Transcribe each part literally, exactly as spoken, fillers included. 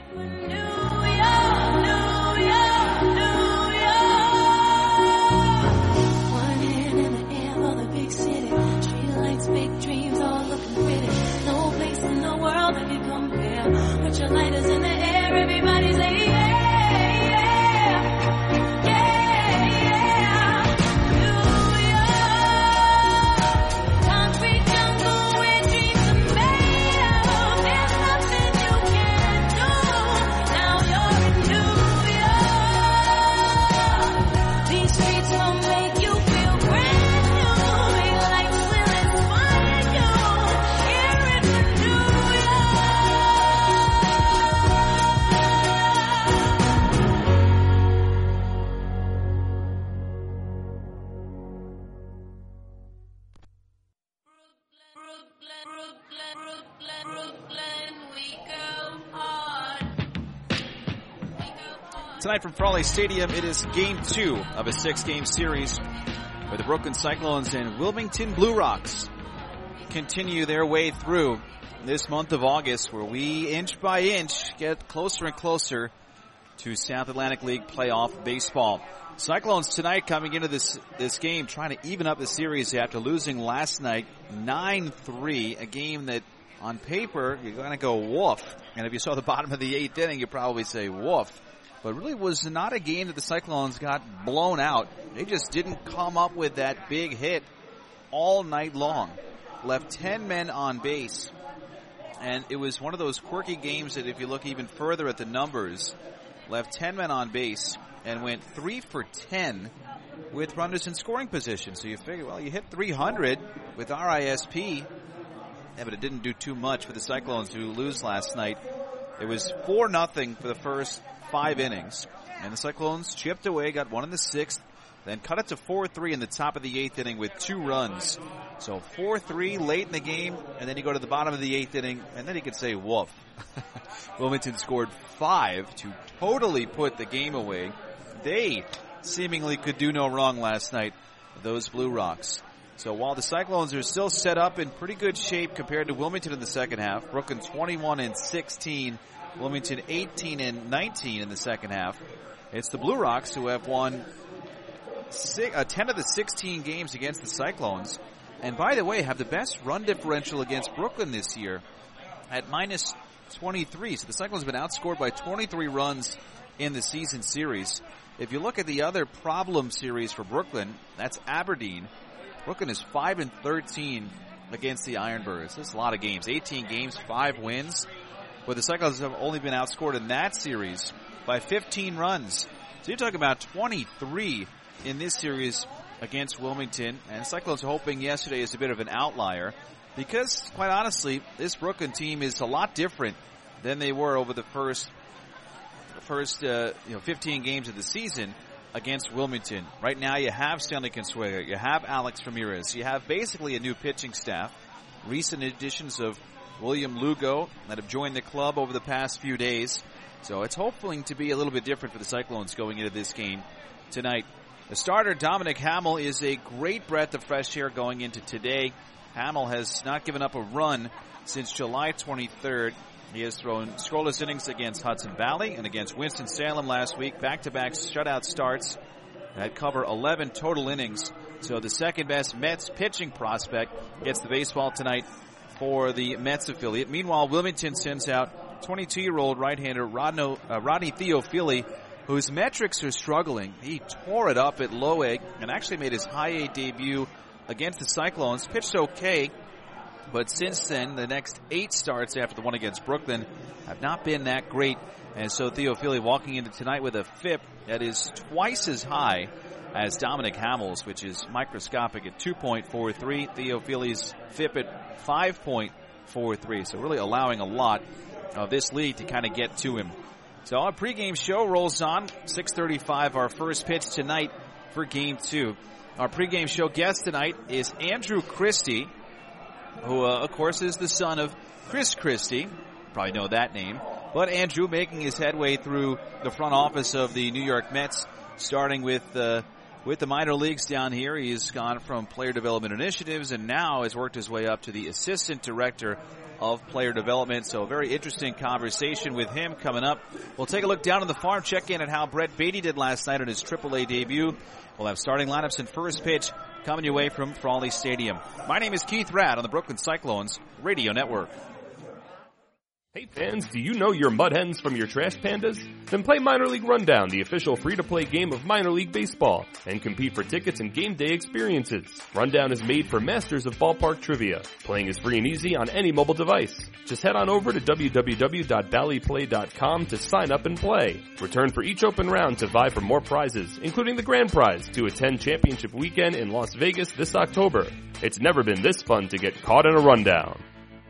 Tonight from Frawley Stadium, it is game two of a six-game series where the Brooklyn Cyclones and Wilmington Blue Rocks continue their way through this month of August, where we inch by inch get closer and closer to South Atlantic League playoff baseball. Cyclones tonight coming into this this game trying to even up the series after losing last night nine three, a game that on paper you're going to go woof. And if you saw the bottom of the eighth inning, you'd probably say woof. But really was not a game that the Cyclones got blown out. They just didn't come up with that big hit all night long. Left ten men on base. And it was one of those quirky games that if you look even further at the numbers, left ten men on base and went three for ten with runners in scoring position. So you figure, well, you hit three hundred with R I S P. Yeah, but it didn't do too much for the Cyclones to lose last night. It was four nothing for the first five innings. And the Cyclones chipped away, got one in the sixth, then cut it to four three in the top of the eighth inning with two runs. So four three late in the game, and then you go to the bottom of the eighth inning, and then you could say woof. Wilmington scored five to totally put the game away. They seemingly could do no wrong last night, those Blue Rocks. So while the Cyclones are still set up in pretty good shape compared to Wilmington in the second half, Brooklyn twenty-one and sixteen, Wilmington eighteen and nineteen in the second half. It's the Blue Rocks who have won six, uh, ten of the sixteen games against the Cyclones. And by the way, have the best run differential against Brooklyn this year at minus twenty-three. So the Cyclones have been outscored by twenty-three runs in the season series. If you look at the other problem series for Brooklyn, that's Aberdeen. Brooklyn is five and thirteen against the Ironbirds. That's a lot of games. eighteen games, five wins. But the Cyclones have only been outscored in that series by fifteen runs. So you're talking about twenty-three in this series against Wilmington. And the Cyclones are hoping yesterday is a bit of an outlier because, quite honestly, this Brooklyn team is a lot different than they were over the first first uh, you know fifteen games of the season against Wilmington. Right now you have Stanley Consuegra, you have Alex Ramirez, you have basically a new pitching staff. Recent additions of William Lugo that have joined the club over the past few days. So it's hoping to be a little bit different for the Cyclones going into this game tonight. The starter, Dominic Hamill, is a great breath of fresh air going into today. Hamill has not given up a run since July twenty-third. He has thrown scoreless innings against Hudson Valley and against Winston-Salem last week. Back-to-back shutout starts that cover eleven total innings. So the second-best Mets pitching prospect gets the baseball tonight for the Mets affiliate. Meanwhile, Wilmington sends out twenty-two-year-old right-hander Rodno, uh, Rodney Theophili, whose metrics are struggling. He tore it up at low A and actually made his high A debut against the Cyclones. Pitched okay, but since then, the next eight starts after the one against Brooklyn have not been that great. And so Theophili walking into tonight with a F I P that is twice as high as Dominic Hamill's, which is microscopic at two point four three. Theophili's F I P at five point four three. So really allowing a lot of this lead to kind of get to him. So our pregame show rolls on. six thirty-five, our first pitch tonight for game two. Our pregame show guest tonight is Andrew Christie, who, uh, of course, is the son of Chris Christie. Probably know that name. But Andrew making his headway through the front office of the New York Mets, starting with uh, with the minor leagues down here. He's gone from player development initiatives and now has worked his way up to the assistant director of player development. So a very interesting conversation with him coming up. We'll take a look down on the farm, check in at how Brett Baty did last night on his triple A debut. We'll have starting lineups and first pitch coming your way from Frawley Stadium. My name is Keith Radd on the Brooklyn Cyclones Radio Network. Hey fans, do you know your Mud Hens from your Trash Pandas? Then play Minor League Rundown, the official free-to-play game of minor league baseball, and compete for tickets and game day experiences. Rundown is made for masters of ballpark trivia. Playing is free and easy on any mobile device. Just head on over to w w w dot bally play dot com to sign up and play. Return for each open round to vie for more prizes, including the grand prize to attend Championship Weekend in Las Vegas this October. It's never been this fun to get caught in a rundown.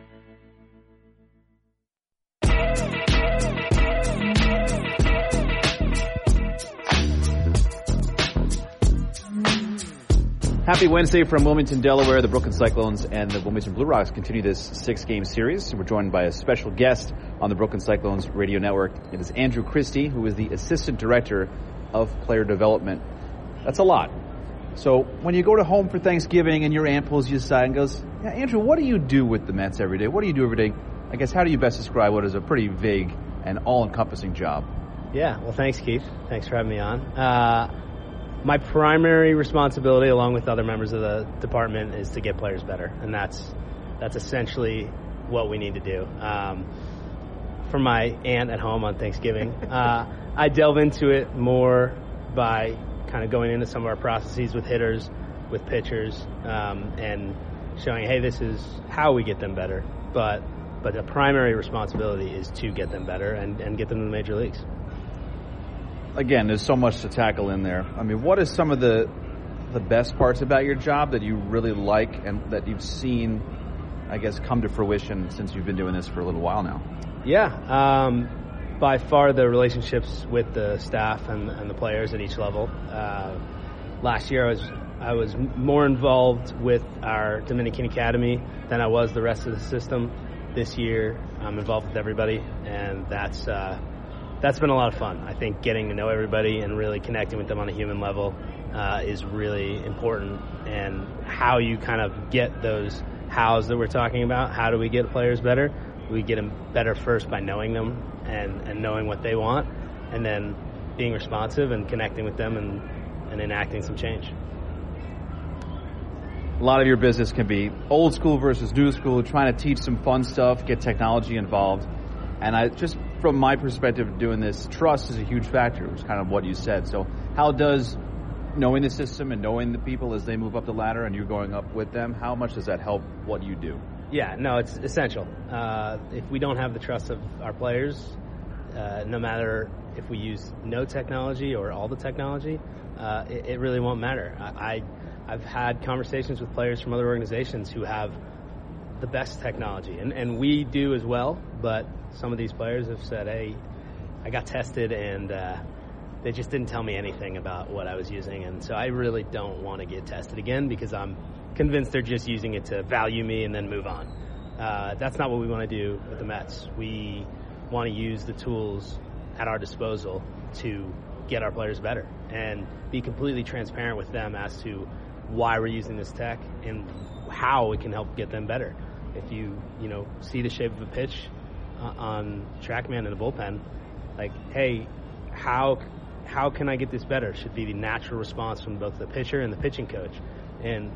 Happy Wednesday from Wilmington, Delaware. The Brooklyn Cyclones and the Wilmington Blue Rocks continue this six-game series. We're joined by a special guest on the Brooklyn Cyclones Radio Network. It is Andrew Christie, who is the Assistant Director of Player Development. That's a lot. So when you go to home for Thanksgiving and your aunt pulls you aside and goes, yeah, Andrew, what do you do with the Mets every day? What do you do every day? I guess, how do you best describe what is a pretty vague and all-encompassing job? Yeah, well, thanks, Keith. Thanks for having me on. Uh, My primary responsibility, along with other members of the department, is to get players better, and that's that's essentially what we need to do. Um, for my aunt at home on Thanksgiving, uh, I delve into it more by kind of going into some of our processes with hitters, with pitchers, um, and showing, hey, this is how we get them better. But but the primary responsibility is to get them better and, and get them to the major leagues. Again, there's so much to tackle in there. I mean, what is some of the the best parts about your job that you really like and that you've seen, I guess, come to fruition since you've been doing this for a little while now? Yeah, um, by far the relationships with the staff and, and the players at each level. Uh, last year I was I was more involved with our Dominican Academy than I was the rest of the system. This year I'm involved with everybody, and that's uh, That's been a lot of fun. I think getting to know everybody and really connecting with them on a human level uh, is really important. And how you kind of get those hows that we're talking about, how do we get players better? We get them better first by knowing them and, and knowing what they want, and then being responsive and connecting with them and, and enacting some change. A lot of your business can be old school versus new school, trying to teach some fun stuff, get technology involved. And I just, from my perspective of doing this, trust is a huge factor, which is kind of what you said. So how does knowing the system and knowing the people as they move up the ladder and you're going up with them, how much does that help what you do? Yeah, no, it's essential. Uh, if we don't have the trust of our players, uh, no matter if we use no technology or all the technology, uh, it, it really won't matter. I, I, I've had conversations with players from other organizations who have the best technology, and, and we do as well, but some of these players have said, hey, I got tested and uh, they just didn't tell me anything about what I was using, and so I really don't want to get tested again because I'm convinced they're just using it to value me and then move on. Uh, that's not what we want to do with the Mets. We want to use the tools at our disposal to get our players better and be completely transparent with them as to why we're using this tech and how it can help get them better. If you, you know, see the shape of a pitch uh, on TrackMan in the bullpen, like, hey, how how can I get this better? Should be the natural response from both the pitcher and the pitching coach. And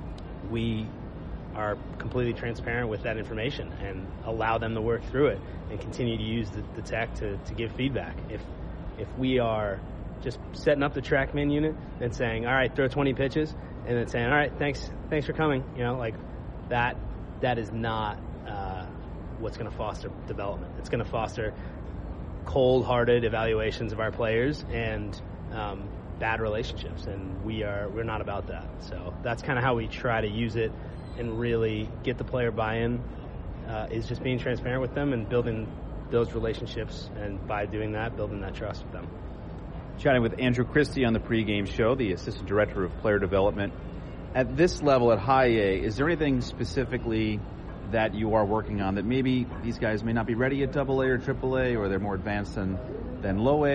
we are completely transparent with that information and allow them to work through it and continue to use the, the tech to, to give feedback. If if we are just setting up the TrackMan unit and saying, all right, throw twenty pitches, and then saying, all right, thanks, thanks for coming, you know, like that, that is not uh, what's going to foster development. It's going to foster cold-hearted evaluations of our players and um, bad relationships, and we are we're not about that. So that's kind of how we try to use it and really get the player buy-in. Uh, is just being transparent with them and building those relationships, and by doing that, building that trust with them. Chatting with Andrew Christie on the pregame show, the Assistant Director of Player Development. At this level, at High A, is there anything specifically that you are working on that maybe these guys may not be ready at Double A or Triple A, or they're more advanced than, than Low A?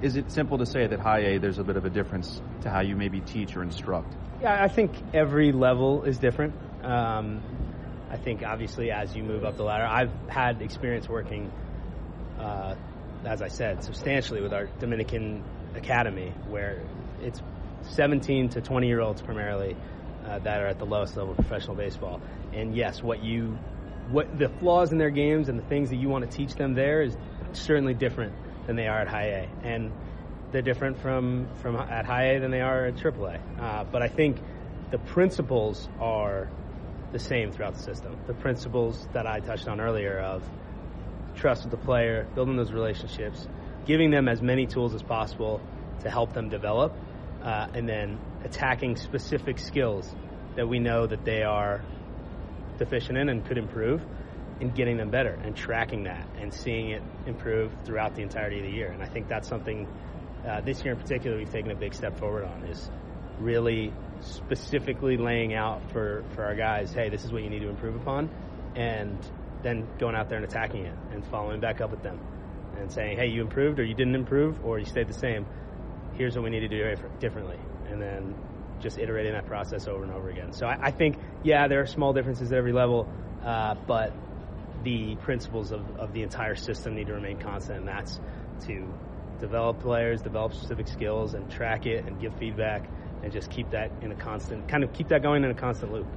is it simple to say that high A, there's a bit of a difference to how you maybe teach or instruct? Yeah, I think every level is different. Um, I think obviously as you move up the ladder, I've had experience working, uh, as I said, substantially with our Dominican Academy, where it's seventeen to twenty year olds primarily uh, that are at the lowest level of professional baseball. And yes, what you, what the flaws in their games and the things that you want to teach them there is certainly different than they are at high A, and they're different from, from at high A than they are at triple A. Uh, but I think the principles are the same throughout the system. The principles that I touched on earlier of trust with the player, building those relationships, giving them as many tools as possible to help them develop, uh, and then attacking specific skills that we know that they are deficient in and could improve, and getting them better and tracking that and seeing it improve throughout the entirety of the year. And I think that's something uh, this year in particular we've taken a big step forward on, is really specifically laying out for, for our guys, hey, this is what you need to improve upon, and then going out there and attacking it and following back up with them and saying, hey, you improved or you didn't improve or you stayed the same. Here's what we need to do differently. And then just iterating that process over and over again. So I, I think, yeah, there are small differences at every level, uh, but the principles of, of the entire system need to remain constant, and that's to develop players, develop specific skills, and track it and give feedback, and just keep that in a constant, kind of keep that going in a constant loop.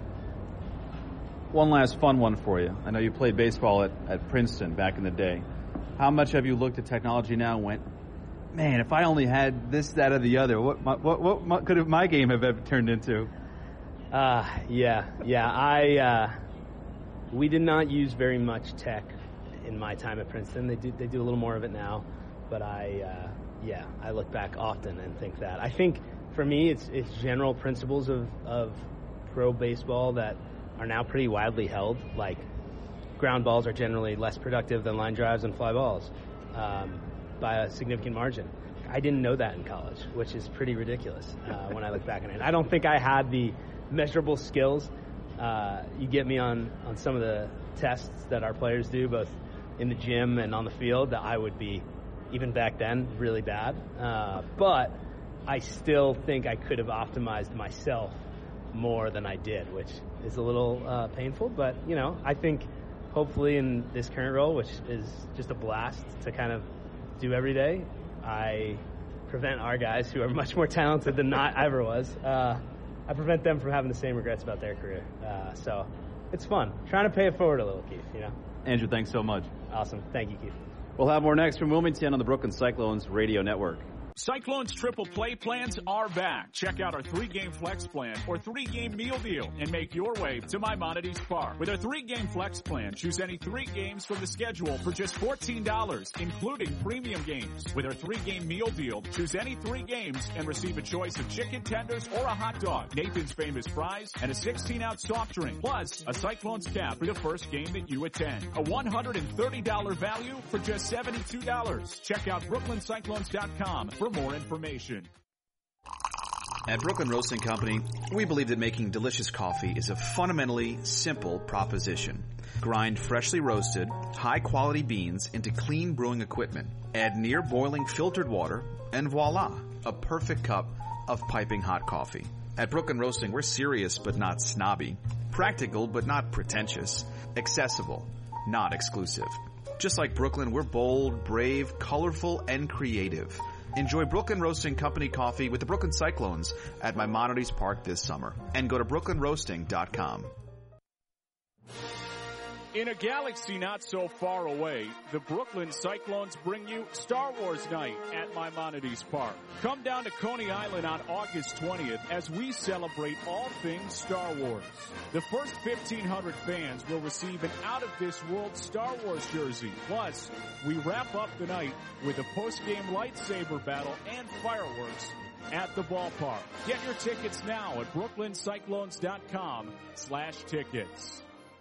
One last fun one for you. I know you played baseball at, at Princeton back in the day. How much have you looked at technology now and went, man, if I only had this, that, or the other, what what what, what could have my game have ever turned into? Uh, yeah, yeah. I uh, we did not use very much tech in my time at Princeton. They do they do a little more of it now, but I uh, yeah, I look back often and think that. I think for me, it's it's general principles of of pro baseball that are now pretty widely held. Like ground balls are generally less productive than line drives and fly balls um, by a significant margin. I didn't know that in college, which is pretty ridiculous uh, when I look back on it. I don't think I had the measurable skills. Uh, you get me on, on some of the tests that our players do, both in the gym and on the field, that I would be, even back then, really bad. Uh, but I still think I could have optimized myself more than I did, which is a little uh, painful. But, you know, I think hopefully in this current role, which is just a blast to kind of do every day, I prevent our guys who are much more talented than not I ever was. Uh, I prevent them from having the same regrets about their career. Uh, so it's fun. Trying to pay it forward a little, Keith, you know. Andrew, thanks so much. Awesome. Thank you, Keith. We'll have more next from Wilmington on the Brooklyn Cyclones Radio Network. Cyclones triple play plans are back. Check out our three-game flex plan or three-game meal deal and make your way to Maimonides Park. With our three-game flex plan, choose any three games from the schedule for just fourteen dollars, including premium games. With our three-game meal deal, choose any three games and receive a choice of chicken tenders or a hot dog, Nathan's Famous Fries, and a sixteen ounce soft drink, plus a Cyclones cap for the first game that you attend. A one hundred thirty dollars value for just seventy-two dollars. Check out Brooklyn Cyclones dot com for more information. At Brooklyn Roasting Company, we believe that making delicious coffee is a fundamentally simple proposition. Grind freshly roasted, high-quality beans into clean brewing equipment. Add near-boiling filtered water, and voila, a perfect cup of piping hot coffee. At Brooklyn Roasting, we're serious but not snobby. Practical but not pretentious. Accessible, not exclusive. Just like Brooklyn, we're bold, brave, colorful, and creative. Enjoy Brooklyn Roasting Company coffee with the Brooklyn Cyclones at Maimonides Park this summer. And go to brooklyn roasting dot com. In a galaxy not so far away, the Brooklyn Cyclones bring you Star Wars Night at Maimonides Park. Come down to Coney Island on August twentieth as we celebrate all things Star Wars. The first fifteen hundred fans will receive an out-of-this-world Star Wars jersey. Plus, we wrap up the night with a post-game lightsaber battle and fireworks at the ballpark. Get your tickets now at brooklyn cyclones dot com slash tickets.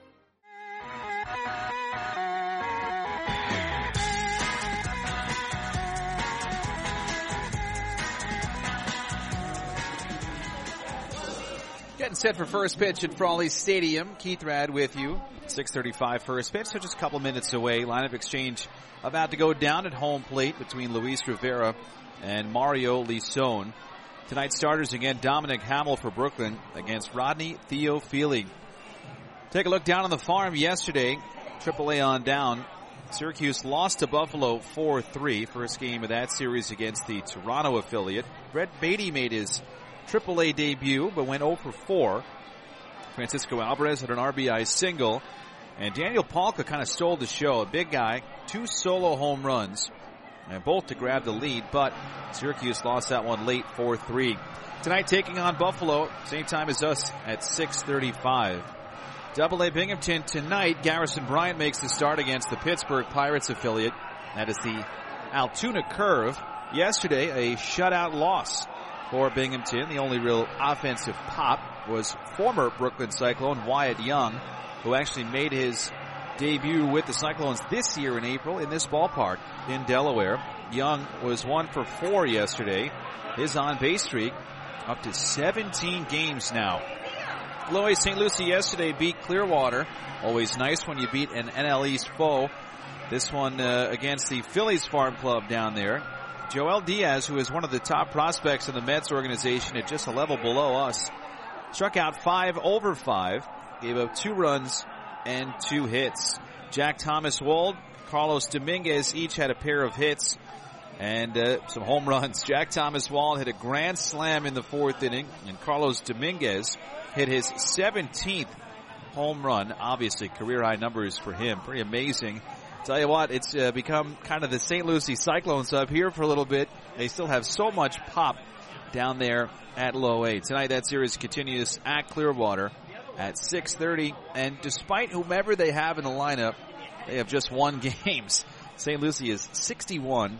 Getting set for first pitch at Frawley Stadium. Keith Rad with you. six thirty-five first pitch, so just a couple minutes away. Line of exchange about to go down at home plate between Luis Rivera and Mario Lisone. Tonight's starters again, Dominic Hamill for Brooklyn against Rodney Theophili. Take a look down on the farm yesterday. triple A on down. Syracuse lost to Buffalo four three. First game of that series against the Toronto affiliate. Brett Beatty made his triple A debut, but went oh for four. Francisco Alvarez had an R B I single. And Daniel Palka kind of stole the show. A big guy, two solo home runs, and both to grab the lead, but Syracuse lost that one late four three. Tonight taking on Buffalo, same time as us at six thirty-five. Double A Binghamton tonight. Garrison Bryant makes the start against the Pittsburgh Pirates affiliate. That is the Altoona Curve. Yesterday, a shutout loss for Binghamton. The only real offensive pop was former Brooklyn Cyclone Wyatt Young, who actually made his debut with the Cyclones this year in April in this ballpark in Delaware. Young was one for four yesterday. His on-base streak up to seventeen games now. Low A Saint Lucie yesterday beat Clearwater. Always nice when you beat an N L East foe. This one uh, against the Phillies Farm Club down there. Joel Diaz, who is one of the top prospects in the Mets organization at just a level below us, struck out five over five, gave up two runs and two hits. Jack Thomas Wold, Carlos Dominguez each had a pair of hits and uh, some home runs. Jack Thomas Wold hit a grand slam in the fourth inning, and Carlos Dominguez hit his seventeenth home run. Obviously, career-high numbers for him. Pretty amazing. Tell you what, it's uh, become kind of the Saint Lucie Cyclones up here for a little bit. They still have so much pop down there at Low A. Tonight, that series continues at Clearwater at six thirty. And despite whomever they have in the lineup, they have just won games. Saint Lucie is sixty-one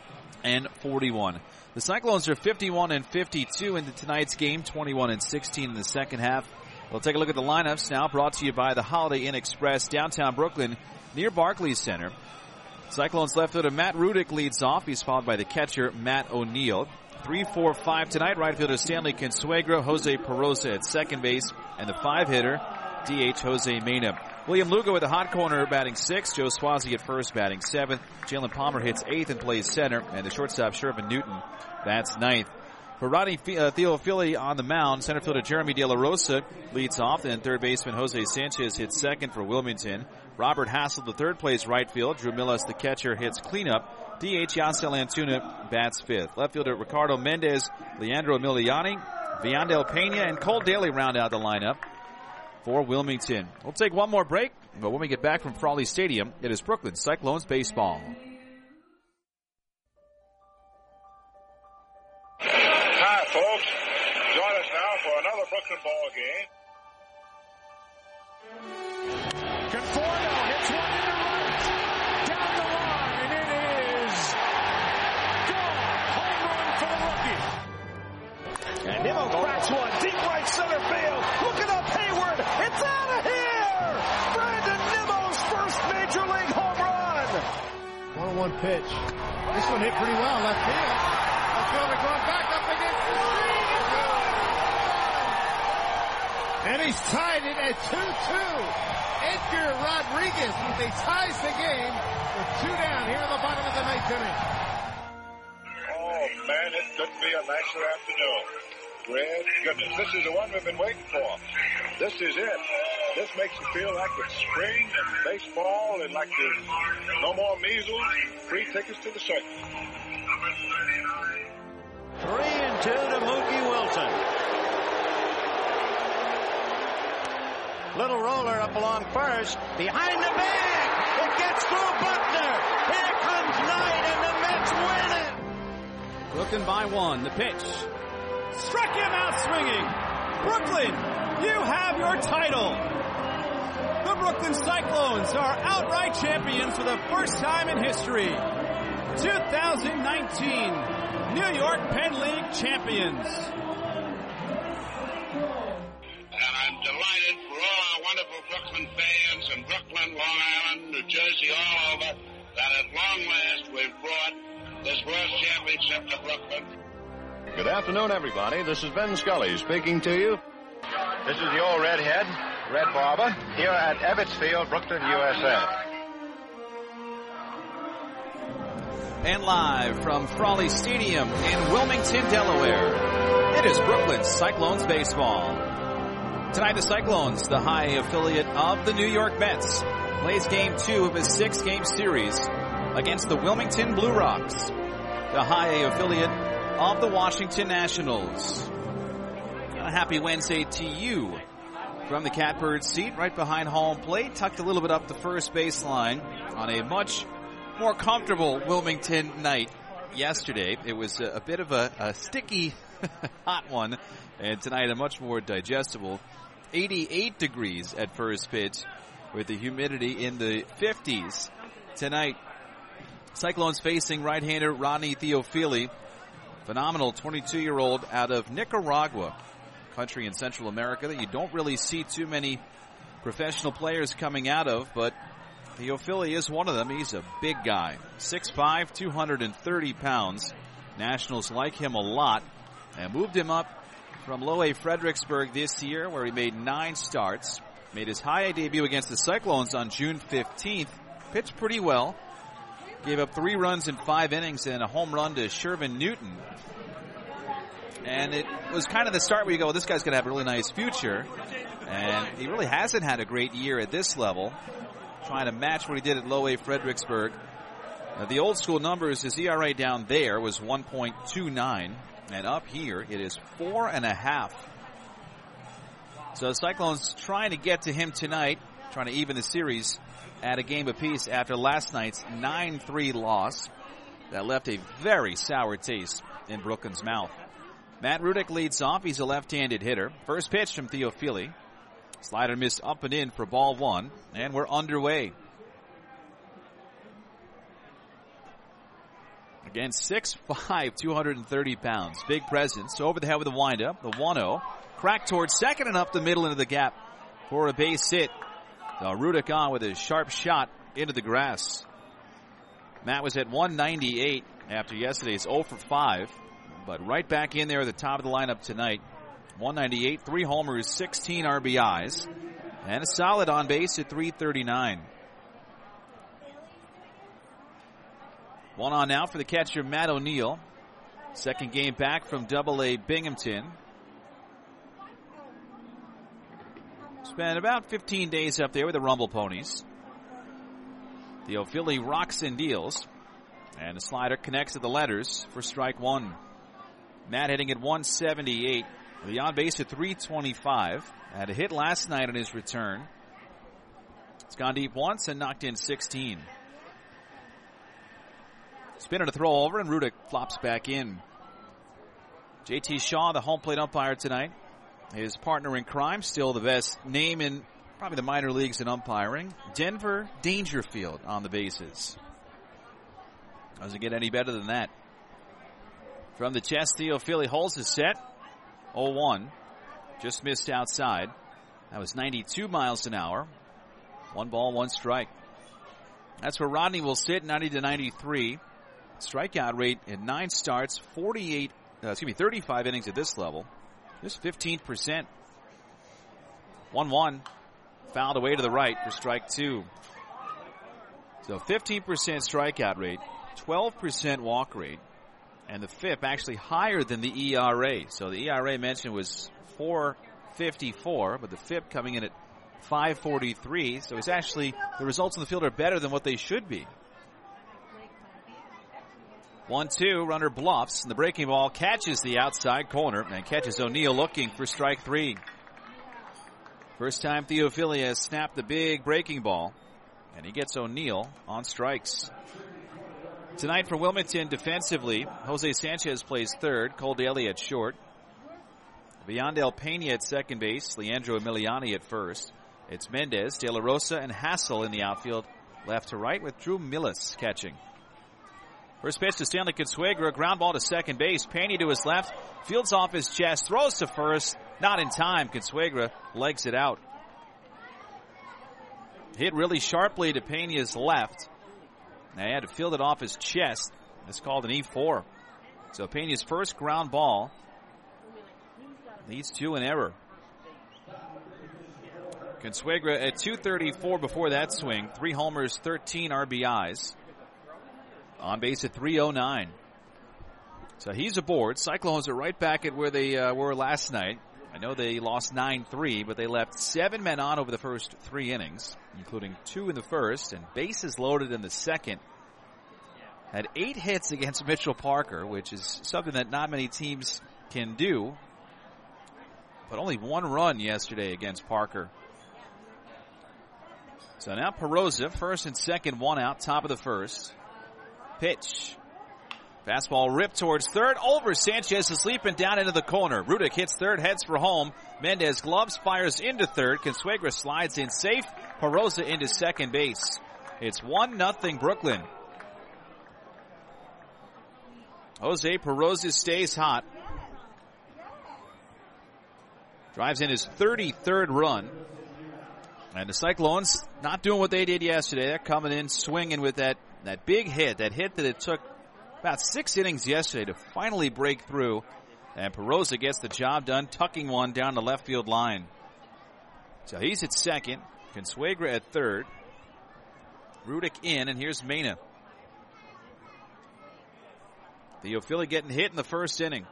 and forty-one. The Cyclones are fifty-one and fifty-two into tonight's game, twenty-one and sixteen in the second half. We'll take a look at the lineups now, brought to you by the Holiday Inn Express, downtown Brooklyn, near Barclays Center. Cyclones left fielder Matt Rudick leads off. He's followed by the catcher Matt O'Neill. three four five tonight, right fielder Stanley Consuegra, Jose Perosa at second base, and the five-hitter, D H Jose Mena. William Lugo at the hot corner batting sixth. Joe Swazi at first batting seventh. Jalen Palmer hits eighth and plays center. And the shortstop Shervin Newton bats ninth. For Rodney uh, Theophili on the mound, center fielder Jeremy De La Rosa leads off. And third baseman Jose Sanchez hits second for Wilmington. Robert Hassel, the third, plays right field. Drew Millas, the catcher, hits cleanup. D H Yasel Antuna bats fifth. Left fielder Ricardo Mendez, Leandro Emiliani, Viandel Pena, and Cole Daly round out the lineup for Wilmington. We'll take one more break, but when we get back from Frawley Stadium, it is Brooklyn Cyclones baseball. Hi, folks. Join us now for another Brooklyn ball game. Conforto hits one into right, down the line, and it is gone. Home run for the rookie. And Nimmo cracks one deep right center field. Looking up Hayward. It's out of here. Brandon Nimmo's first major league home run. one oh one pitch. This one hit pretty well left field. Left fielder going back up against the tree. And he's tied it at two two. Edgar Rodriguez, he ties the game with two down here in the bottom of the ninth inning. Oh, man, it couldn't be a nicer afternoon. Great goodness, this is the one we've been waiting for. This is it. This makes you feel like it's spring and baseball and like there's no more measles, free tickets to the circus. Three and two to Mookie Wilson. Little roller up along first. Behind the bag. It gets through Buckner. Here comes Knight and the Mets win it. Brooklyn by one. The pitch. Struck him out swinging. Brooklyn, you have your title. The Brooklyn Cyclones are outright champions for the first time in history. twenty nineteen New York Penn League champions. And I'm delighted for all our wonderful Brooklyn fans in Brooklyn, Long Island, New Jersey, all over, that at long last we've brought this World Championship to Brooklyn. Good afternoon, everybody. This is Ben Scully speaking to you. This is the old redhead, Red Barber, here at Ebbets Field, Brooklyn, U S A. And live from Frawley Stadium in Wilmington, Delaware, it is Brooklyn Cyclones baseball. Tonight the Cyclones, the high affiliate of the New York Mets, plays game two of his six-game series against the Wilmington Blue Rocks, the high affiliate of the Washington Nationals. A happy Wednesday to you from the Catbird seat right behind home plate, tucked a little bit up the first baseline on a much more comfortable Wilmington night yesterday. It was a, a bit of a, a sticky, hot one, and tonight a much more digestible eighty-eight degrees at first pitch with the humidity in the fifties. Tonight, Cyclones facing right-hander Ronnie Theofili, phenomenal twenty-two-year-old out of Nicaragua, country in Central America that you don't really see too many professional players coming out of, but Theofili is one of them. He's a big guy. six five, two hundred thirty pounds. Nationals like him a lot and moved him up from Low A Fredericksburg this year, where he made nine starts. Made his high A debut against the Cyclones on June fifteenth. Pitched pretty well. Gave up three runs in five innings and a home run to Shervin Newton. And it was kind of the start where you go, this guy's going to have a really nice future. And he really hasn't had a great year at this level, trying to match what he did at Low A Fredericksburg. Now, the old school numbers, his E R A down there was one point two nine, and up here it is four and a half. So the Cyclones trying to get to him tonight, trying to even the series at a game apiece after last night's nine three loss that left a very sour taste in Brooklyn's mouth. Matt Rudick leads off. He's a left-handed hitter. First pitch from Theofili. Slider missed up and in for ball one, and we're underway. Again, six five, two hundred thirty pounds. Big presence. Over the head with a windup. The one oh. Crack towards second and up the middle into the gap for a base hit. So Rudick on with a sharp shot into the grass. Matt was at one ninety-eight after yesterday's oh for five, but right back in there at the top of the lineup tonight. one ninety-eight, three homers, sixteen R B Is, and a solid on base at three thirty-nine. One on now for the catcher, Matt O'Neill. Second game back from Double A Binghamton. Spent about fifteen days up there with the Rumble Ponies. Theofili rocks and deals, and the slider connects to the letters for strike one. Matt hitting at one seventy-eight. The on base at three twenty-five. Had a hit last night on his return. It's gone deep once and knocked in sixteen. Spinner to throw over, and Rudick flops back in. J T Shaw, the home plate umpire tonight. His partner in crime, still the best name in probably the minor leagues in umpiring. Denver Dangerfield on the bases. Doesn't get any better than that. From the chest, Theofili holds his set. oh one. Just missed outside. That was ninety-two miles an hour. One ball, one strike. That's where Rodney will sit, ninety to ninety-three. Strikeout rate in nine starts, forty-eight, uh, excuse me, thirty-five innings at this level. Just fifteen percent. one one. Fouled away to the right for strike two. So fifteen percent strikeout rate, twelve percent walk rate. And the F I P actually higher than the E R A. So the E R A mentioned was four fifty-four, but the F I P coming in at five forty-three. So it's actually, the results in the field are better than what they should be. one two, runner bluffs, and the breaking ball catches the outside corner and catches O'Neill looking for strike three. First time Theofili has snapped the big breaking ball, and he gets O'Neill on strikes. Tonight for Wilmington defensively, Jose Sanchez plays third, Cole Daly at short. Viandel Pena at second base, Leandro Emiliani at first. It's Mendez, De La Rosa, and Hassel in the outfield, left to right, with Drew Millis catching. First pitch to Stanley Consuegra, ground ball to second base. Pena to his left, fields off his chest, throws to first, not in time. Consuegra legs it out. Hit really sharply to Pena's left. Now he had to field it off his chest. It's called an E four. So Pena's first ground ball leads to an error. Consuegra at two thirty-four before that swing. Three homers, thirteen R B Is. On base at three oh nine. So he's aboard. Cyclones are right back at where they uh, were last night. I know they lost nine three, but they left seven men on over the first three innings, including two in the first, and bases loaded in the second. Had eight hits against Mitchell Parker, which is something that not many teams can do. But only one run yesterday against Parker. So now Perosa, first and second, one out, top of the first. Pitch. Fastball ripped towards third. Over. Sanchez is leaping down into the corner. Rudick hits third, heads for home. Mendez gloves, fires into third. Consuegra slides in safe. Perosa into second base. It's one nothing Brooklyn. Jose Perosa stays hot. Drives in his thirty-third run. And the Cyclones not doing what they did yesterday. They're coming in swinging with that, that big hit, that hit that it took about six innings yesterday to finally break through. And Perosa gets the job done, tucking one down the left field line. So he's at second. Consuegra at third. Rudick in, and here's Mena. Theophili getting hit in the first inning.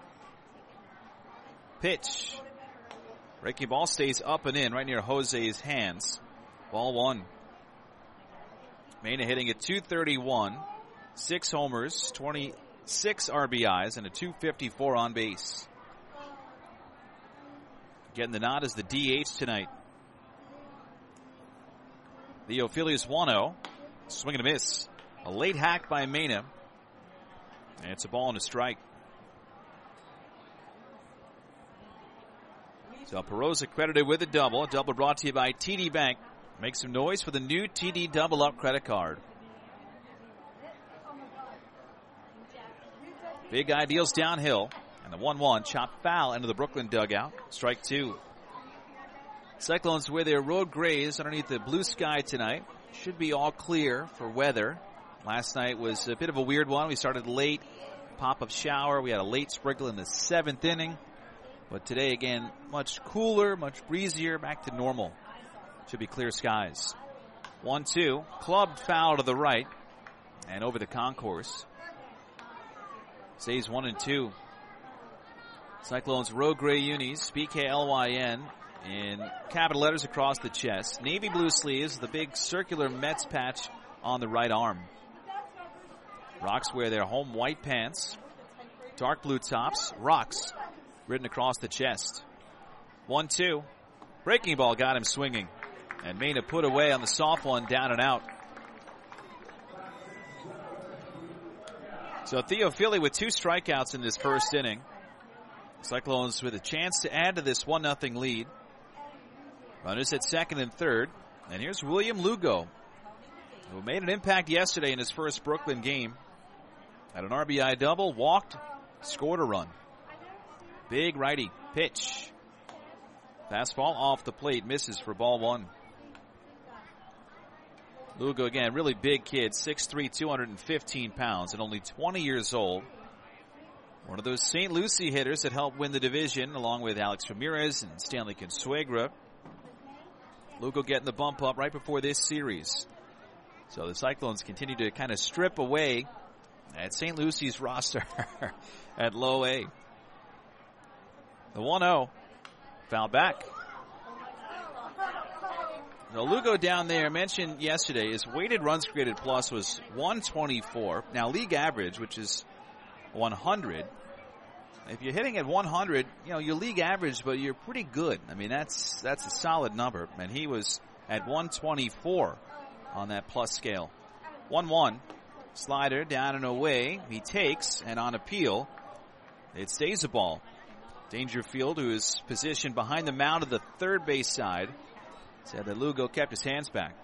Pitch. Breaking ball stays up and in right near Jose's hands. Ball one. Mena hitting at two thirty-one. Six homers, twenty-six R B Is, and a two fifty-four on base. Getting the nod as the D H tonight. Theophilius one oh. Swing and a miss. A late hack by Mena. And it's a ball and a strike. So Perosa credited with a double. A double brought to you by T D Bank. Make some noise for the new T D Double Up credit card. Big Guy deals downhill. And the one one chopped foul into the Brooklyn dugout. Strike two. Cyclones wear their road grays underneath the blue sky tonight. Should be all clear for weather. Last night was a bit of a weird one. We started late. Pop-up shower. We had a late sprinkle in the seventh inning. But today, again, much cooler, much breezier, back to normal. Should be clear skies. one two. Clubbed foul to the right. And over the concourse. Stays one and two. Cyclones road gray unis. B K L Y N. In capital letters across the chest. Navy blue sleeves. The big circular Mets patch on the right arm. Rocks wear their home white pants. Dark blue tops. Rocks written across the chest. one two. Breaking ball got him swinging. And Mena put away on the soft one, down and out. So Theophili with two strikeouts in this first inning. Cyclones with a chance to add to this one nothing lead. Runners at second and third. And here's William Lugo, who made an impact yesterday in his first Brooklyn game. Had an R B I double, walked, scored a run. Big righty. Pitch. Fastball off the plate. Misses for ball one. Lugo, again, really big kid. six three, two hundred fifteen pounds, and only twenty years old. One of those Saint Lucie hitters that helped win the division, along with Alex Ramirez and Stanley Consuegra. Lugo getting the bump up right before this series. So the Cyclones continue to kind of strip away at Saint Lucie's roster at low A. The one oh. Foul back. Now Lugo down there, mentioned yesterday, his weighted runs created plus was one twenty-four. Now league average, which is one hundred. If you're hitting at one hundred, you know, you're league average, but you're pretty good. I mean, that's that's a solid number. And he was at one twenty-four on that plus scale. one one. Slider down and away. He takes, and on appeal, it stays a ball. Dangerfield, who is positioned behind the mound of the third base side, said that Lugo kept his hands back.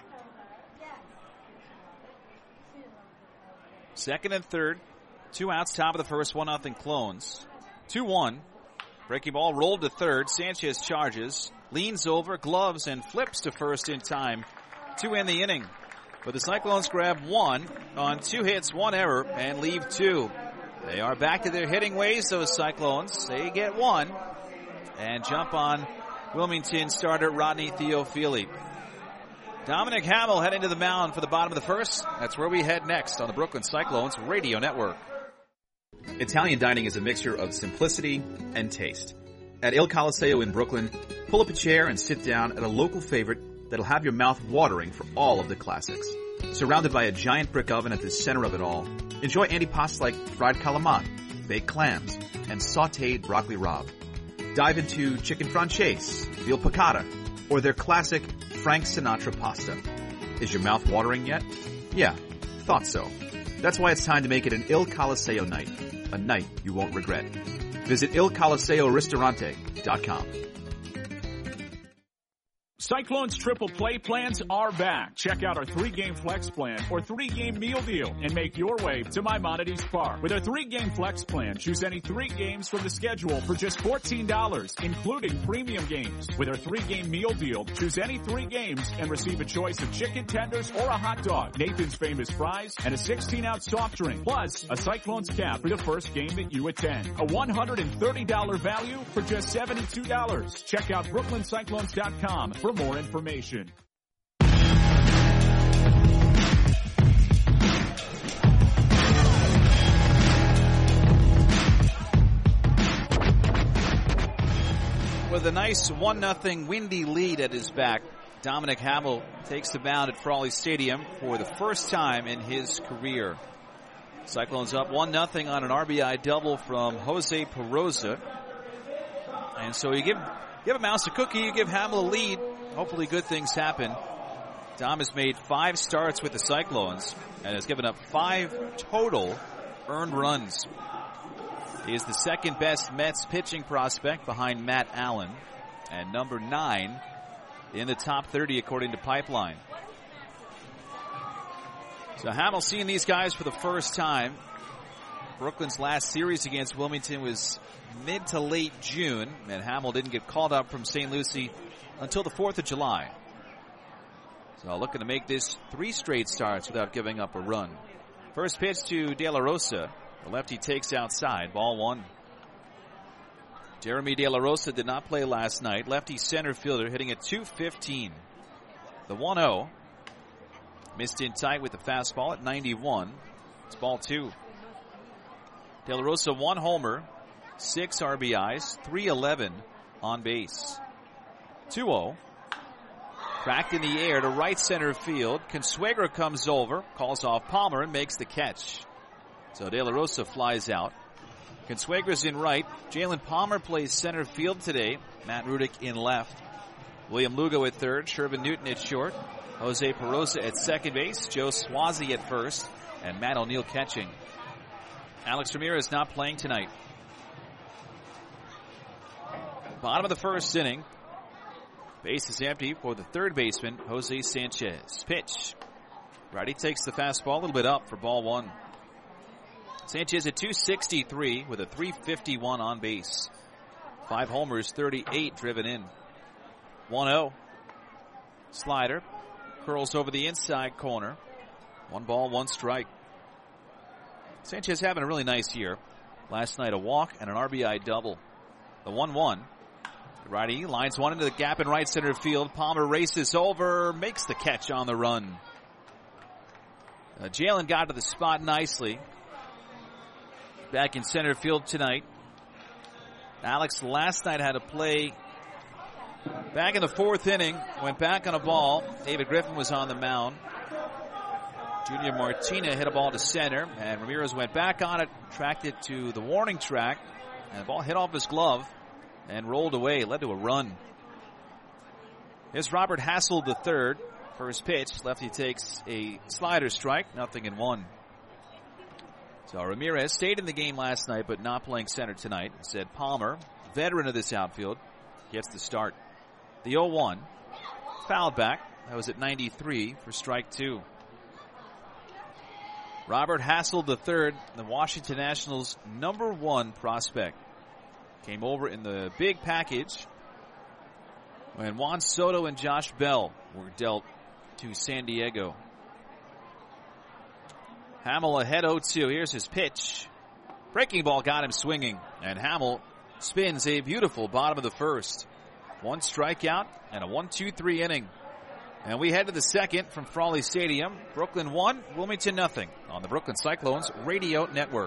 Second and third. Two outs, top of the first, one nothing Clones. two one. Breaking ball rolled to third. Sanchez charges, leans over, gloves, and flips to first in time to end the inning. But the Cyclones grab one on two hits, one error, and leave two. They are back to their hitting ways, those Cyclones. They get one and jump on Wilmington starter Rodney Theophili. Dominic Hamill heading to the mound for the bottom of the first. That's where we head next on the Brooklyn Cyclones Radio Network. Italian dining is a mixture of simplicity and taste. At Il Colosseo in Brooklyn, pull up a chair and sit down at a local favorite that'll have your mouth watering for all of the classics. Surrounded by a giant brick oven at the center of it all, enjoy antipastas like fried calamari, baked clams, and sautéed broccoli rabe. Dive into chicken franchise, veal piccata, or their classic Frank Sinatra pasta. Is your mouth watering yet? Yeah, thought so. That's why it's time to make it an Il Colosseo night. A night you won't regret. Visit il colosseo ristorante dot com. Cyclones Triple Play plans are back. Check out our three-game flex plan or three-game meal deal and make your way to Maimonides Park. With our three-game flex plan, choose any three games from the schedule for just fourteen dollars, including premium games. With our three-game meal deal, choose any three games and receive a choice of chicken tenders or a hot dog, Nathan's Famous Fries, and a sixteen-ounce soft drink, plus a Cyclones cap for the first game that you attend. A one hundred thirty dollars value for just seventy-two dollars. Check out brooklyn cyclones dot com for more information. With a nice one nothing windy lead at his back, Dominic Hamill takes the mound at Frawley Stadium for the first time in his career. Cyclones up one nothing on an R B I double from Jose Peroza. And so you give give a mouse a cookie, you give Hamill a lead. Hopefully good things happen. Dom has made five starts with the Cyclones and has given up five total earned runs. He is the second best Mets pitching prospect behind Matt Allen and number nine in the top thirty according to Pipeline. So Hamill seeing these guys for the first time. Brooklyn's last series against Wilmington was mid to late June, and Hamill didn't get called up from Saint Lucie until the fourth of July. So looking to make this three straight starts without giving up a run. First pitch to De La Rosa. The lefty takes outside. Ball one. Jeremy De La Rosa did not play last night. Lefty center fielder hitting at two fifteen. The one oh. Missed in tight with the fastball at ninety-one. It's ball two. De La Rosa one homer, six R B Is, three eleven on base. two oh. Cracked in the air to right center field. Consuegra comes over, calls off Palmer, and makes the catch. So De La Rosa flies out. Consuegra's in right. Jalen Palmer plays center field today. Matt Rudick in left. William Lugo at third. Shervin Newton at short. Jose Peroza at second base. Joe Swazi at first. And Matt O'Neill catching. Alex Ramirez not playing tonight. Bottom of the first inning. Base is empty for the third baseman, Jose Sanchez. Pitch. Righty takes the fastball a little bit up for ball one. Sanchez at two sixty-three with a three fifty-one on base. Five homers, thirty-eight driven in. one oh. Slider. Curls over the inside corner. One ball, one strike. Sanchez having a really nice year. Last night a walk and an R B I double. The one one. Righty lines one into the gap in right center field. Palmer races over, makes the catch on the run. Uh, Jalen got to the spot nicely. Back in center field tonight. Alex last night had to play back in the fourth inning. Went back on a ball. David Griffin was on the mound. Junior Martina hit a ball to center, and Ramirez went back on it, tracked it to the warning track, and the ball hit off his glove and rolled away, led to a run. Here's Robert Hassel the third. First pitch, lefty takes a slider strike, nothing in one. So Ramirez stayed in the game last night, but not playing center tonight. Instead, Palmer, veteran of this outfield, gets the start. The oh one, fouled back. That was at ninety-three for strike two. Robert Hassel the third, the Washington Nationals' number one prospect. Came over in the big package when Juan Soto and Josh Bell were dealt to San Diego. Hamill ahead oh two. Here's his pitch. Breaking ball got him swinging, and Hamill spins a beautiful bottom of the first. One strikeout and a one two three inning. And we head to the second from Frawley Stadium. Brooklyn one, Wilmington nothing on the Brooklyn Cyclones Radio Network.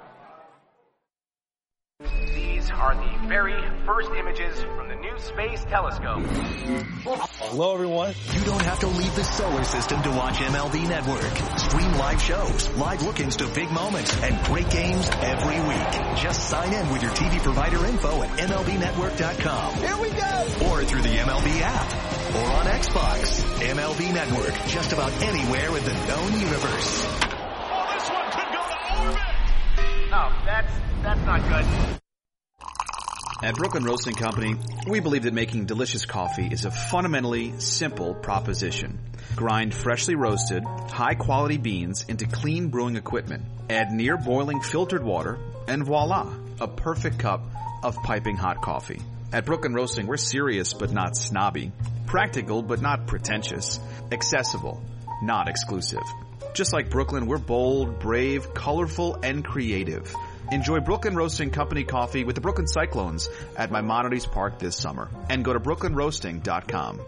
These are the very first images from the new space telescope. Hello, everyone. You don't have to leave the solar system to watch M L B Network. Stream live shows, live look-ins to big moments, and great games every week. Just sign in with your T V provider info at M L B network dot com. Here we go! Or through the M L B app. Or on Xbox. M L B Network, just about anywhere in the known universe. Oh, this one could go to orbit! Oh, that's, that's not good. At Brooklyn Roasting Company, we believe that making delicious coffee is a fundamentally simple proposition. Grind freshly roasted, high-quality beans into clean brewing equipment. Add near-boiling filtered water, and voila, a perfect cup of piping hot coffee. At Brooklyn Roasting, we're serious but not snobby. Practical but not pretentious. Accessible, not exclusive. Just like Brooklyn, we're bold, brave, colorful, and creative. Enjoy Brooklyn Roasting Company coffee with the Brooklyn Cyclones at Maimonides Park this summer. And go to brooklyn roasting dot com.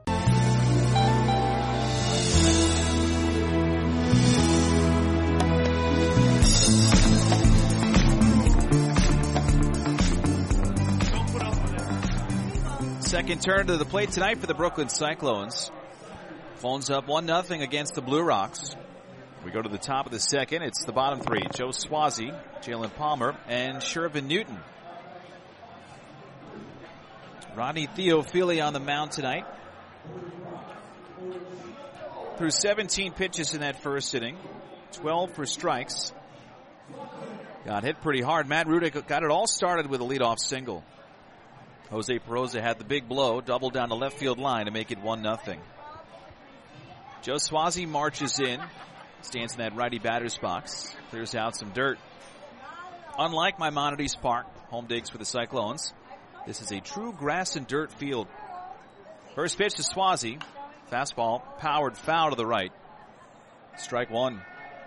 Second turn to the plate tonight for the Brooklyn Cyclones. Phones up one nothing against the Blue Rocks. We go to the top of the second. It's the bottom three. Joe Swazi, Jalen Palmer, and Shervin Newton. Rodney Theophili on the mound tonight. Threw seventeen pitches in that first inning. twelve for strikes. Got hit pretty hard. Matt Rudick got it all started with a leadoff single. Jose Peroza had the big blow, doubled down the left field line to make it one nothing. Joe Swazi marches in. Stands in that righty batter's box. Clears out some dirt. Unlike Maimonides Park, home digs for the Cyclones, this is a true grass and dirt field. First pitch to Swazi. Fastball powered foul to the right. Strike one.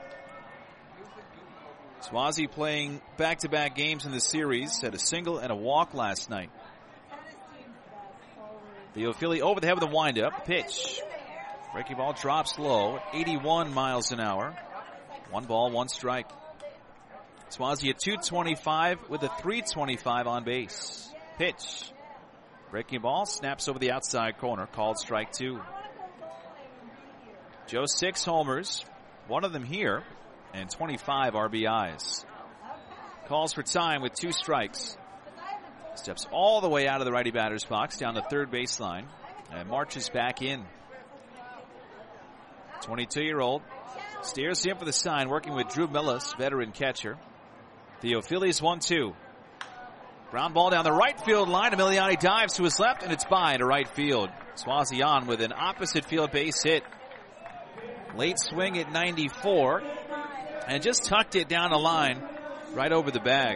Swazi playing back-to-back games in the series. Had a single and a walk last night. Theophili over the head with a windup. Pitch. Breaking ball drops low at eighty-one miles an hour. One ball, one strike. Swazi at two twenty-five with a three twenty-five on base. Pitch. Breaking ball snaps over the outside corner. Called strike two. Joe six homers. One of them here. And twenty-five R B Is. Calls for time with two strikes. Steps all the way out of the righty batter's box down the third baseline. And marches back in. twenty-two-year-old steers in for the sign, working with Drew Millis, veteran catcher. Theophili's one two. Ground ball down the right field line. Emiliani dives to his left, and it's by to right field. Swazi on with an opposite field base hit. Late swing at ninety-four, and just tucked it down the line right over the bag.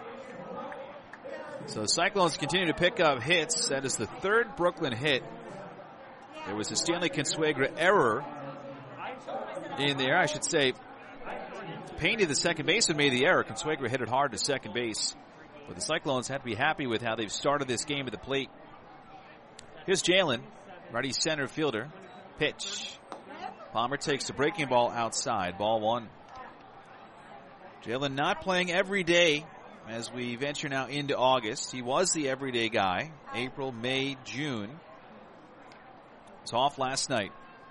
So the Cyclones continue to pick up hits. That is the third Brooklyn hit. There was a Stanley Consuegra error in there, I should say. Painted the second baseman made the error. Consuegra hit it hard to second base. But the Cyclones have to be happy with how they've started this game at the plate. Here's Jalen, righty center fielder. Pitch. Palmer takes the breaking ball outside. Ball one. Jalen not playing every day as we venture now into August. He was the everyday guy. April, May, June. It's off last night.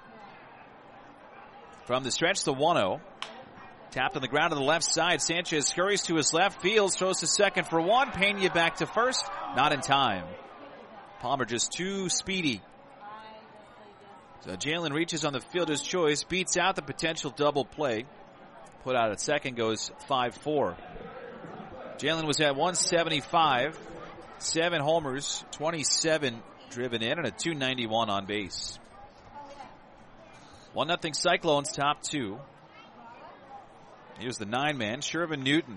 From the stretch, the one oh. Tapped on the ground to the left side. Sanchez scurries to his left field. Throws to second for one. Pena back to first. Not in time. Palmer just too speedy. So Jalen reaches on the fielder's choice. Beats out the potential double play. Put out at second. Goes five four. Jalen was at one seventy-five. Seven homers. twenty-seven driven in. And a two ninety-one on base. one nothing Cyclones, top two. Here's the nine-man, Shervin Newton.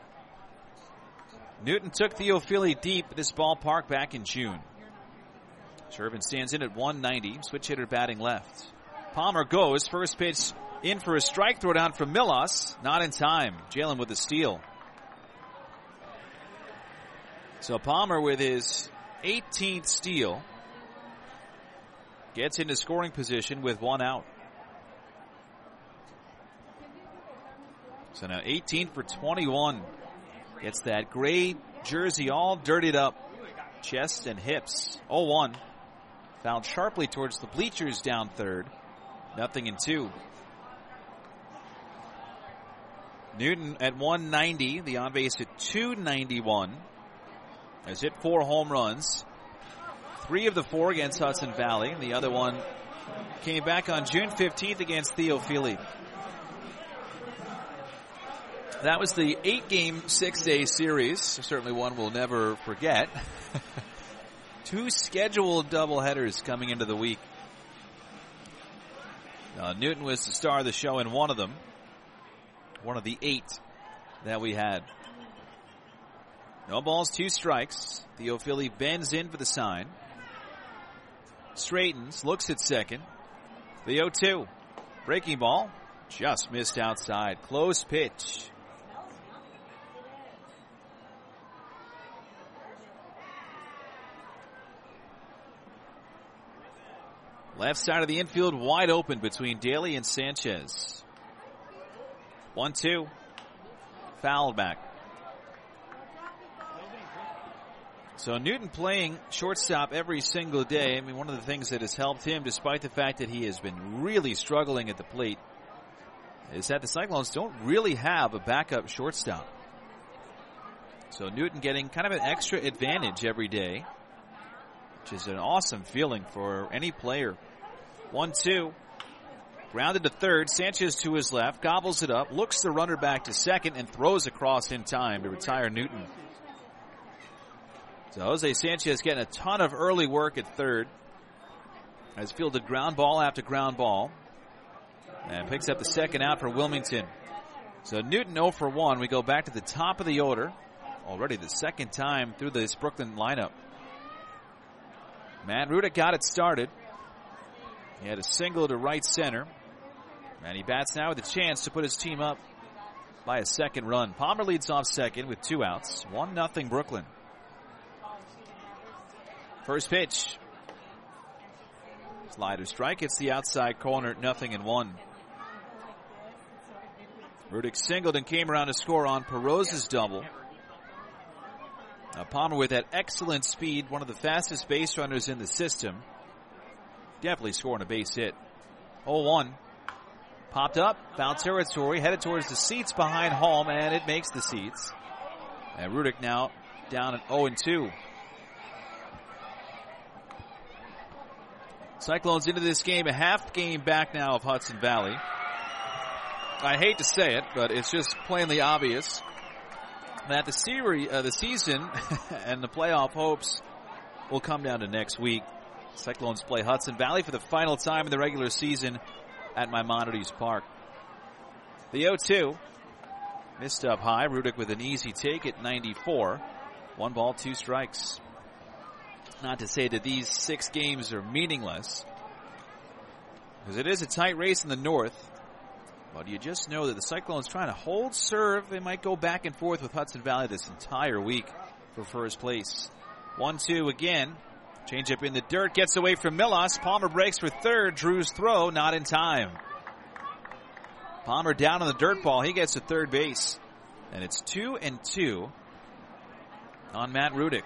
Newton took Theophili deep at this ballpark back in June. Shervin stands in at one ninety, switch hitter batting left. Palmer goes, first pitch in for a strike, throw down from Millas, not in time. Jalen with the steal. So Palmer with his eighteenth steal. gets into scoring position with one out. So now eighteen for twenty-one. Gets that gray jersey all dirtied up. Chest and hips. oh one. Fouled sharply towards the bleachers down third. Nothing in two. Newton at one ninety. The on base at two ninety-one. Has hit four home runs. Three of the four against Hudson Valley. The other one came back on June fifteenth against Theophily. That was the eight-game, six-day series. Certainly one we'll never forget. Two scheduled doubleheaders coming into the week. Uh, Newton was the star of the show in one of them. One of the eight that we had. No balls, two strikes. Theophily bends in for the sign. Straightens, looks at second. The oh two. Breaking ball. Just missed outside. Close pitch. Left side of the infield wide open between Daly and Sanchez. one two. Foul back. So Newton playing shortstop every single day. I mean, one of the things that has helped him, despite the fact that he has been really struggling at the plate, is that the Cyclones don't really have a backup shortstop. So Newton getting kind of an extra advantage every day, which is an awesome feeling for any player. one two. Grounded to third. Sanchez to his left. Gobbles it up. Looks the runner back to second and throws across in time to retire Newton. So Jose Sanchez getting a ton of early work at third. Has fielded ground ball after ground ball. And picks up the second out for Wilmington. So Newton oh for one. We go back to the top of the order. Already the second time through this Brooklyn lineup. Matt Rudick got it started. He had a single to right center. And he bats now with a chance to put his team up by a second run. Palmer leads off second with two outs. one nothing Brooklyn. First pitch. Slider strike. It's the outside corner. Nothing in one. Rudick singled and came around to score on Perosa's double. Now Palmer with that excellent speed. One of the fastest base runners in the system. Definitely scoring a base hit. oh one. Popped up. Foul territory. Headed towards the seats behind home. And it makes the seats. And Rudick now down at oh and two. Cyclones into this game, a half game back now of Hudson Valley. I hate to say it, but it's just plainly obvious that the series, uh, the season and the playoff hopes will come down to next week. Cyclones play Hudson Valley for the final time in the regular season at Maimonides Park. The oh two. Missed up high. Rudick with an easy take at ninety-four. One ball, two strikes. Not to say that these six games are meaningless, because it is a tight race in the north. But you just know that the Cyclones trying to hold serve. They might go back and forth with Hudson Valley this entire week for first place. one two again. Change up in the dirt. Gets away from Milas. Palmer breaks for third. Drew's throw not in time. Palmer down on the dirt ball. He gets to third base. And it's two and two on Matt Rudick.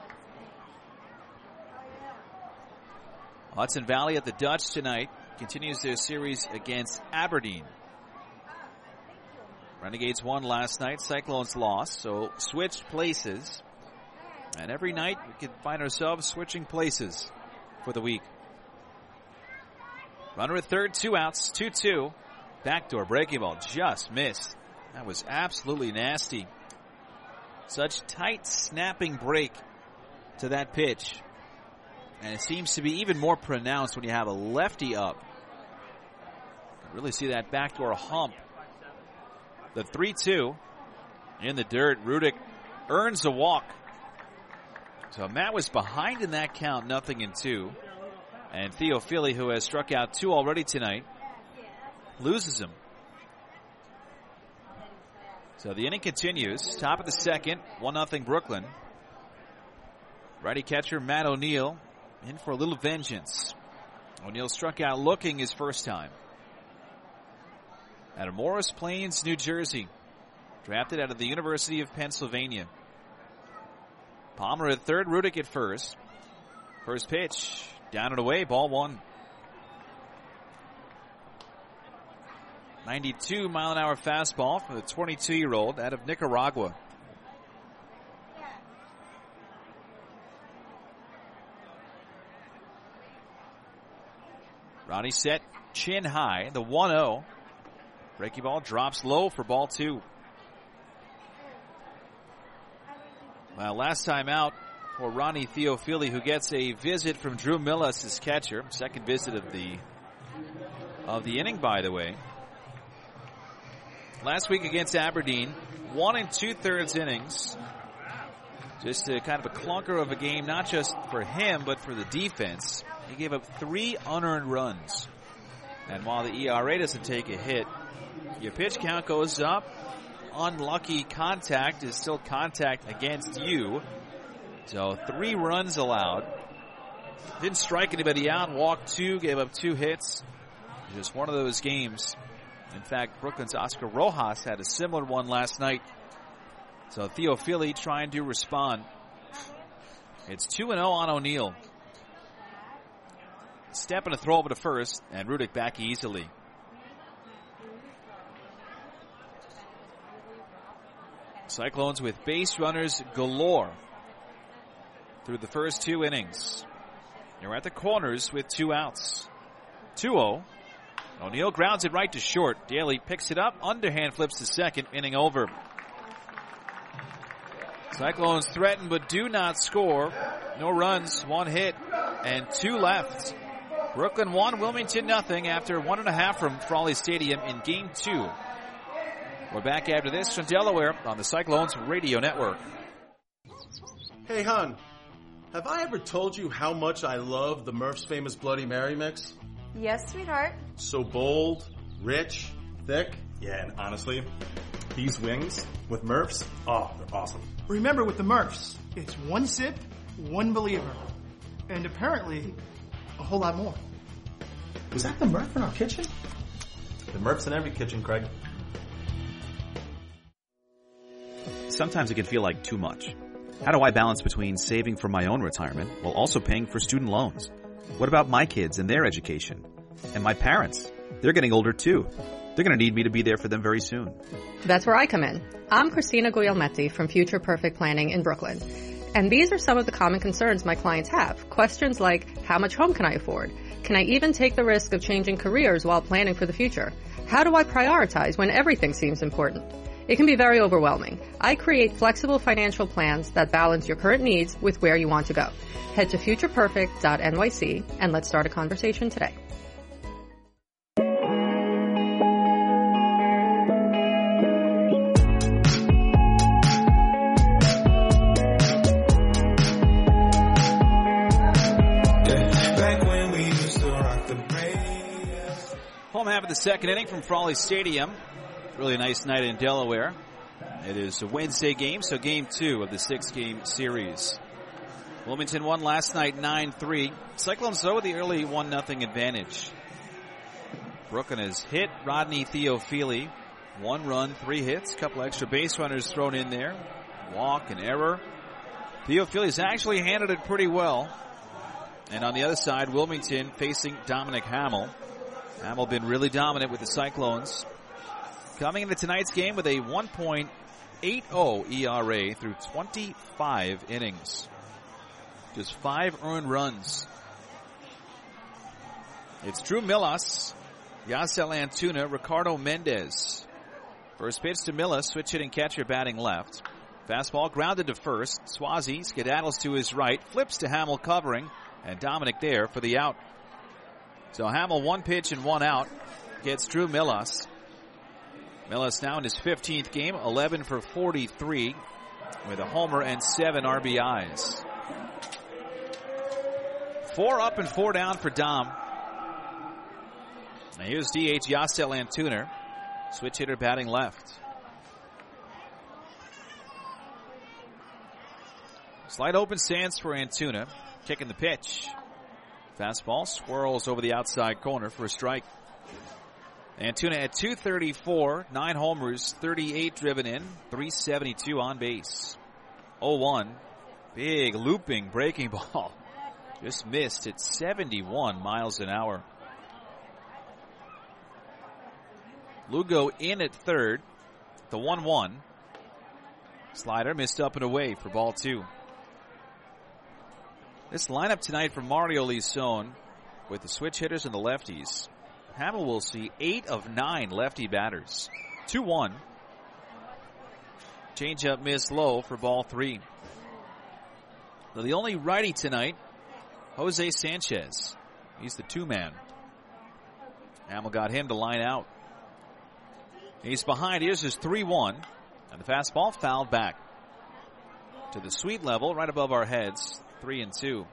Hudson Valley at the Dutch tonight continues their series against Aberdeen. Renegades won last night. Cyclones lost, so switched places. And every night we can find ourselves switching places for the week. Runner at third, two outs, two two. Backdoor breaking ball just missed. That was absolutely nasty. Such tight snapping break to that pitch. And it seems to be even more pronounced when you have a lefty up. You really see that backdoor hump. The three two in the dirt. Rudick earns a walk. So Matt was behind in that count, nothing in two. And Theophily, who has struck out two already tonight, loses him. So the inning continues. Top of the second, one nothing Brooklyn. Righty catcher Matt O'Neill in for a little vengeance. O'Neill struck out looking his first time. Out of Morris Plains, New Jersey. Drafted out of the University of Pennsylvania. Palmer at third, Rudick at first. First pitch, down and away, ball one. ninety-two mile an hour fastball for the twenty-two-year-old out of Nicaragua. Ronnie set, chin high, the one oh. Breaking ball drops low for ball two. Well, last time out for Ronnie Theophili, who gets a visit from Drew Millas, his catcher. Second visit of the of the inning, by the way. Last week against Aberdeen, one and two-thirds innings. Just a kind of a clunker of a game, not just for him, but for the defense. He gave up three unearned runs. And while the E R A doesn't take a hit, your pitch count goes up. Unlucky contact is still contact against you. So three runs allowed. Didn't strike anybody out. Walked two, gave up two hits. Just one of those games. In fact, Brooklyn's Oscar Rojas had a similar one last night. So Theophili trying to respond. It's two and oh on O'Neill. Step and a throw over to first, and Rudick back easily. Cyclones with base runners galore through the first two innings. They're at the corners with two outs. two oh. O'Neill grounds it right to short. Daly picks it up, underhand flips to second, inning over. Cyclones threaten but do not score. No runs, one hit, and two left. Brooklyn won, Wilmington nothing after one and a half from Frawley Stadium in game two. We're back after this from Delaware on the Cyclones Radio Network. Hey, hon, have I ever told you how much I love the Murph's famous Bloody Mary mix? Yes, sweetheart. So bold, rich, thick. Yeah, and honestly, these wings with Murph's, oh, they're awesome. Remember, with the Murph's, it's one sip, one believer. And apparently, a whole lot more. Was that the Murph in our kitchen? The Murph's in every kitchen, Craig. Sometimes it can feel like too much. How do I balance between saving for my own retirement while also paying for student loans? What about my kids and their education? And my parents? They're getting older too. They're going to need me to be there for them very soon. That's where I come in. I'm Christina Guglielmetti from Future Perfect Planning in Brooklyn. And these are some of the common concerns my clients have. Questions like, how much home can I afford? Can I even take the risk of changing careers while planning for the future? How do I prioritize when everything seems important? It can be very overwhelming. I create flexible financial plans that balance your current needs with where you want to go. Head to future perfect dot N Y C and let's start a conversation today. Home half of the second inning from Frawley Stadium. Really nice night in Delaware. It is a Wednesday game, so game two of the six-game series. Wilmington won last night nine three. Cyclones, though, with the early one nothing advantage. Brooklyn has hit Rodney Theophili. One run, three hits, couple extra base runners thrown in there. Walk, an error. Theophili's actually handled it pretty well. And on the other side, Wilmington facing Dominic Hamill. Hamill been really dominant with the Cyclones. Coming into tonight's game with a one point eight oh E R A through twenty-five innings. Just five earned runs. It's Drew Millas, Yasel Antuna, Ricardo Mendez. First pitch to Millas, switch hitting catcher batting left. Fastball grounded to first. Swazi skedaddles to his right, flips to Hamill covering, and Dominic there for the out. So Hamill one pitch and one out gets Drew Millas. Millas now in his fifteenth game, eleven for forty-three with a homer and seven R B Is. Four up and four down for Dom. Now here's D H Yasel Antuna, switch hitter batting left. Slight open stance for Antuna, kicking the pitch. Fastball swirls over the outside corner for a strike. Antuna at two thirty-four, nine homers, thirty-eight driven in, three seventy-two on base. oh one, big looping breaking ball. Just missed at seventy-one miles an hour. Lugo in at third, the one one. Slider missed up and away for ball two. This lineup tonight for Mario Lison with the switch hitters and the lefties. Hamill will see eight of nine lefty batters. two one. Changeup missed low for ball three. Now the only righty tonight, Jose Sanchez. He's the two-man. Hamill got him to line out. He's behind. Here's his three one. And the fastball fouled back to the sweet level right above our heads. Three and two.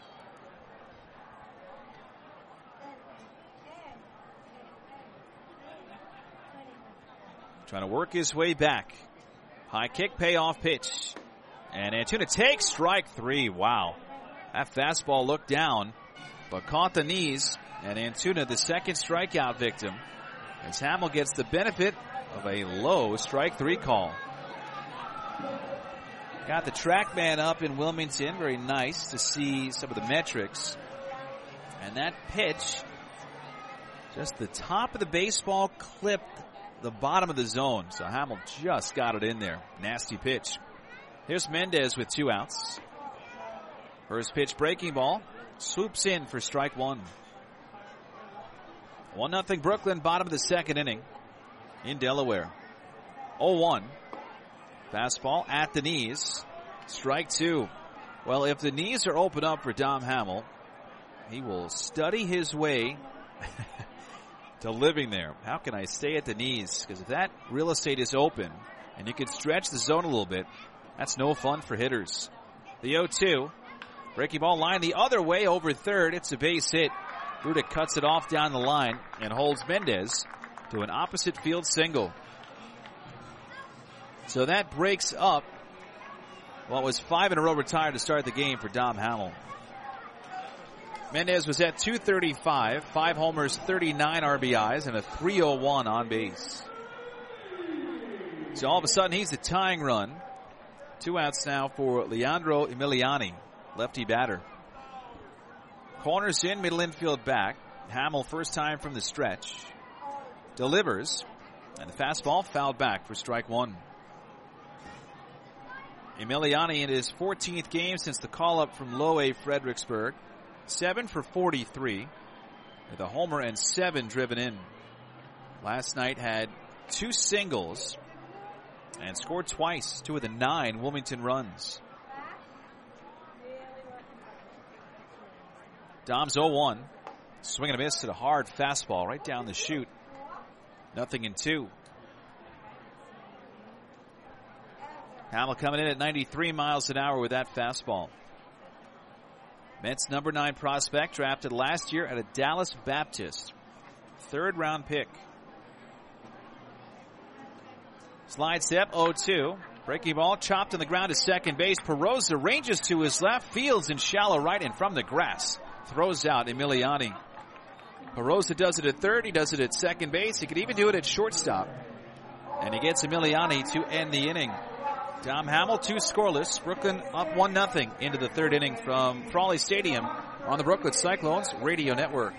Trying to work his way back. High kick, payoff pitch. And Antuna takes strike three. Wow. That fastball looked down, but caught the knees. And Antuna, the second strikeout victim, as Hamill gets the benefit of a low strike three call. Got the track man up in Wilmington. Very nice to see some of the metrics. And that pitch, just the top of the baseball clipped the bottom of the zone. So Hamill just got it in there. Nasty pitch. Here's Mendez with two outs. First pitch breaking ball. Swoops in for strike one. one nothing Brooklyn, bottom of the second inning in Delaware. oh one. Fastball at the knees. Strike two. Well, if the knees are open up for Dom Hamill, he will study his way to living there. How can I stay at the knees? Because if that real estate is open and you can stretch the zone a little bit, that's no fun for hitters. The oh two. Breaking ball line the other way over third. It's a base hit. Rudick cuts it off down the line and holds Mendez to an opposite field single. So that breaks up what was five in a row retired to start the game for Dom Hamill. Mendez was at two thirty-five, five homers, thirty-nine R B Is, and a three oh one on base. So all of a sudden he's the tying run. Two outs now for Leandro Emiliani, lefty batter. Corners in, middle infield back. Hamill first time from the stretch. Delivers, and the fastball fouled back for strike one. Emiliani in his fourteenth game since the call-up from Low A Fredericksburg. Seven for forty-three with a homer and seven driven in. Last night had two singles and scored twice, two of the nine Wilmington runs. Dom's oh one. Swing and a miss at a hard fastball right down the chute. Nothing in two. Hamill coming in at ninety-three miles an hour with that fastball. Mets number nine prospect drafted last year at a Dallas Baptist. Third round pick. Slide step oh two. Breaking ball chopped on the ground to second base. Perosa ranges to his left, fields in shallow right and from the grass. Throws out Emiliani. Perosa does it at third. He does it at second base. He could even do it at shortstop. And he gets Emiliani to end the inning. Dom Hamill, two scoreless. Brooklyn up one nothing into the third inning from Frawley Stadium on the Brooklyn Cyclones Radio Network.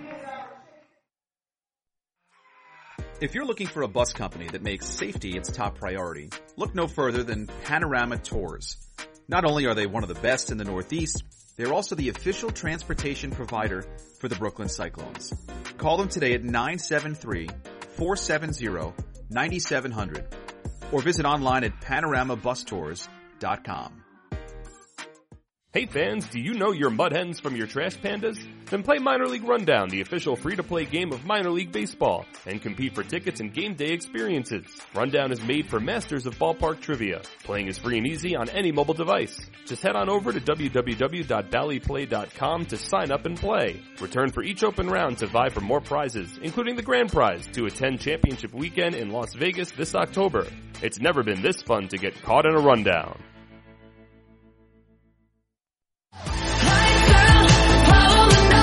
If you're looking for a bus company that makes safety its top priority, look no further than Panorama Tours. Not only are they one of the best in the Northeast, they're also the official transportation provider for the Brooklyn Cyclones. Call them today at nine seven three, four seven zero, nine seven zero zero or visit online at panorama bus tours dot com. Hey fans, do you know your mud hens from your trash pandas? Then play Minor League Rundown, the official free-to-play game of minor league baseball, and compete for tickets and game day experiences. Rundown is made for masters of ballpark trivia. Playing is free and easy on any mobile device. Just head on over to w w w dot bally play dot com to sign up and play. Return for each open round to vie for more prizes, including the grand prize to attend championship weekend in Las Vegas this October. It's never been this fun to get caught in a rundown. Follow the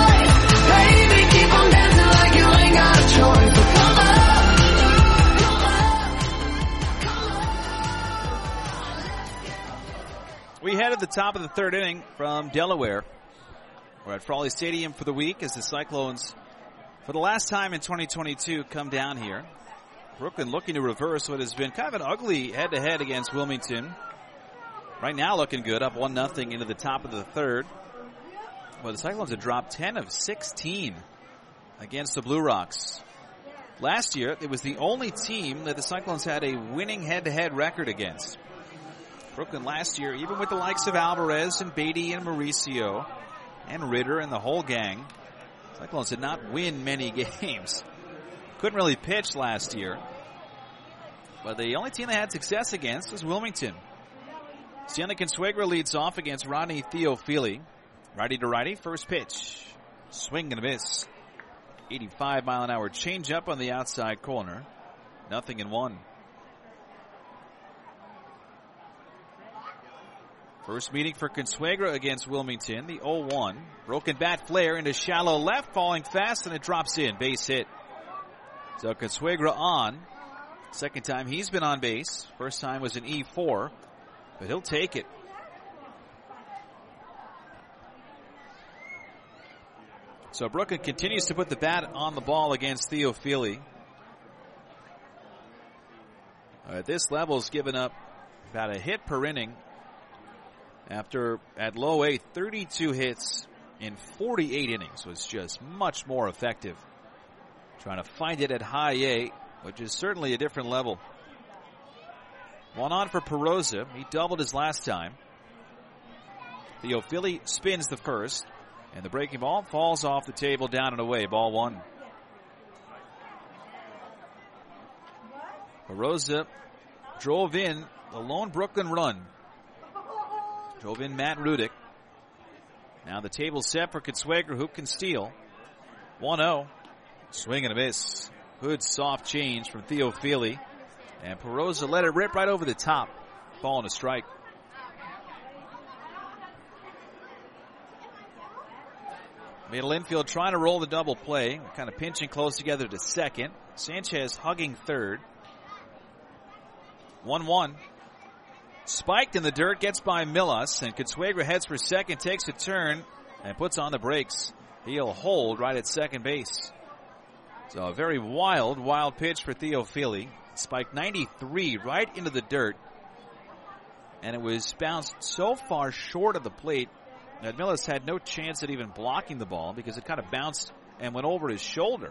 of the top of the third inning from Delaware. We're at Frawley Stadium for the week as the Cyclones, for the last time in twenty twenty-two, come down here. Brooklyn looking to reverse what has been kind of an ugly head-to-head against Wilmington. Right now looking good, up one nothing into the top of the third. Well, the Cyclones have dropped ten of sixteen against the Blue Rocks. Last year, it was the only team that the Cyclones had a winning head-to-head record against. Brooklyn last year, even with the likes of Alvarez and Beatty and Mauricio and Ritter and the whole gang, Cyclones did not win many games. Couldn't really pitch last year. But the only team they had success against was Wilmington. Stanley Consuegra leads off against Rodney Theophili. Righty to righty, first pitch. Swing and a miss. eighty-five mile an hour changeup on the outside corner. Nothing in one. First meeting for Consuegra against Wilmington, the oh one. Broken bat flare into shallow left, falling fast, and it drops in. Base hit. So Consuegra on. Second time he's been on base. First time was an E four, but he'll take it. So Brooklyn continues to put the bat on the ball against Theophili. At this level, has given up about a hit per inning. After, at low A, thirty-two hits in forty-eight innings, was just much more effective. Trying to find it at high A, which is certainly a different level. One on for Perosa. He doubled his last time. Theophili spins the first, and the breaking ball falls off the table, down and away. Ball one. Perosa drove in the lone Brooklyn run. Drove in Matt Rudick. Now the table's set for Consuegra, who can steal. one oh. Swing and a miss. Good soft change from Theophili. And Perosa let it rip right over the top. Ball and a strike. Middle infield trying to roll the double play. Kind of pinching close together to second. Sanchez hugging third. one one. Spiked in the dirt, gets by Millas, and Consuegra heads for second, takes a turn, and puts on the brakes. He'll hold right at second base. So a very wild, wild pitch for Theophili. Spiked ninety-three right into the dirt. And it was bounced so far short of the plate that Millas had no chance at even blocking the ball because it kind of bounced and went over his shoulder.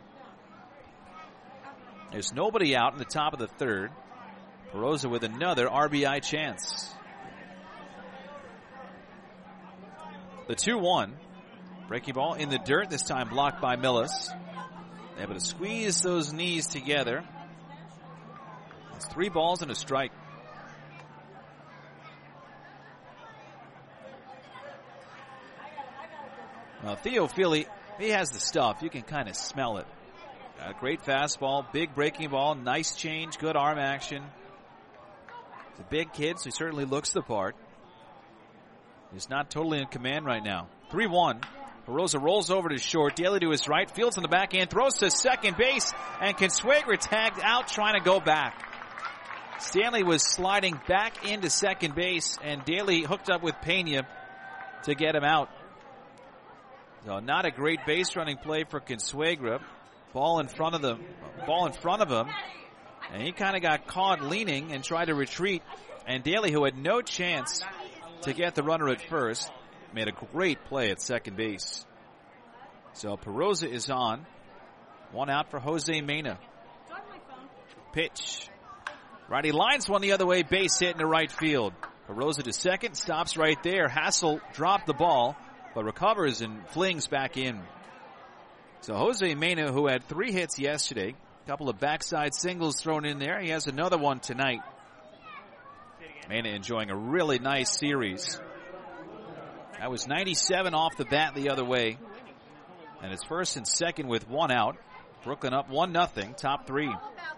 There's nobody out in the top of the third. Perosa with another R B I chance. The two one. Breaking ball in the dirt, this time blocked by Millas. Able to squeeze those knees together. It's three balls and a strike. Well, Theophili, he has the stuff. You can kind of smell it. Got a great fastball, big breaking ball, nice change, good arm action. He's a big kid, so he certainly looks the part. He's not totally in command right now. three one. Perosa rolls over to short. Daly to his right. Fields on the backhand. Throws to second base. And Consuegra tagged out trying to go back. Stanley was sliding back into second base. And Daly hooked up with Pena to get him out. So not a great base running play for Consuegra. Ball in front of them. Ball in front of him. And he kind of got caught leaning and tried to retreat. And Daly, who had no chance to get the runner at first, made a great play at second base. So Perosa is on. One out for Jose Mena. Pitch. Righty lines one the other way. Base hit into right field. Perosa to second. Stops right there. Hassel dropped the ball, but recovers and flings back in. So Jose Mena, who had three hits yesterday, a couple of backside singles thrown in there. He has another one tonight. Mena enjoying a really nice series. That was ninety-seven off the bat the other way. And it's first and second with one out. Brooklyn up one nothing, top three.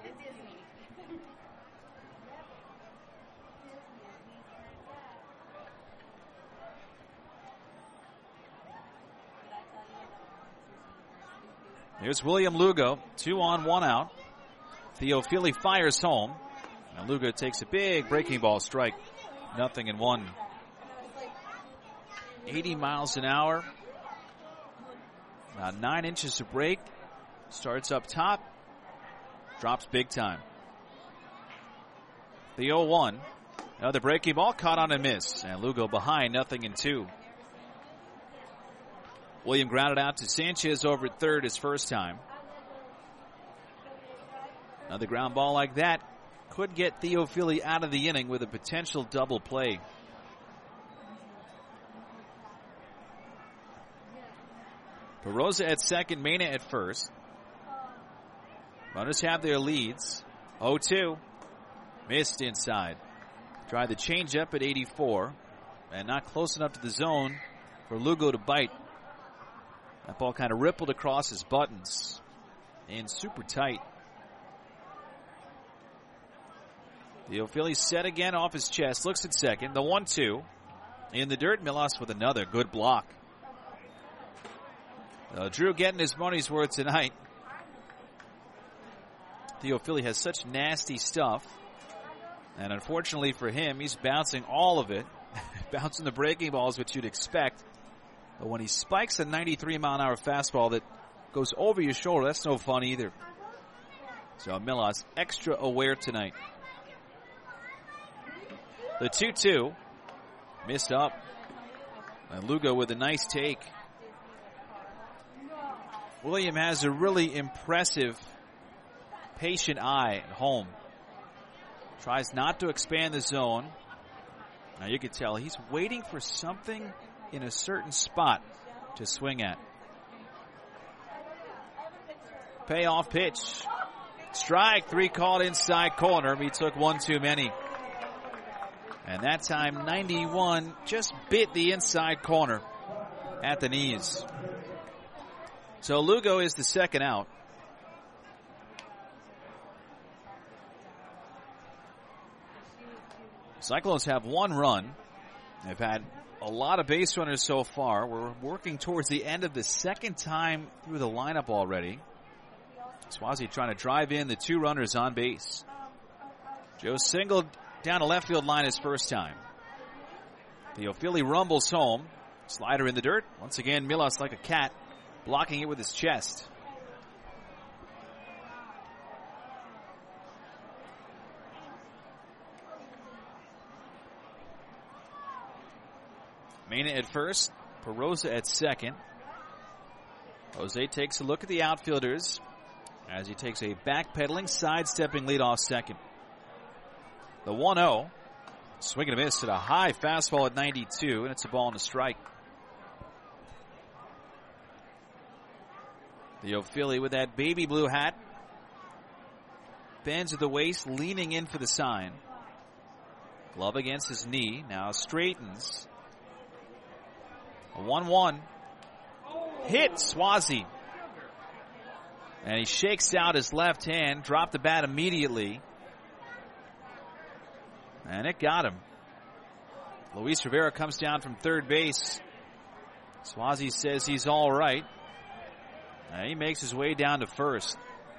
Here's William Lugo, two on, one out. Theophili fires home. And Lugo takes a big breaking ball strike. Nothing in one. eighty miles an hour. About nine inches of break. Starts up top. Drops big time. The oh one. Another breaking ball caught on a miss. And Lugo behind, nothing in two. William grounded out to Sanchez over at third his first time. Another ground ball like that could get Theophili out of the inning with a potential double play. Perosa at second, Mena at first. Runners have their leads. oh two. Missed inside. Tried the changeup at eighty-four. And not close enough to the zone for Lugo to bite. That ball kind of rippled across his buttons. And super tight. Theophili set again off his chest. Looks at second. The one two. In the dirt, Milas with another good block. Uh, Drew getting his money's worth tonight. Theophili has such nasty stuff. And unfortunately for him, he's bouncing all of it. Bouncing the breaking balls, which you'd expect. But when he spikes a ninety-three mile an hour fastball that goes over your shoulder, that's no fun either. So Milas extra aware tonight. The two two. Missed up. And Lugo with a nice take. William has a really impressive, patient eye at home. Tries not to expand the zone. Now you can tell he's waiting for something in a certain spot to swing at. Payoff pitch. Strike, three called inside corner. He took one too many. And that time, ninety-one just bit the inside corner at the knees. So Lugo is the second out. Cyclones have one run. They've had a lot of base runners so far. We're working towards the end of the second time through the lineup already. Swazi trying to drive in the two runners on base. Joe singled down a left field line his first time. Theophili rumbles home. Slider in the dirt. Once again, Milas like a cat, blocking it with his chest. Mena at first, Perosa at second. Jose takes a look at the outfielders as he takes a backpedaling, sidestepping lead off second. The one oh. Swing and a miss at a high fastball at ninety-two, and it's a ball and a strike. Theophili with that baby blue hat. Bends at the waist, leaning in for the sign. Glove against his knee. Now straightens. A one one. Hit Swazi. And he shakes out his left hand. Dropped the bat immediately. And it got him. Luis Rivera comes down from third base. Swazi says he's all right. And he makes his way down to first.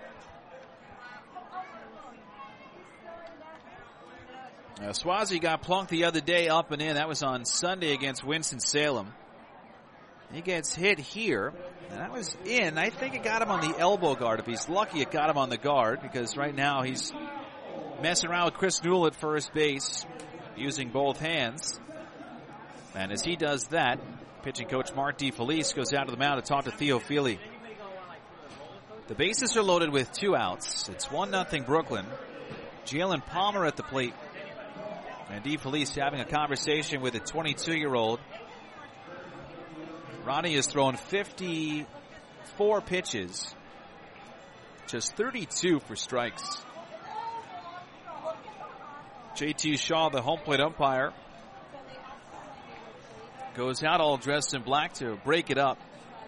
Now, Swazi got plunked the other day up and in. That was on Sunday against Winston-Salem. He gets hit here. And that was in. I think it got him on the elbow guard. If he's lucky, it got him on the guard, because right now he's messing around with Chris Newell at first base, using both hands. And as he does that, pitching coach Mark DeFelice goes out to the mound to talk to Theophili. The bases are loaded with two outs. It's one nothing Brooklyn. Jalen Palmer at the plate. And DeFelice having a conversation with a twenty-two-year-old. Ronnie has thrown fifty-four pitches. Just thirty-two for strikes. J T Shaw, the home plate umpire, goes out all dressed in black to break it up.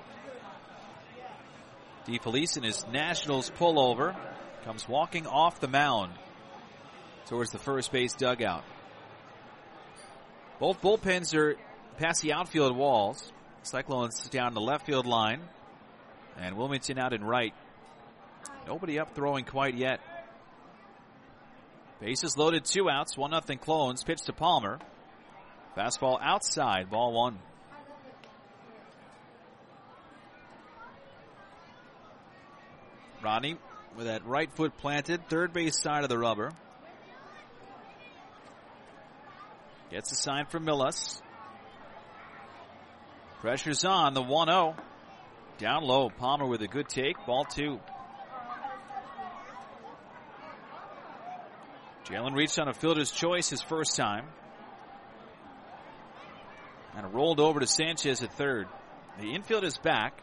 DeFelice in his Nationals pullover comes walking off the mound towards the first base dugout. Both bullpens are past the outfield walls. Cyclones down the left field line, and Wilmington out in right. Nobody up throwing quite yet. Bases loaded, two outs, one nothing Clones. Pitch to Palmer. Fastball outside, ball one. Rodney with that right foot planted, third base side of the rubber. Gets a sign from Millas. Pressure's on, the one oh. Down low, Palmer with a good take, ball two. Jalen reached on a fielder's choice his first time. And it rolled over to Sanchez at third. The infield is back.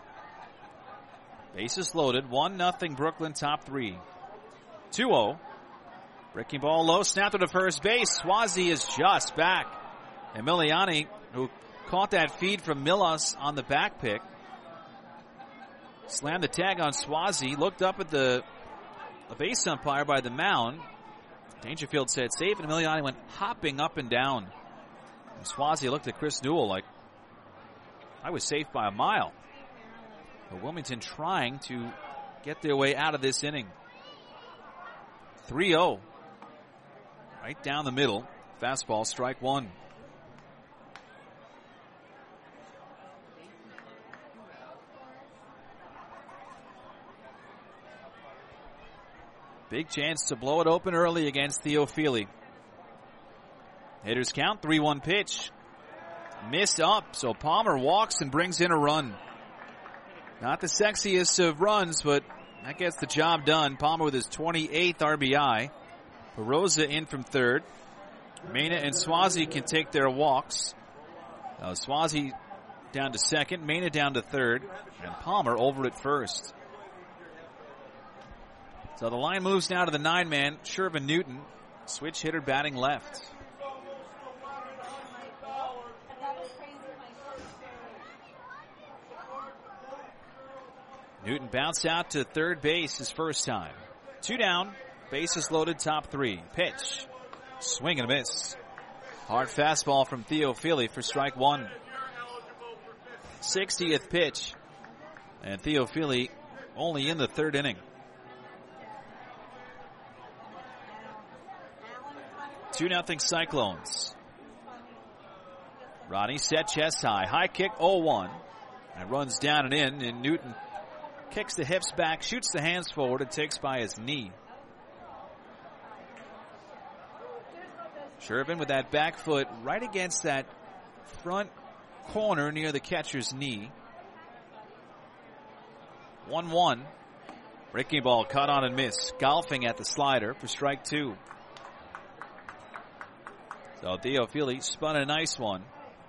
Bases loaded. one nothing Brooklyn, top three. two oh. Breaking ball low. Snapped to first base. Swazi is just back. Emiliani, who caught that feed from Millas on the back pick, slammed the tag on Swazi. Looked up at the, the base umpire by the mound. Dangerfield said safe, and Emiliani went hopping up and down. And Swazi looked at Chris Newell like, I was safe by a mile. But Wilmington trying to get their way out of this inning. three oh. Right down the middle. Fastball, strike one. Big chance to blow it open early against Theophili. Hitters count, three one pitch. Missed up, so Palmer walks and brings in a run. Not the sexiest of runs, but that gets the job done. Palmer with his twenty-eighth R B I. Perosa in from third. Mena and Swazi can take their walks. Now Swazi down to second, Mena down to third, and Palmer over at first. So the line moves now to the nine-man, Shervin Newton, switch hitter batting left. Newton bounced out to third base his first time. Two down, bases loaded, top three. Pitch, swing and a miss. Hard fastball from Theophili for strike one. sixtieth pitch, and Theophili only in the third inning. two nothing Cyclones. Rodney set chest high. High kick oh one. And runs down and in. And Newton kicks the hips back, shoots the hands forward, and takes by his knee. Shervin with that back foot right against that front corner near the catcher's knee. one one. Breaking ball cut on and miss. Golfing at the slider for strike two. So Theophili spun a nice one.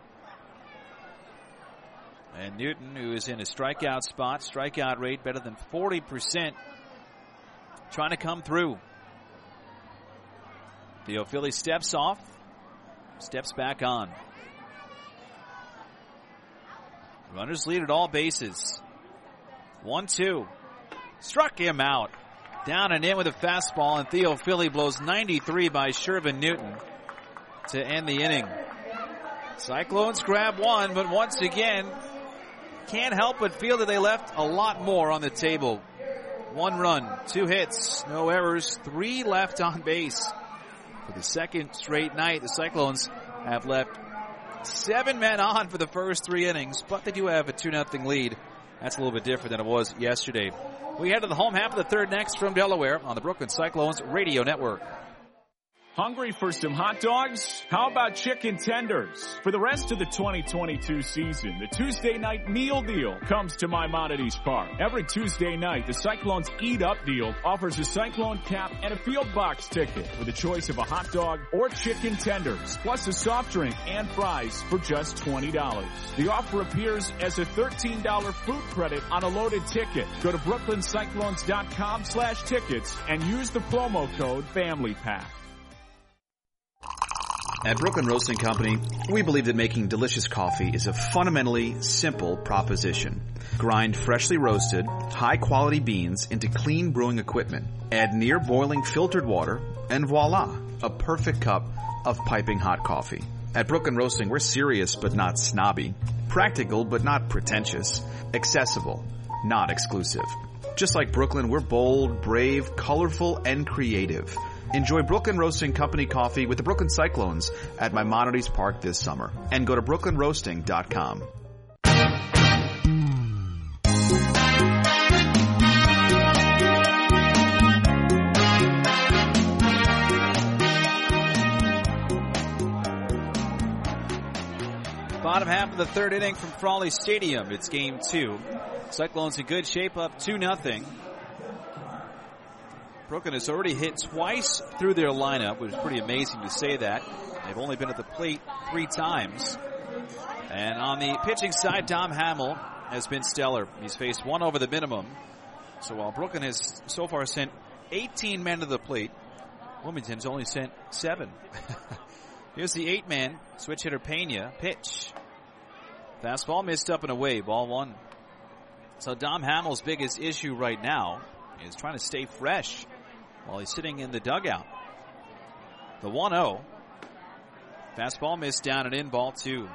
And Newton, who is in a strikeout spot, strikeout rate better than forty percent, trying to come through. Theophili steps off, steps back on. Runners lead at all bases. one two. Struck him out. Down and in with a fastball, and Theophili blows ninety-three by Shervin Newton to end the inning. Cyclones grab one, but once again, can't help but feel that they left a lot more on the table. One run, two hits, no errors, three left on base. For the second straight night, the Cyclones have left seven men on for the first three innings, but they do have a two nothing lead. That's a little bit different than it was yesterday. We head to the home half of the third next from Delaware on the Brooklyn Cyclones Radio Network. Hungry for some hot dogs? How about chicken tenders? For the rest of the twenty twenty-two season, the Tuesday night meal deal comes to Maimonides Park. Every Tuesday night, the Cyclones Eat Up deal offers a Cyclone cap and a field box ticket with a choice of a hot dog or chicken tenders, plus a soft drink and fries for just twenty dollars. The offer appears as a thirteen dollars food credit on a loaded ticket. Go to brooklyn cyclones dot com slash tickets and use the promo code FAMILYPACK. At Brooklyn Roasting Company, we believe that making delicious coffee is a fundamentally simple proposition. Grind freshly roasted, high-quality beans into clean brewing equipment. Add near-boiling filtered water, and voila, a perfect cup of piping hot coffee. At Brooklyn Roasting, we're serious but not snobby. Practical but not pretentious. Accessible, not exclusive. Just like Brooklyn, we're bold, brave, colorful, and creative. Enjoy Brooklyn Roasting Company coffee with the Brooklyn Cyclones at Maimonides Park this summer. And go to brooklyn roasting dot com. Bottom half of the third inning from Frawley Stadium. It's game two. Cyclones in good shape, up two nothing. Brooklyn has already hit twice through their lineup, which is pretty amazing to say that. They've only been at the plate three times. And on the pitching side, Dom Hamill has been stellar. He's faced one over the minimum. So while Brooklyn has so far sent eighteen men to the plate, Wilmington's only sent seven. Here's the eight-man, switch hitter Pena. Pitch. Fastball missed up and away, ball one. So Dom Hamill's biggest issue right now is trying to stay fresh while he's sitting in the dugout. The one oh. Fastball missed down and in, ball two.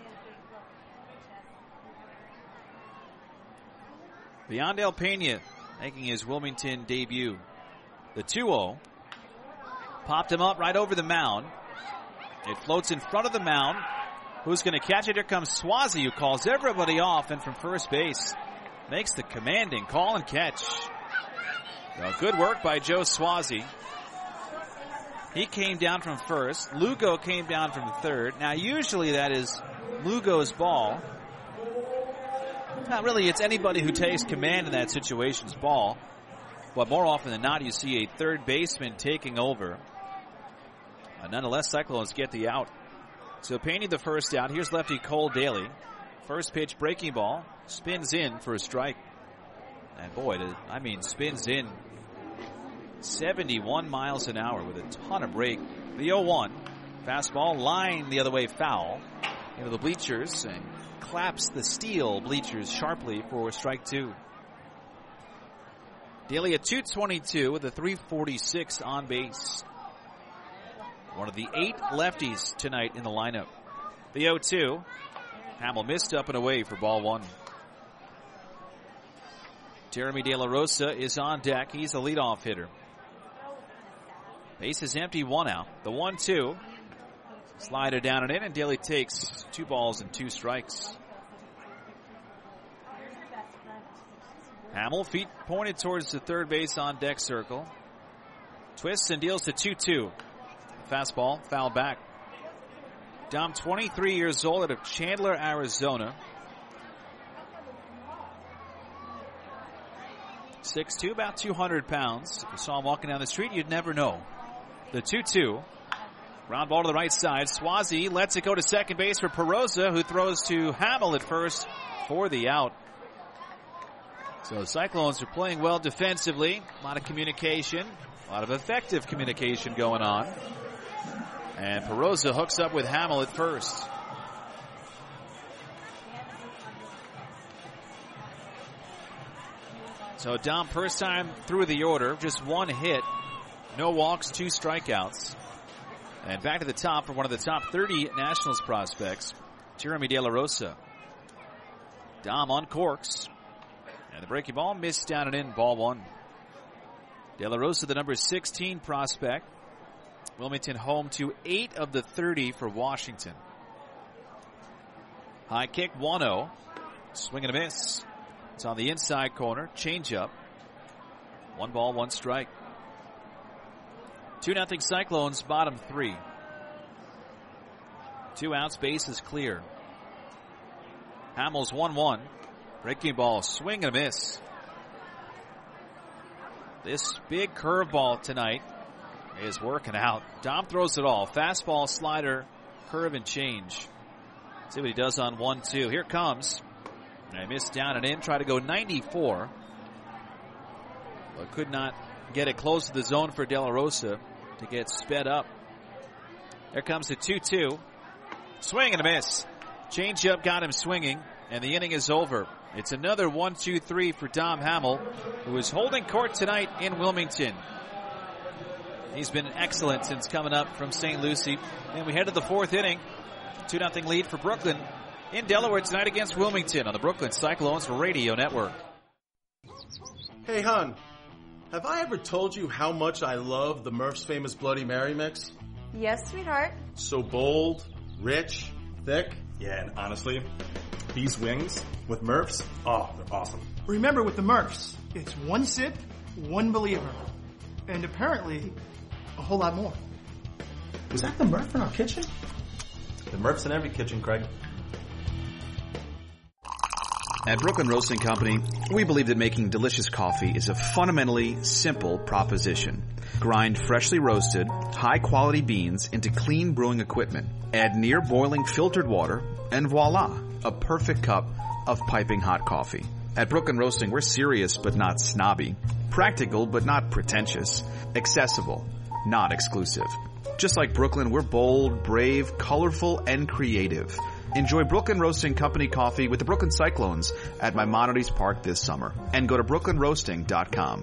Leondel Pena making his Wilmington debut. The two oh. Popped him up right over the mound. It floats in front of the mound. Who's going to catch it? Here comes Swazi, who calls everybody off, and from first base makes the commanding call and catch. Well, good work by Joe Swazi. He came down from first. Lugo came down from third. Now, usually that is Lugo's ball. Not really, it's anybody who takes command in that situation's ball. But more often than not, you see a third baseman taking over. Uh, nonetheless, Cyclones get the out. So Pena the first out. Here's lefty Cole Daly. First pitch, breaking ball. Spins in for a strike. And boy, I mean, spins in seventy-one miles an hour with a ton of break. The oh one. Fastball line the other way, foul. Into the bleachers and claps the steel bleachers sharply for strike two. Daly at two twenty-two with a three forty-six on base. One of the eight lefties tonight in the lineup. The oh two. Hamill missed up and away for ball one. Jeremy De La Rosa is on deck. He's the leadoff hitter. Base is empty, one out. The one two. Slider down and in, and Daly takes two balls and two strikes. Hamill, feet pointed towards the third base on deck circle. Twists and deals to two two. Fastball, foul back. Dom, twenty-three years old, out of Chandler, Arizona. six two, about two hundred pounds. If you saw him walking down the street, you'd never know. The two two. Ground ball to the right side. Swazi lets it go to second base for Perosa, who throws to Hamill at first for the out. So the Cyclones are playing well defensively. A lot of communication. A lot of effective communication going on. And Perosa hooks up with Hamill at first. So Dom, first time through the order, just one hit, no walks, two strikeouts. And back to the top for one of the top thirty Nationals prospects, Jeremy De La Rosa. Dom uncorks. And the breaking ball missed down and in, ball one. De La Rosa, the number sixteen prospect. Wilmington home to eight of the thirty for Washington. High kick, one oh. Swing and a miss. It's on the inside corner. Changeup. One ball, one strike. two nothing Cyclones, bottom three. Two outs, base is clear. Hamill's one one. Breaking ball, swing and a miss. This big curveball tonight is working out. Dom throws it all. Fastball, slider, curve, and change. See what he does on one two. Here it comes. And I missed down and in. Try to go ninety-four. But could not get it close to the zone for De La Rosa to get sped up. There comes the two two. Swing and a miss. Changeup got him swinging. And the inning is over. It's another one two three for Dom Hamill, who is holding court tonight in Wilmington. He's been excellent since coming up from Saint Lucie. And we head to the fourth inning. two nothing lead for Brooklyn in Delaware tonight against Wilmington on the Brooklyn Cyclones Radio Network. Hey, hon. Have I ever told you how much I love the Murph's Famous Bloody Mary mix? Yes, sweetheart. So bold, rich, thick. Yeah, and honestly, these wings with Murph's, oh, they're awesome. Remember, with the Murph's, it's one sip, one believer. And apparently, a whole lot more. Was that the Murph in our kitchen? The Murph's in every kitchen, Craig. At Brooklyn Roasting Company, we believe that making delicious coffee is a fundamentally simple proposition. Grind freshly roasted, high-quality beans into clean brewing equipment. Add near-boiling filtered water, and voila, a perfect cup of piping hot coffee. At Brooklyn Roasting, we're serious but not snobby. Practical but not pretentious. Accessible, not exclusive. Just like Brooklyn, we're bold, brave, colorful, and creative. Enjoy Brooklyn Roasting Company coffee with the Brooklyn Cyclones at Maimonides Park this summer. And go to brooklyn roasting dot com.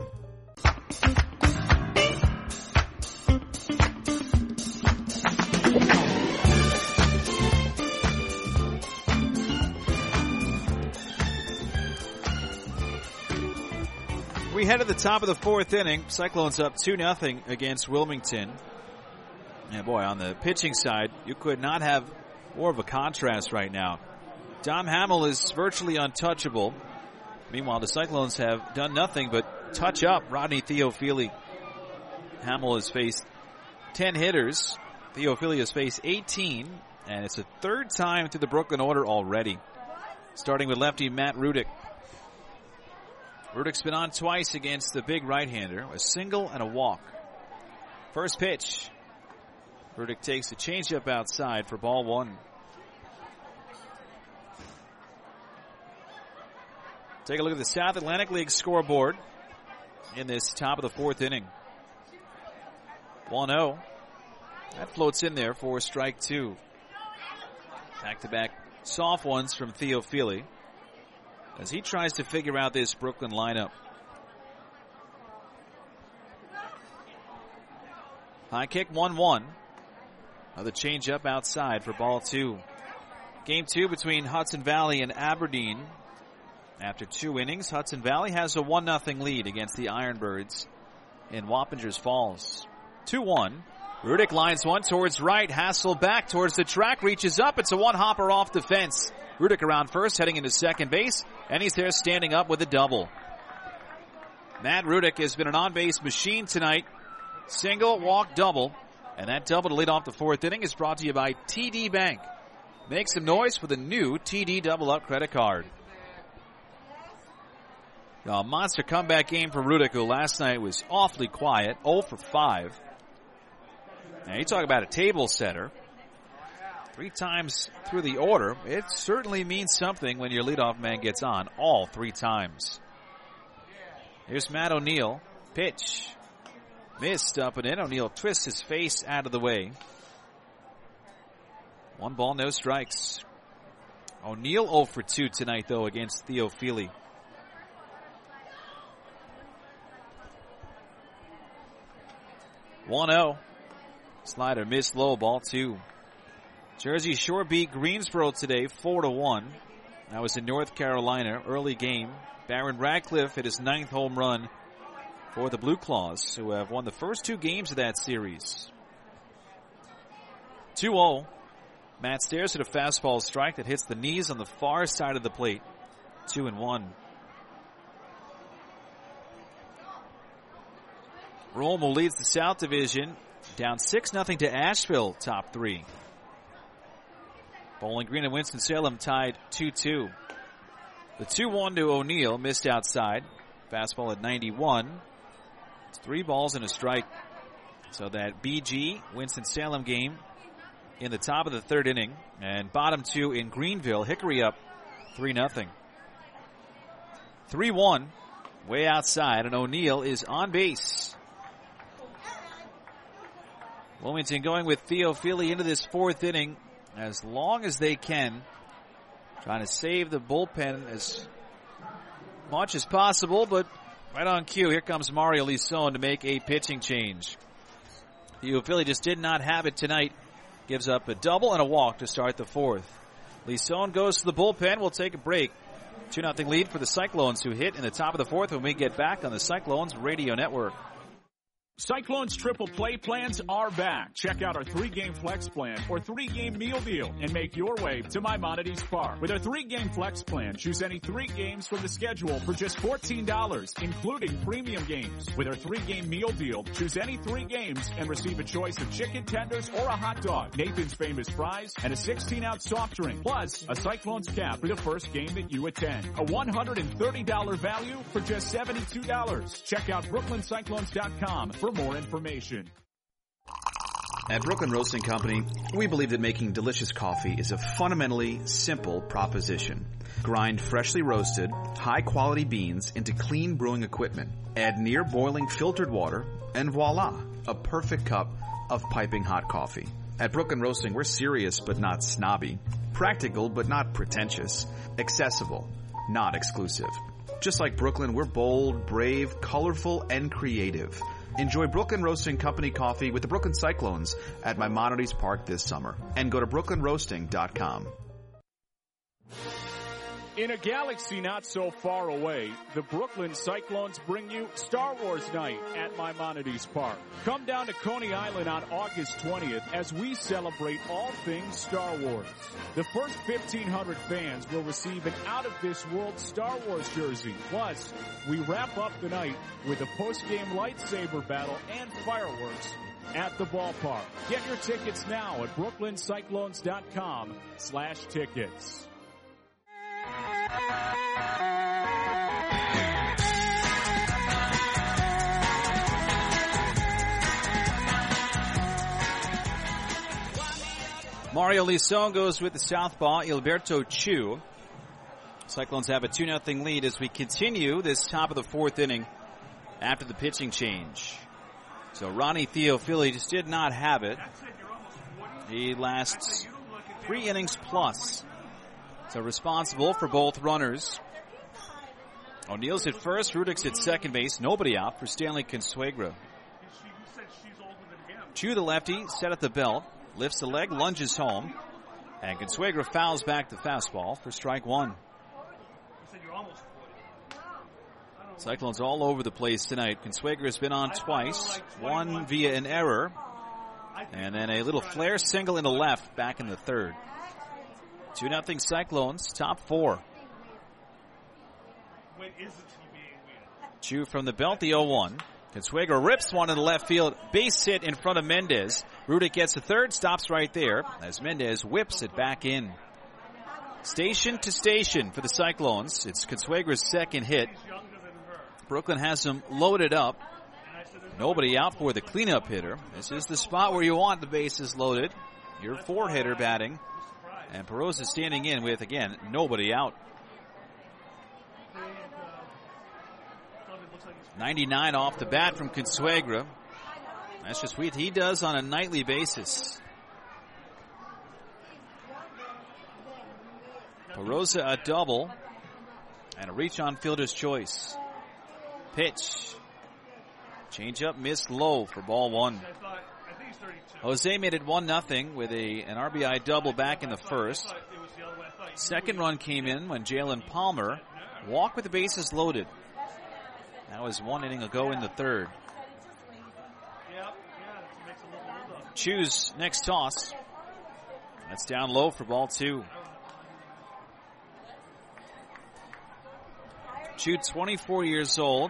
We head to the top of the fourth inning. Cyclones up two nothing against Wilmington. And boy, on the pitching side, you could not have more of a contrast right now. Dom Hamill is virtually untouchable. Meanwhile, the Cyclones have done nothing but touch up Rodney Theophili. Hamill has faced ten hitters. Theophili has faced eighteen. And it's the third time through the Brooklyn order already. Starting with lefty Matt Rudick. Rudick's been on twice against the big right-hander. A single and a walk. First pitch. Rudick takes a changeup outside for ball one. Take a look at the South Atlantic League scoreboard in this top of the fourth inning. one oh. That floats in there for strike two. Back-to-back soft ones from Theophili as he tries to figure out this Brooklyn lineup. High kick one one. Another change up outside for ball two. Game two between Hudson Valley and Aberdeen. After two innings, Hudson Valley has a one nothing lead against the Ironbirds in Wappingers Falls. two one. Rudick lines one towards right. Hassel back towards the track. Reaches up. It's a one-hopper off the fence. Rudick around first, heading into second base. And he's there standing up with a double. Matt Rudick has been an on-base machine tonight. Single, walk, double. And that double to lead off the fourth inning is brought to you by T D Bank. Make some noise with a new T D Double Up credit card. A monster comeback game for Rudick, who last night was awfully quiet, oh for five. Now, you talk about a table setter. Three times through the order, it certainly means something when your leadoff man gets on all three times. Here's Matt O'Neill. Pitch. Missed up and in. O'Neill twists his face out of the way. One ball, no strikes. O'Neill oh for two tonight, though, against Theophili. one oh. Slider missed low, ball two. Jersey Shore beat Greensboro today, four to one. That was in North Carolina, early game. Baron Radcliffe hit his ninth home run for the Blue Claws, who have won the first two games of that series. two oh. Matt stares at a fastball strike that hits the knees on the far side of the plate. two and one. Romo leads the South Division, down six nothing to Asheville, top three. Bowling Green and Winston-Salem tied two two. The two one to O'Neill, missed outside. Fastball at ninety-one. It's three balls and a strike. So that B G Winston-Salem game in the top of the third inning. And bottom two in Greenville. Hickory up three nothing. three one. Way outside, and O'Neill is on base. Wilmington going with Theophili into this fourth inning as long as they can. Trying to save the bullpen as much as possible, but right on cue, here comes Mario Lison to make a pitching change. Theophili just did not have it tonight. Gives up a double and a walk to start the fourth. Lison goes to the bullpen. We'll take a break. two nothing lead for the Cyclones, who hit in the top of the fourth when we get back on the Cyclones Radio Network. Cyclones Triple Play plans are back. Check out our three-game flex plan or three-game meal deal and make your way to Maimonides Park. With our three-game flex plan, choose any three games from the schedule for just fourteen dollars, including premium games. With our three-game meal deal, choose any three games and receive a choice of chicken tenders or a hot dog, Nathan's Famous Fries, and a sixteen-ounce soft drink, plus a Cyclones cap for the first game that you attend. A one hundred thirty dollars value for just seventy-two dollars. Check out Brooklyn Cyclones dot com for more information. At Brooklyn Roasting Company, we believe that making delicious coffee is a fundamentally simple proposition. Grind freshly roasted, high-quality beans into clean brewing equipment. Add near-boiling filtered water, and voila, a perfect cup of piping hot coffee. At Brooklyn Roasting, we're serious but not snobby. Practical but not pretentious. Accessible, not exclusive. Just like Brooklyn, we're bold, brave, colorful, and creative. Enjoy Brooklyn Roasting Company coffee with the Brooklyn Cyclones at Maimonides Park this summer. And go to brooklyn roasting dot com. In a galaxy not so far away, the Brooklyn Cyclones bring you Star Wars Night at Maimonides Park. Come down to Coney Island on August twentieth as we celebrate all things Star Wars. The first fifteen hundred fans will receive an out-of-this-world Star Wars jersey. Plus, we wrap up the night with a post-game lightsaber battle and fireworks at the ballpark. Get your tickets now at brooklyn cyclones dot com slash tickets. Mario Lison goes with the southpaw, Alberto Chu. Cyclones have a two nothing lead as we continue this top of the fourth inning after the pitching change. So Ronnie Theophili just did not have it. He lasts three innings plus. So responsible for both runners. O'Neill's at first, Rudik's at second base. Nobody out for Stanley Consuegra. Chu, the lefty, set at the belt. Lifts the leg, lunges home. And Consuegra fouls back the fastball for strike one. Cyclones all over the place tonight. Consuegra has been on twice. One via an error. And then a little flare single in the left back in the third. two nothing Cyclones, top four. Chu from the belt, the oh one. Consuegra rips one in the left field. Base hit in front of Mendez. Rudick gets the third, stops right there as Mendez whips it back in. Station to station for the Cyclones. It's Consuegra's second hit. Brooklyn has them loaded up. Nobody out for the cleanup hitter. This is the spot where you want the bases loaded. Your four hitter batting. And Perosa standing in with, again, nobody out. ninety-nine off the bat from Consuegra. That's just what he does on a nightly basis. Perosa a double. And a reach on fielder's choice. Pitch. Change up, missed low for ball one. Jose made it one nothing with a an R B I double back in the first. Second run came in when Jalen Palmer walked with the bases loaded. That was one inning ago in the third. Chu's next toss. That's down low for ball two. Chu, twenty-four years old.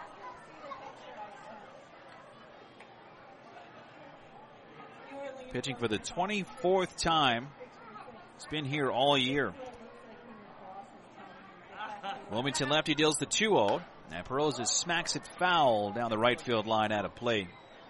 Pitching for the twenty-fourth time. He's been here all year. Wilmington lefty deals the two oh. And Perosa smacks it foul down the right field line out of play.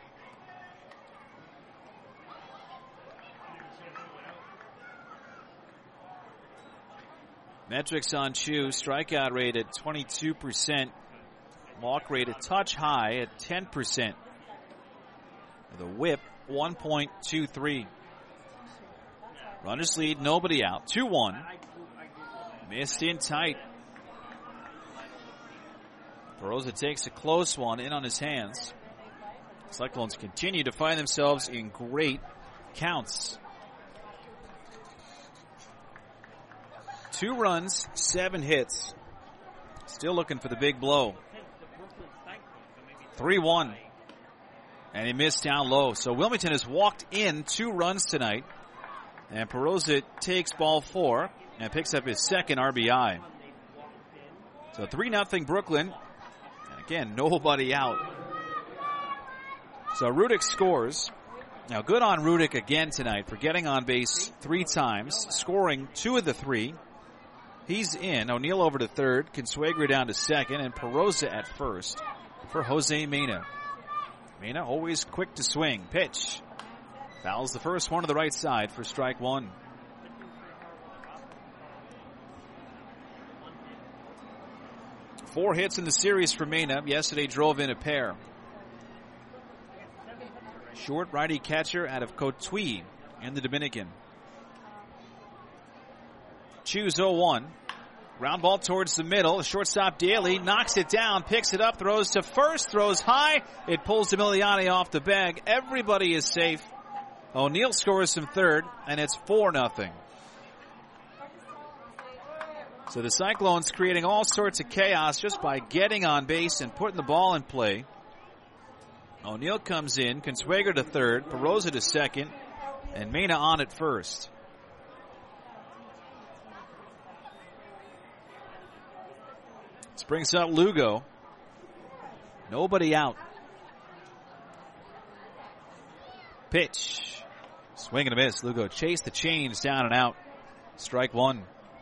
Metrics on Chu, strikeout rate at twenty-two percent. Walk rate a touch high at ten percent. The whip, one point two three. Runners lead, nobody out. two one. Missed in tight. Perosa takes a close one in on his hands. Cyclones continue to find themselves in great counts. Two runs, seven hits. Still looking for the big blow. three one. And he missed down low. So Wilmington has walked in two runs tonight. And Perosa takes ball four and picks up his second R B I. So three nothing Brooklyn. And again, nobody out. So Rudick scores. Now good on Rudick again tonight for getting on base three times, scoring two of the three. He's in. O'Neill over to third. Consuegra down to second. And Perosa at first for Jose Mena. Mena always quick to swing. Pitch. Fouls the first one to the right side for strike one. Four hits in the series for Mena. Yesterday drove in a pair. Short righty catcher out of Cotuí in the Dominican. Choose oh one. Ground ball towards the middle. Shortstop Daly knocks it down, picks it up, throws to first, throws high. It pulls Emiliani off the bag. Everybody is safe. O'Neill scores from third, and it's four nothing. So the Cyclones creating all sorts of chaos just by getting on base and putting the ball in play. O'Neill comes in, Consuegra to third, Perosa to second, and Mena on at first. This brings up Lugo. Nobody out. Pitch. Swing and a miss. Lugo chased the change down and out. Strike one.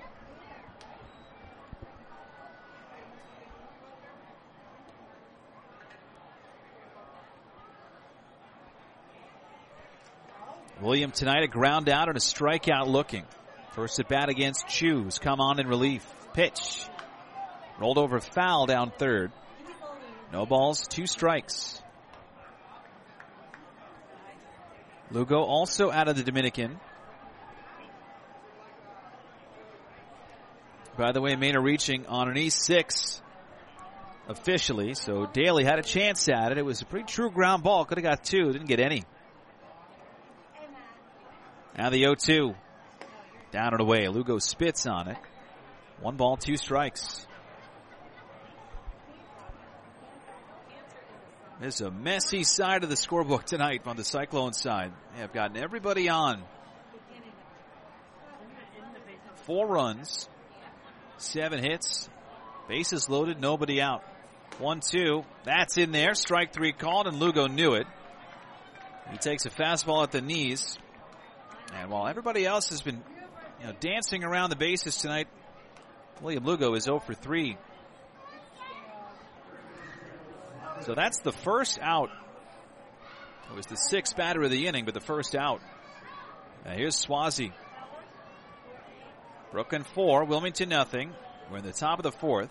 William tonight a ground out and a strikeout looking. First at bat against Chu, who's come on in relief. Pitch. Rolled over foul down third. No balls, two strikes. Lugo also out of the Dominican. By the way, Mena reaching on an E six officially, so Daly had a chance at it. It was a pretty true ground ball. Could have got two, didn't get any. Now the oh two. Down and away. Lugo spits on it. One ball, two strikes. There's a messy side of the scorebook tonight on the Cyclone side. They have gotten everybody on. Four runs, seven hits, bases loaded, nobody out. One, two, that's in there. Strike three called, and Lugo knew it. He takes a fastball at the knees. And while everybody else has been, you know, dancing around the bases tonight, William Lugo is oh for three. So that's the first out. It was the sixth batter of the inning, but the first out. Now here's Swazi. Brooklyn four, Wilmington nothing. We're in the top of the fourth.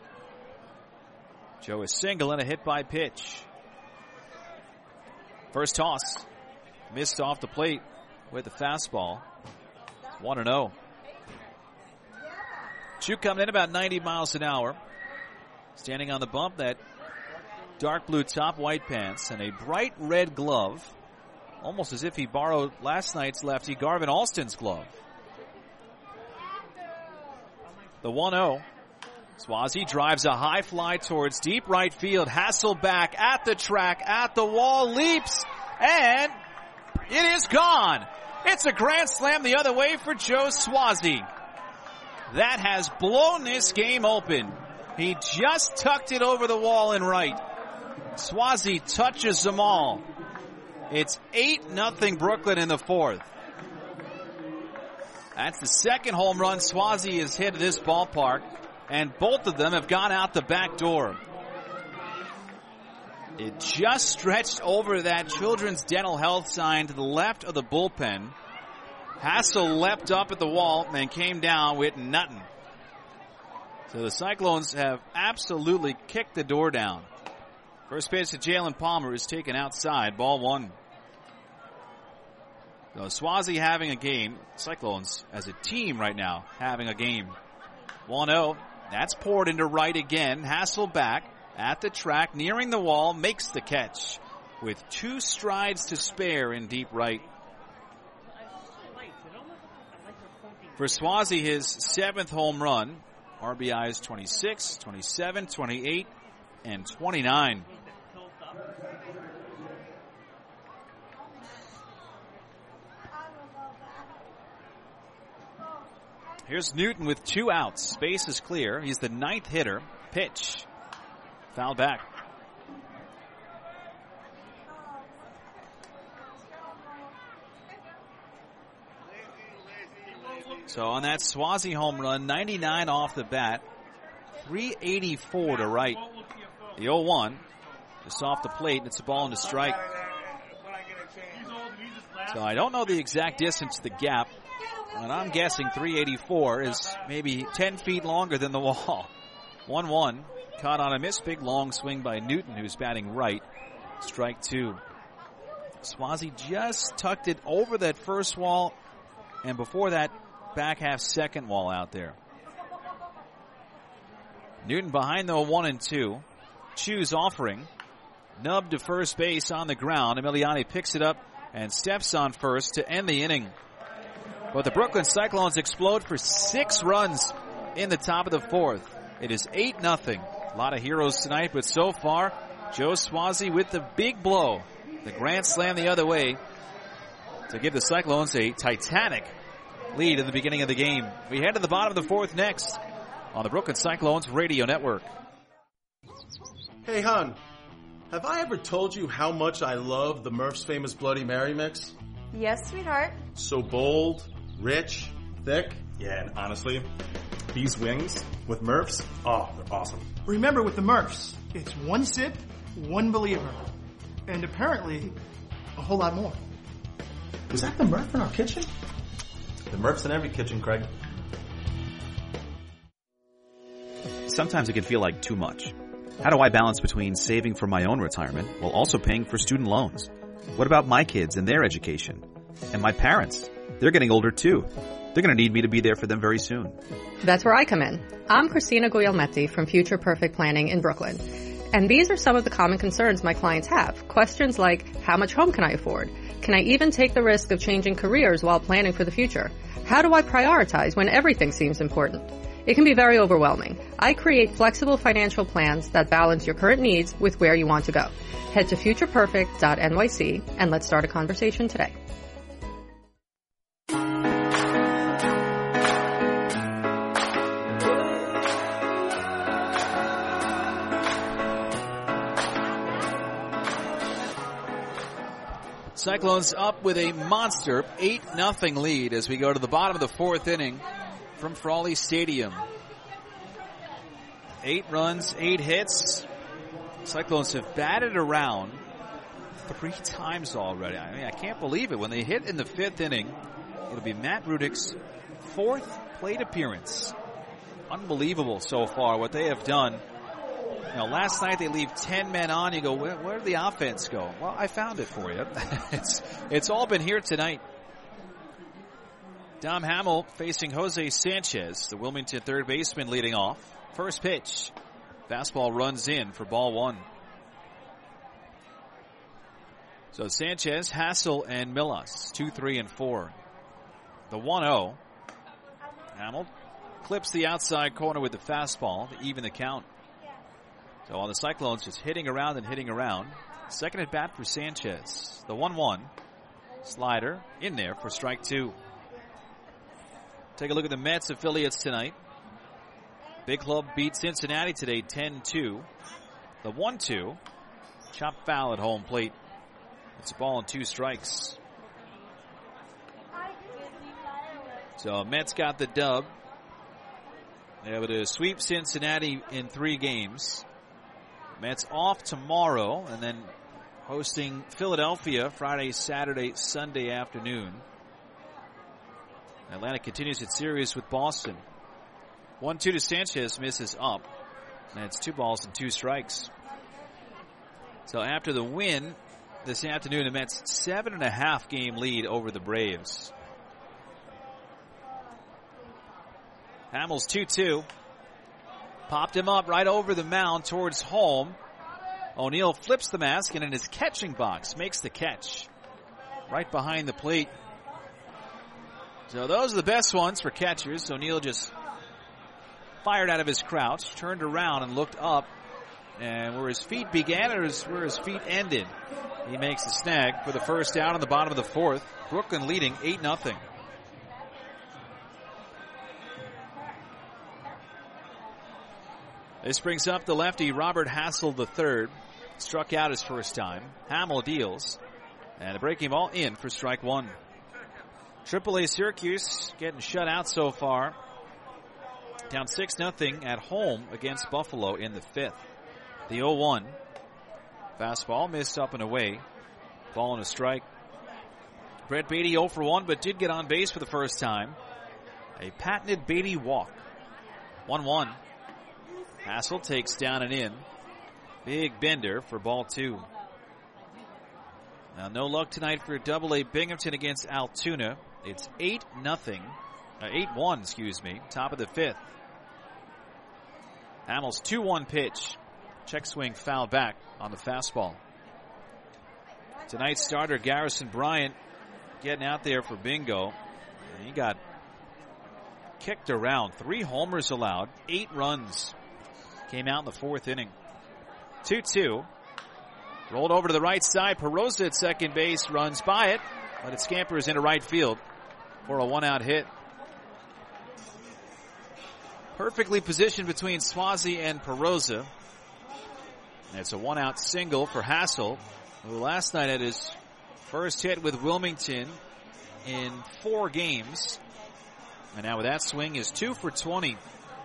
Joe is single and a hit by pitch. First toss. Missed off the plate with the fastball. one and oh. Chu coming in about ninety miles an hour. Standing on the bump, that dark blue top, white pants, and a bright red glove. Almost as if he borrowed last night's lefty Garvin Alston's glove. The one oh. Swazi drives a high fly towards deep right field. Hasselback at the track, at the wall, leaps, and it is gone. It's a grand slam the other way for Joe Swazi. That has blown this game open. He just tucked it over the wall in right. Swazi touches them all. It's eight nothing Brooklyn in the fourth. That's the second home run Swazi has hit at this ballpark, and both of them have gone out the back door. It just stretched over that Children's Dental Health sign to the left of the bullpen. Hassel leapt up at the wall and came down with nothing. So the Cyclones have absolutely kicked the door down. First pitch to Jalen Palmer is taken outside. Ball one. So Swazi having a game. Cyclones as a team right now having a game. one oh. That's poured into right again. Hasselback at the track, nearing the wall, makes the catch with two strides to spare in deep right. For Swazi, his seventh home run. R B Is twenty-six, twenty-seven, twenty-eight, and twenty-nine. Here's Newton with two outs. Base is clear. He's the ninth hitter. Pitch. Foul back. So on that Swazi home run, ninety-nine off the bat, three eighty-four to right. The oh one, just off the plate, and it's a ball into strike. So I don't know the exact distance to the gap, and I'm guessing three eighty-four is maybe ten feet longer than the wall. one one, caught on a miss, big long swing by Newton, who's batting right. Strike two. Swazi just tucked it over that first wall, and before that, back half second wall out there. Newton behind the one and two. Choose offering. Nub to first base on the ground. Emiliani picks it up and steps on first to end the inning. But the Brooklyn Cyclones explode for six runs in the top of the fourth. It is eight nothing. A lot of heroes tonight, but so far, Joe Swazi with the big blow. The grand slam the other way to give the Cyclones a titanic lead in the beginning of the game. We head to the bottom of the fourth next on the Brooklyn Cyclones Radio Network. Hey, hon, have I ever told you how much I love the Murph's Famous Bloody Mary mix? Yes, sweetheart. So bold, rich, thick. Yeah, and honestly, these wings with Murph's, oh, they're awesome. Remember, with the Murphs, it's one sip, one believer. And apparently, a whole lot more. Was that the Murph in our kitchen? The Murph's in every kitchen, Craig. Sometimes it can feel like too much. How do I balance between saving for my own retirement while also paying for student loans? What about my kids and their education? And my parents? They're getting older too. They're going to need me to be there for them very soon. That's where I come in. I'm Christina Guglielmetti from Future Perfect Planning in Brooklyn. And these are some of the common concerns my clients have. Questions like, how much home can I afford? Can I even take the risk of changing careers while planning for the future? How do I prioritize when everything seems important? It can be very overwhelming. I create flexible financial plans that balance your current needs with where you want to go. Head to future perfect dot N Y C and let's start a conversation today. Cyclones up with a monster eight nothing lead as we go to the bottom of the fourth inning from Frawley Stadium. Eight runs, eight hits. Cyclones have batted around three times already. I mean, I can't believe it. When they hit in the fifth inning, it'll be Matt Rudick's fourth plate appearance. Unbelievable so far what they have done. You know, last night they leave ten men on. You go, where, where did the offense go? Well, I found it for you. it's it's all been here tonight. Dom Hamill facing Jose Sanchez, the Wilmington third baseman leading off. First pitch. Fastball runs in for ball one. So Sanchez, Hassel, and Millas, two, three, and four. The one oh. Hamill clips the outside corner with the fastball to even the count. So on the Cyclones, just hitting around and hitting around. Second at bat for Sanchez. The one one. Slider in there for strike two. Take a look at the Mets affiliates tonight. Big Club beat Cincinnati today ten two. The one two. Chop foul at home plate. It's a ball and two strikes. So Mets got the dub. They're able to sweep Cincinnati in three games. Mets off tomorrow and then hosting Philadelphia Friday, Saturday, Sunday afternoon. Atlanta continues its series with Boston. one two to Sanchez, misses up. And it's two balls and two strikes. So after the win this afternoon, the Mets seven and a half game lead over the Braves. Hamels two two. Popped him up right over the mound towards home. O'Neill flips the mask and in his catching box makes the catch. Right behind the plate. So those are the best ones for catchers. O'Neill just fired out of his crouch, turned around and looked up. And where his feet began or where his feet ended, he makes the snag for the first down in the bottom of the fourth. Brooklyn leading eight nothing. This brings up the lefty, Robert Hassel the third. Struck out his first time. Hamill deals. And a breaking ball in for strike one. Triple A Syracuse getting shut out so far. Down six nothing at home against Buffalo in the fifth. The oh one. Fastball missed up and away. Ball and a strike. Brett Beatty oh for one, but did get on base for the first time. A patented Beatty walk. one one. Hassel takes down and in. Big bender for ball two. Now no luck tonight for Double A Binghamton against Altoona. It's eight nothing. Uh, eight one, excuse me. Top of the fifth. Hamill's two one pitch. Check swing foul back on the fastball. Tonight's starter, Garrison Bryant, getting out there for bingo. And he got kicked around. Three homers allowed. Eight runs. Came out in the fourth inning. two two. Rolled over to the right side. Perosa at second base runs by it, but it scampers into right field for a one-out hit. Perfectly positioned between Swazi and Perosa. And it's a one-out single for Hassel, who last night had his first hit with Wilmington in four games. And now with that swing is two for twenty.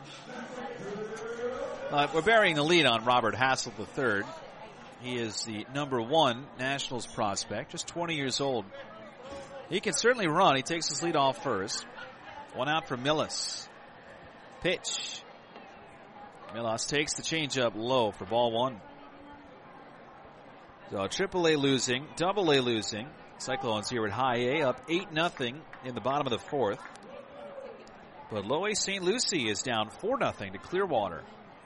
Uh, we're burying the lead on Robert Hassel the third. He is the number one Nationals prospect, just twenty years old. He can certainly run. He takes his lead off first. One out for Millis. Pitch. Millis takes the changeup low for ball one. So Triple A losing, Double A losing. Cyclones here at High A up eight nothing in the bottom of the fourth. But Low A Saint Lucie is down four nothing to Clearwater.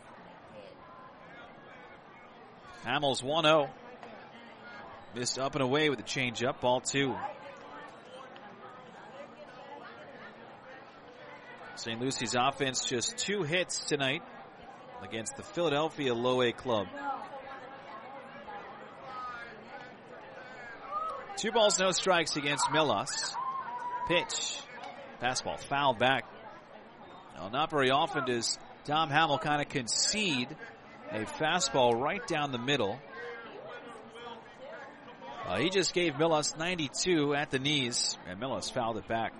Hamill's one oh. Missed up and away with the changeup, ball two. Saint Lucie's offense just two hits tonight against the Philadelphia Low A club. Two balls, no strikes against Millis. Pitch. Fastball fouled back. Now, not very often does Dom Hamill kind of concede a fastball right down the middle. Uh, he just gave Millis ninety-two at the knees, and Millis fouled it back.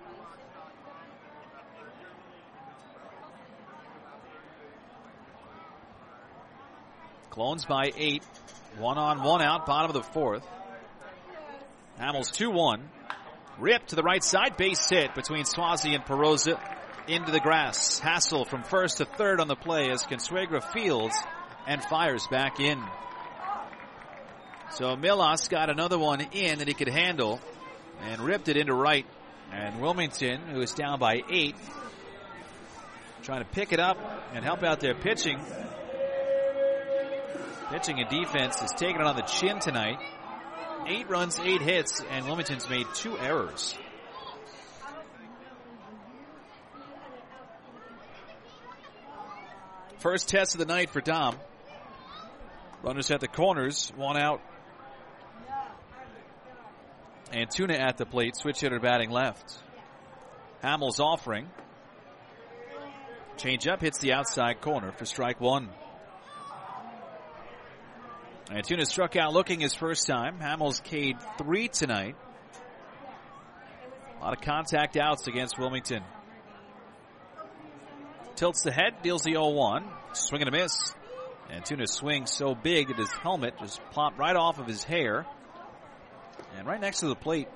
Clones by eight. One on, one out, bottom of the fourth. Hamill's two one. Ripped to the right side, base hit between Swazi and Perosa into the grass. Hassel from first to third on the play as Consuegra fields and fires back in. So Millis got another one in that he could handle and ripped it into right. And Wilmington, who is down by eight, trying to pick it up and help out their pitching. Pitching and defense is taking it on the chin tonight. Eight runs, eight hits, and Wilmington's made two errors. First test of the night for Dom. Runners at the corners, one out. Antuna at the plate, switch hitter batting left. Hamill's offering. Change up, hits the outside corner for strike one. Antuna struck out looking his first time. Hamill's K'd three tonight. A lot of contact outs against Wilmington. Tilts the head, deals the oh one. Swing and a miss. Antuna swings so big that his helmet just popped right off of his hair. And right next to the plate.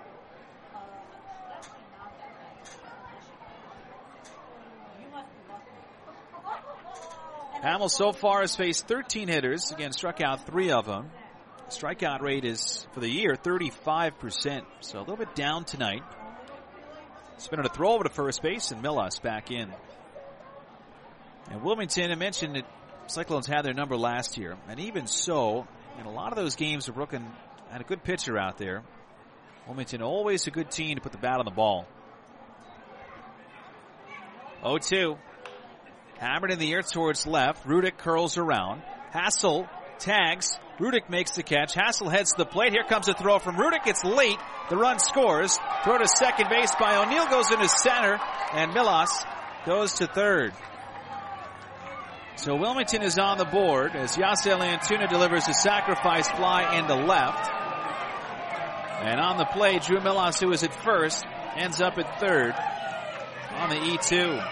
Hamill so far has faced thirteen hitters. Again, struck out three of them. Strikeout rate is, for the year, thirty-five percent. So a little bit down tonight. Spinner to throw over to first base, and Millis back in. And Wilmington, I mentioned that Cyclones had their number last year. And even so, in a lot of those games where Brooklyn had a good pitcher out there, Wilmington always a good team to put the bat on the ball. oh two. Hammered in the air towards left. Rudick curls around. Hassel tags. Rudick makes the catch. Hassel heads to the plate. Here comes a throw from Rudick. It's late. The run scores. Throw to second base by O'Neill goes into center. And Millis goes to third. So Wilmington is on the board as Yasiel Antuna delivers a sacrifice fly into left. And on the play, Drew Millas, who is at first, ends up at third on the E two.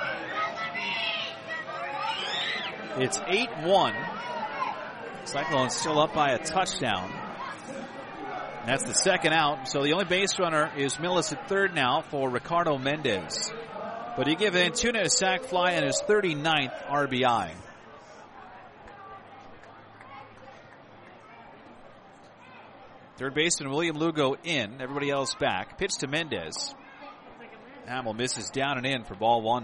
It's eight one. Cyclones still up by a touchdown. That's the second out. So the only base runner is Millas at third now for Ricardo Mendez. But he gives Antuna a sac fly and his thirty-ninth R B I. Third baseman William Lugo in. Everybody else back. Pitch to Mendez. Hamill misses down and in for ball one.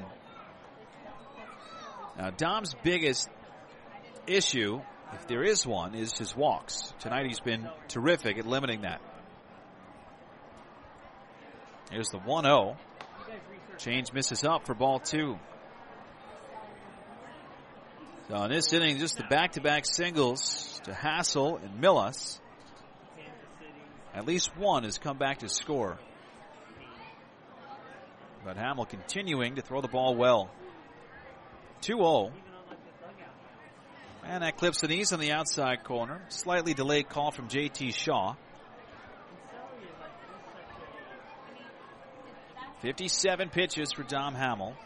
Now Dom's biggest issue, if there is one, is his walks. Tonight he's been terrific at limiting that. Here's the one oh. Change misses up for ball two. So in this inning, just the back-to-back singles to Hassel and Millas. At least one has come back to score. But Hamill continuing to throw the ball well. two oh. And that clips an ease on the outside corner. Slightly delayed call from J T Shaw. fifty-seven pitches for Dom Hamill.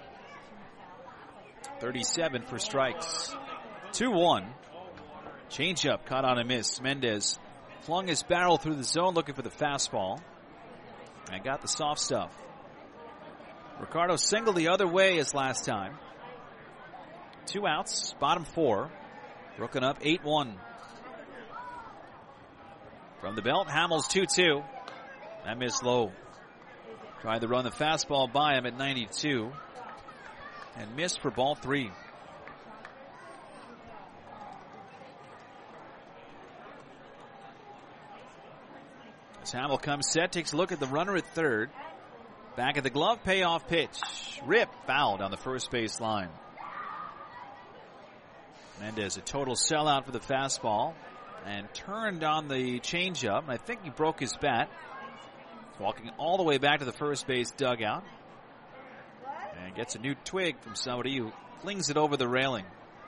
thirty-seven for strikes. two one. Changeup caught on a miss. Mendez flung his barrel through the zone looking for the fastball. And got the soft stuff. Ricardo singled the other way as last time. Two outs, bottom four. Brooklyn up eight one. From the belt, Hamill's two two. That missed low. Tried to run the fastball by him at ninety-two. And missed for ball three. As Hamill comes set, takes a look at the runner at third. Back of the glove, payoff pitch. Rip fouled on the first base line. Mendez, a total sellout for the fastball. And turned on the changeup. And I think he broke his bat. Walking all the way back to the first base dugout. And gets a new twig from somebody who flings it over the railing.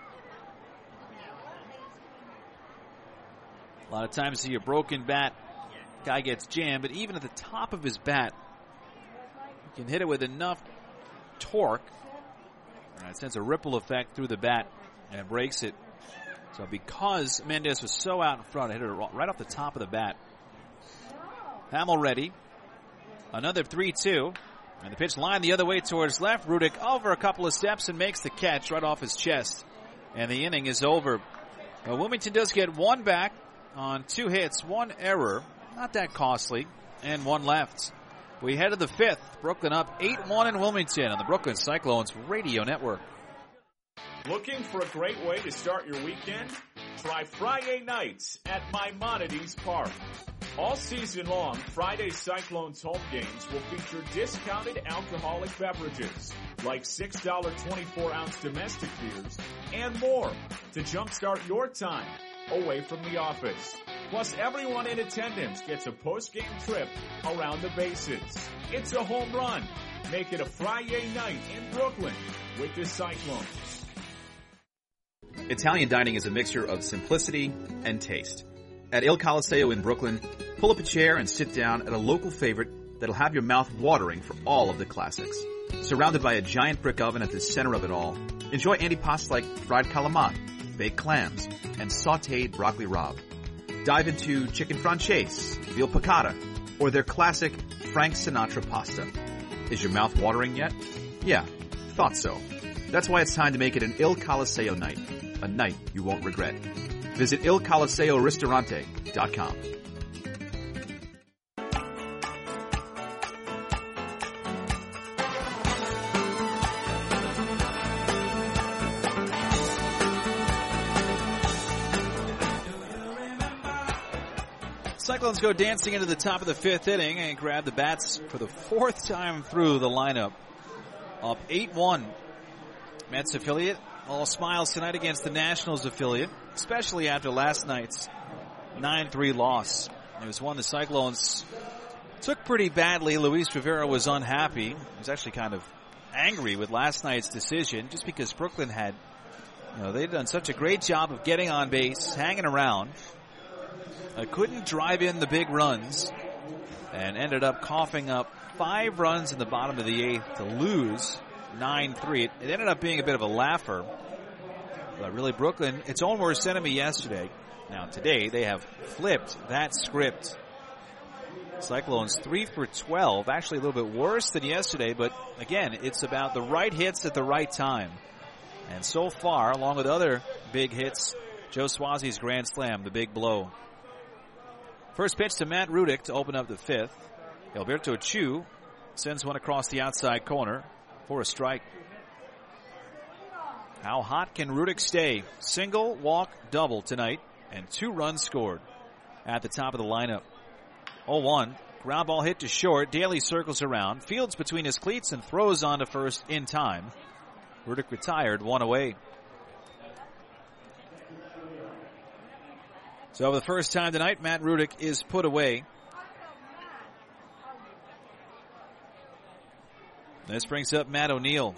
A lot of times you see a broken bat. Guy gets jammed, but even at the top of his bat, you can hit it with enough torque. And it sends a ripple effect through the bat and breaks it. So because Mendez was so out in front, it hit it right off the top of the bat. Hamill ready. Another three two. And the pitch lined the other way towards left. Rudick over a couple of steps and makes the catch right off his chest. And the inning is over. Well, Wilmington does get one back on two hits, one error. Not that costly. And one left. We head to the fifth. Brooklyn up eight one in Wilmington on the Brooklyn Cyclones Radio Network. Looking for a great way to start your weekend? Try Friday nights at Maimonides Park. All season long, Friday Cyclones home games will feature discounted alcoholic beverages like six dollars and twenty-four ounce domestic beers and more to jumpstart your time away from the office. Plus, everyone in attendance gets a post-game trip around the bases. It's a home run. Make it a Friday night in Brooklyn with the Cyclones. Italian dining is a mixture of simplicity and taste. At Il Colosseo in Brooklyn, pull up a chair and sit down at a local favorite that'll have your mouth watering for all of the classics. Surrounded by a giant brick oven at the center of it all, enjoy antipastas like fried calamari, baked clams, and sautéed broccoli rabe. Dive into chicken franchise, veal piccata, or their classic Frank Sinatra pasta. Is your mouth watering yet? Yeah, thought so. That's why it's time to make it an Il Colosseo night. A night you won't regret. Visit il colosseo ristorante dot com. Cyclones go dancing into the top of the fifth inning and grab the bats for the fourth time through the lineup. Up eight one. Mets affiliate all smiles tonight against the Nationals affiliate, especially after last night's nine three loss. It was one the Cyclones took pretty badly. Luis Rivera was unhappy. He was actually kind of angry with last night's decision just because Brooklyn had You know, they've done such a great job of getting on base, hanging around. Uh, couldn't drive in the big runs and ended up coughing up five runs in the bottom of the eighth to lose nine three. It, it ended up being a bit of a laugher. But really, Brooklyn, its own worst enemy yesterday. Now, today, they have flipped that script. Cyclones three for twelve, actually a little bit worse than yesterday, but again, it's about the right hits at the right time. And so far, along with other big hits, Joe Swazi's grand slam, the big blow. First pitch to Matt Rudick to open up the fifth. Alberto Chu sends one across the outside corner for a strike. How hot can Rudick stay? Single, walk, double tonight, and two runs scored at the top of the lineup. oh one, ground ball hit to short. Daly circles around, fields between his cleats, and throws on to first in time. Rudick retired, one away. So for the first time tonight, Matt Rudick is put away. This brings up Matt O'Neill.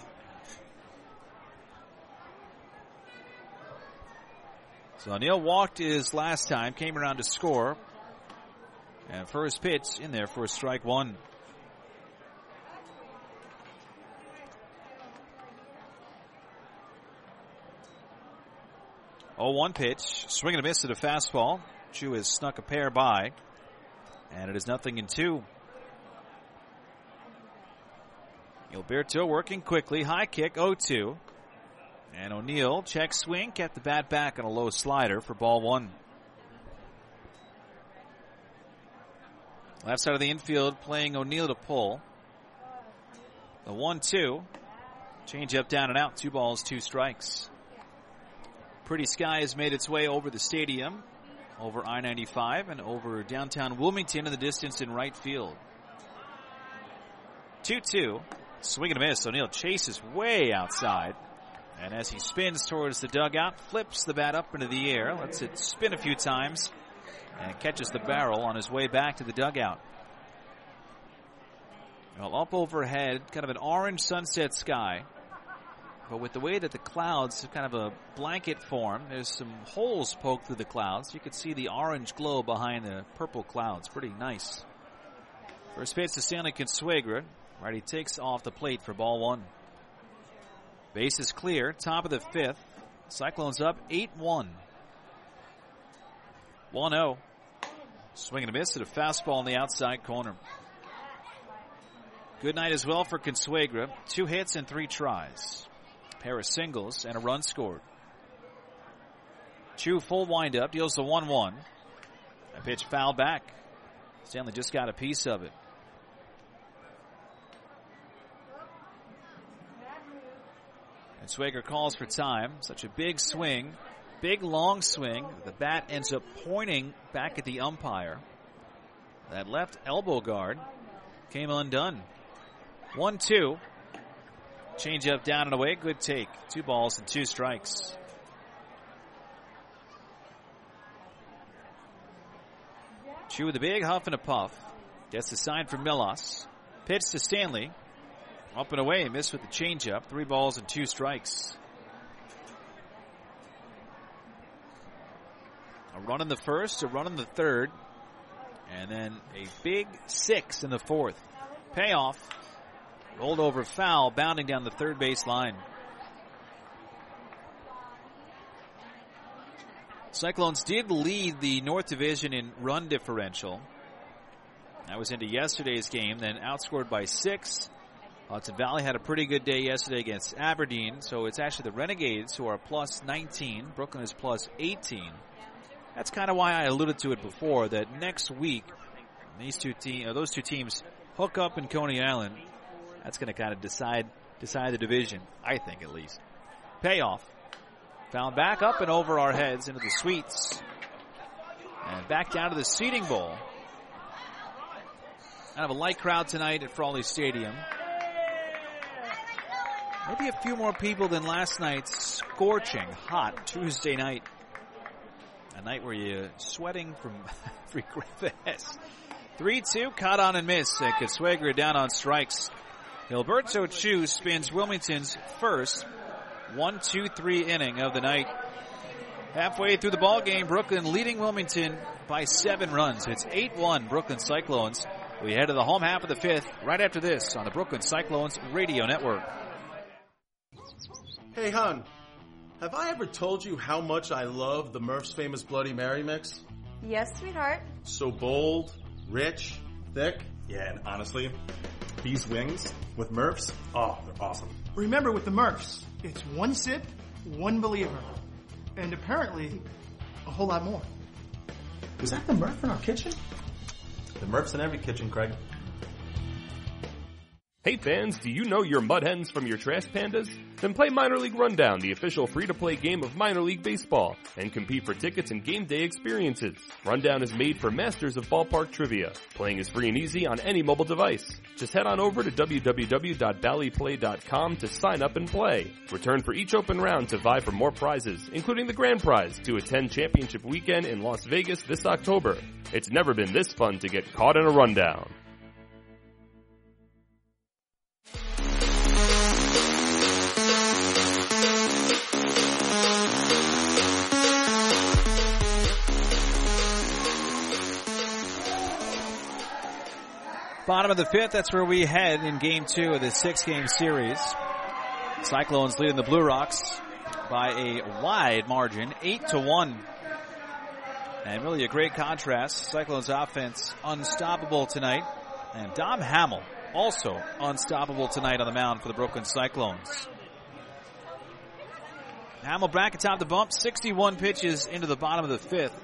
So O'Neill walked his last time, came around to score. And first pitch in there for a strike one. oh one pitch. Swing and a miss at a fastball. Chu has snuck a pair by. And it is nothing in two. Gilberto working quickly. High kick, oh two. And O'Neill check swing. Kept the bat back on a low slider for ball one. Left side of the infield playing O'Neill to pull. The one two. Change up, down and out. Two balls, two strikes. Pretty Sky has made its way over the stadium, over I ninety-five, and over downtown Wilmington in the distance in right field. two two. Swing and a miss. O'Neill chases way outside. And as he spins towards the dugout, flips the bat up into the air, lets it spin a few times, and catches the barrel on his way back to the dugout. Well, up overhead, kind of an orange sunset sky. But with the way that the clouds have kind of a blanket form, there's some holes poked through the clouds. You can see the orange glow behind the purple clouds. Pretty nice. First pitch to Stanley Consuegra. Righty takes off the plate for ball one. Base is clear. Top of the fifth. Cyclones up eight one. one oh. Swing and a miss at a fastball in the outside corner. Good night as well for Consuegra. Two hits and three tries. A pair of singles and a run scored. Chu full windup, deals the one one. A pitch fouled back. Stanley just got a piece of it. And Swagger calls for time. Such a big swing. Big long swing. The bat ends up pointing back at the umpire. That left elbow guard came undone. one two. Change up, down and away. Good take. Two balls and two strikes. Chu with a big huff and a puff. Gets the sign from Milos. Pitch to Stanley. Up and away. Missed with the changeup. Three balls and two strikes. A run in the first, a run in the third, and then a big six in the fourth. Payoff. Rolled over foul, bounding down the third base line. Cyclones did lead the North Division in run differential. That was into yesterday's game, then outscored by six. Hudson Valley had a pretty good day yesterday against Aberdeen, so it's actually the Renegades who are plus nineteen. Brooklyn is plus eighteen. That's kind of why I alluded to it before, that next week, these two te- uh, those two teams hook up in Coney Island. That's going to kind of decide decide the division, I think at least. Payoff. Found back up and over our heads into the suites. And back down to the seating bowl. Kind of a light crowd tonight at Frawley Stadium. Maybe a few more people than last night's scorching hot Tuesday night. A night where you're sweating from every crevice. three two, caught on and missed. And Consuegra down on strikes. Gilberto Chu spins Wilmington's first. one two three inning of the night. Halfway through the ball game, Brooklyn leading Wilmington by seven runs. It's eight one Brooklyn Cyclones. We head to the home half of the fifth right after this on the Brooklyn Cyclones Radio Network. Hey, hon, have I ever told you how much I love the Murph's Famous Bloody Mary mix? Yes, sweetheart. So bold, rich, thick. Yeah, and honestly, these wings with Murph's, oh, they're awesome. Remember, with the Murphs, it's one sip, one believer. And apparently, a whole lot more. Was that the Murph in our kitchen? The Murph's in every kitchen, Craig. Hey fans, do you know your mud hens from your trash pandas? Then play Minor League Rundown, the official free-to-play game of minor league baseball, and compete for tickets and game day experiences. Rundown is made for masters of ballpark trivia. Playing is free and easy on any mobile device. Just head on over to w w w dot bally play dot com to sign up and play. Return for each open round to vie for more prizes, including the grand prize to attend championship weekend in Las Vegas this October. It's never been this fun to get caught in a rundown. Bottom of the fifth, that's where we head in game two of this six-game series. Cyclones leading the Blue Rocks by a wide margin, eight to one. And really a great contrast. Cyclones offense unstoppable tonight. And Dom Hamill also unstoppable tonight on the mound for the Brooklyn Cyclones. Hamill back atop the bump, sixty-one pitches into the bottom of the fifth.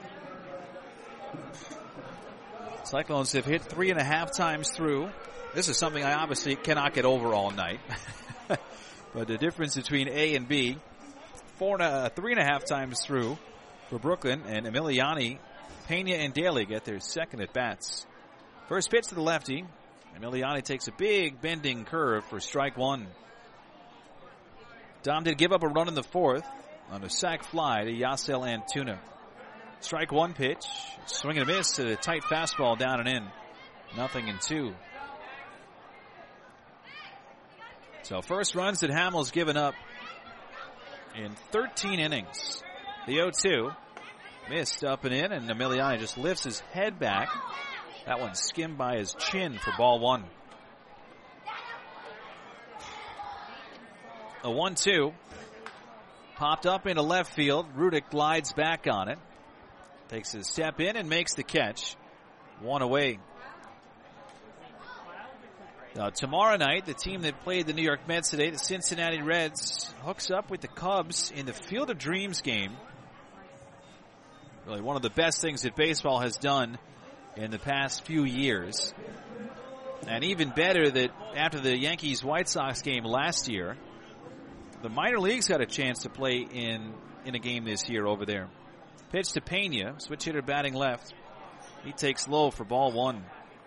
Cyclones have hit three and a half times through. This is something I obviously cannot get over all night. But the difference between A and B, four and a, three and a half times through for Brooklyn, and Emiliani, Pena, and Daly get their second at bats. First pitch to the lefty. Emiliani takes a big bending curve for strike one. Dom did give up a run in the fourth on a sac fly to Yasel Antuna. Strike one pitch, swing and a miss to the tight fastball down and in. Nothing in two. So first runs that Hamill's given up in thirteen innings. The oh two missed up and in, and Emiliani just lifts his head back. That one skimmed by his chin for ball one. A one two popped up into left field. Rudick glides back on it. Takes a step in and makes the catch. One away. Now, tomorrow night, the team that played the New York Mets today, the Cincinnati Reds, hooks up with the Cubs in the Field of Dreams game. Really one of the best things that baseball has done in the past few years. And even better that after the Yankees-White Sox game last year, the minor leagues got a chance to play in, in a game this year over there. Pitch to Pena, switch hitter batting left. He takes low for ball one.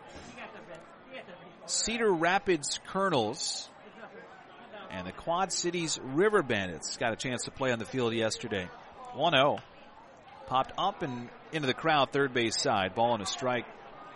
Cedar Rapids Colonels and the Quad Cities River Bandits got a chance to play on the field yesterday. one oh. Popped up and into the crowd, third base side. Ball and a strike.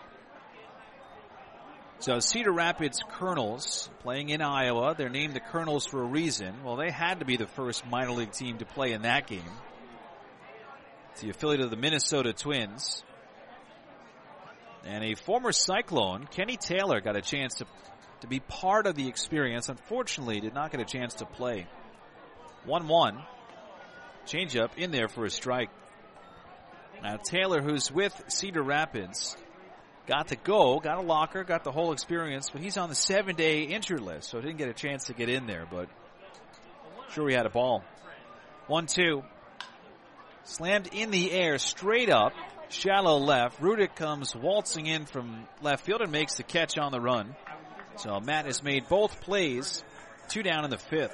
So Cedar Rapids Colonels playing in Iowa. They're named the Colonels for a reason. Well, they had to be the first minor league team to play in that game. It's the affiliate of the Minnesota Twins. And a former Cyclone, Kenny Taylor, got a chance to, to be part of the experience. Unfortunately, did not get a chance to play. one one. Changeup in there for a strike. Now Taylor, who's with Cedar Rapids, got to go, got a locker, got the whole experience, but he's on the seven-day injured list, so didn't get a chance to get in there, but sure he had a ball. one two. Slammed in the air, straight up, shallow left. Rudick comes waltzing in from left field and makes the catch on the run. So Matt has made both plays, two down in the fifth.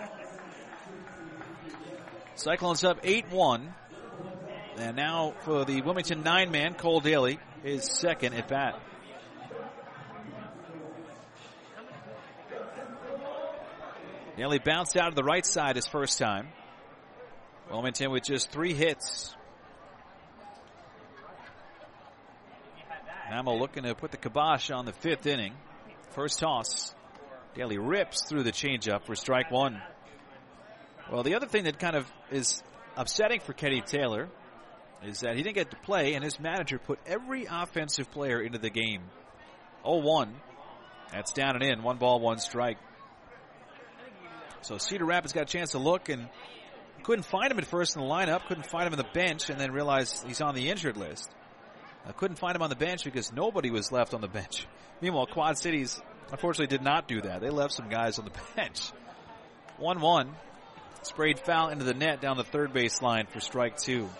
Cyclones up eight one. And now for the Wilmington nine-man, Cole Daly, his second at bat. Daly bounced out to the right side his first time. Wilmington with just three hits. Hamill looking to put the kibosh on the fifth inning. First toss. Daly rips through the changeup for strike one. Well, the other thing that kind of is upsetting for Kenny Taylor is that he didn't get to play, and his manager put every offensive player into the game. oh one. That's down and in. One ball, one strike. So Cedar Rapids got a chance to look and couldn't find him at first in the lineup, couldn't find him on the bench, and then realized he's on the injured list. I couldn't find him on the bench because nobody was left on the bench. Meanwhile, Quad Cities unfortunately did not do that. They left some guys on the bench. one one. Sprayed foul into the net down the third base line for strike two.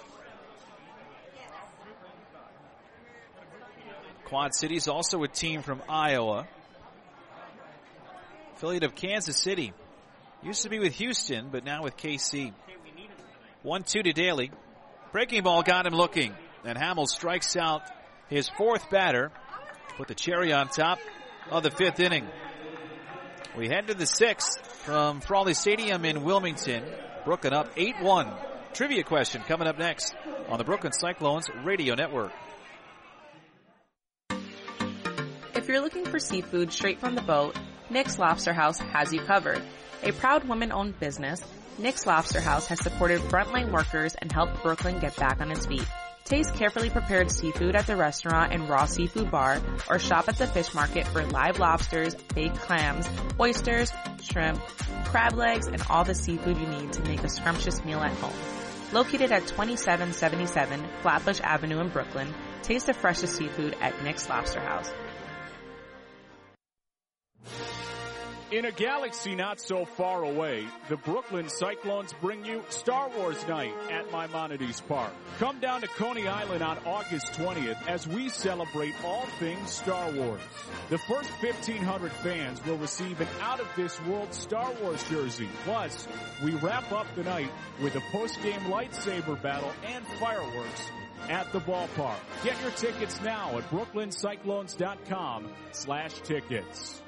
Quad Cities also a team from Iowa. Affiliate of Kansas City. Used to be with Houston, but now with K C. one two to Daly. Breaking ball got him looking. And Hamill strikes out his fourth batter. Put the cherry on top of the fifth inning. We head to the sixth from Frawley Stadium in Wilmington. Brooklyn up eight one. Trivia question coming up next on the Brooklyn Cyclones Radio Network. If you're looking for seafood straight from the boat, Nick's Lobster House has you covered. A proud woman-owned business, Nick's Lobster House has supported frontline workers and helped Brooklyn get back on its feet. Taste carefully prepared seafood at the restaurant and raw seafood bar, or shop at the fish market for live lobsters, baked clams, oysters, shrimp, crab legs, and all the seafood you need to make a scrumptious meal at home. Located at twenty-seven seventy-seven Flatbush Avenue in Brooklyn, taste the freshest seafood at Nick's Lobster House. In a galaxy not so far away, the Brooklyn Cyclones bring you Star Wars Night at Maimonides Park. Come down to Coney Island on August twentieth as we celebrate all things Star Wars. The first fifteen hundred fans will receive an out-of-this-world Star Wars jersey. Plus, we wrap up the night with a post-game lightsaber battle and fireworks at the ballpark. Get your tickets now at brooklyncyclones.com slash tickets.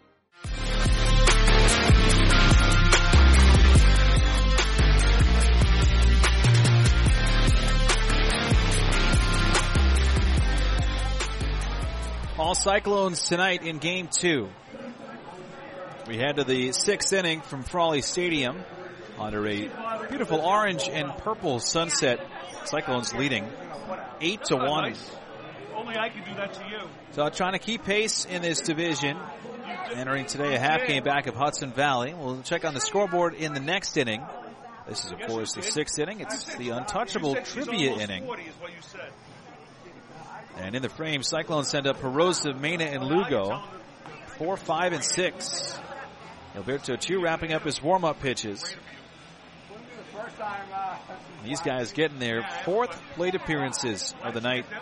All Cyclones tonight in game two. We head to the sixth inning from Frawley Stadium under a beautiful orange and purple sunset. Cyclones leading eight to one. Only I can do that to you. So trying to keep pace in this division. Entering today a half game back of Hudson Valley. We'll check on the scoreboard in the next inning. This is, of course, the sixth inning. It's the untouchable trivia inning. And in the frame, Cyclones send up Perosa, Mena, and Lugo. Four, five, and six. Alberto Chiu wrapping up his warm-up pitches. These guys getting their fourth plate appearances of the night.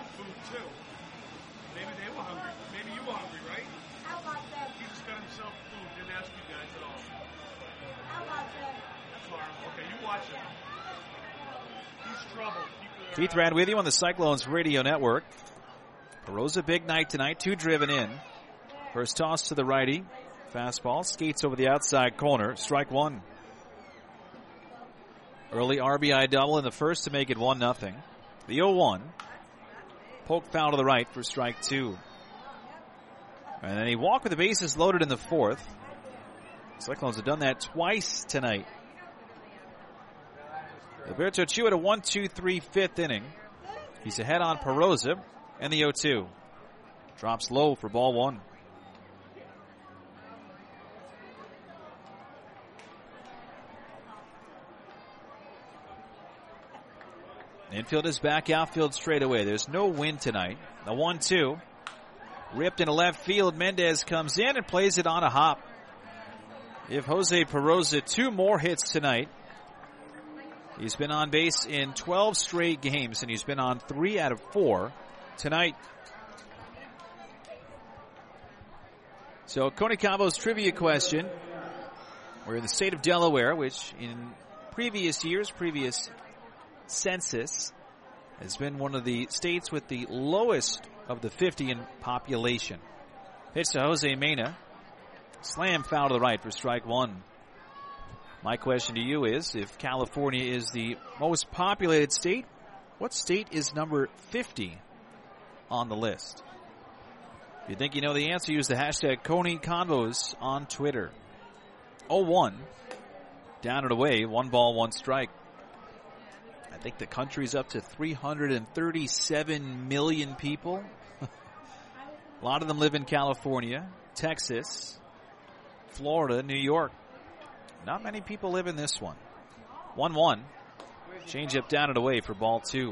Keith Rad with you on the Cyclones Radio Network. Perosa, big night tonight, two driven in. First toss to the righty. Fastball skates over the outside corner. Strike one. Early R B I double in the first to make it one nothing. The oh one. Poke foul to the right for strike two. And then he walked with the bases loaded in the fourth. Cyclones have done that twice tonight. Alberto Chiu at a one two three fifth inning. He's ahead on Perosa and the oh two. Drops low for ball one. Infield is back, outfield straight away. There's no wind tonight. The one two. Ripped into left field. Mendez comes in and plays it on a hop. If Jose Perosa two more hits tonight. He's been on base in twelve straight games, and he's been on three out of four tonight. So, Coney Cabo's trivia question. We're in the state of Delaware, which in previous years, previous census, has been one of the states with the lowest of the fifty in population. Pitch to Jose Mena. Slam foul to the right for strike one. My question to you is, if California is the most populated state, what state is number fifty on the list? If you think you know the answer, use the hashtag Coney Convos on Twitter. oh one. Down and away, one ball, one strike. I think the country's up to three hundred thirty-seven million people. A lot of them live in California, Texas, Florida, New York. Not many people live in this one. one one. Change up down and away for ball two.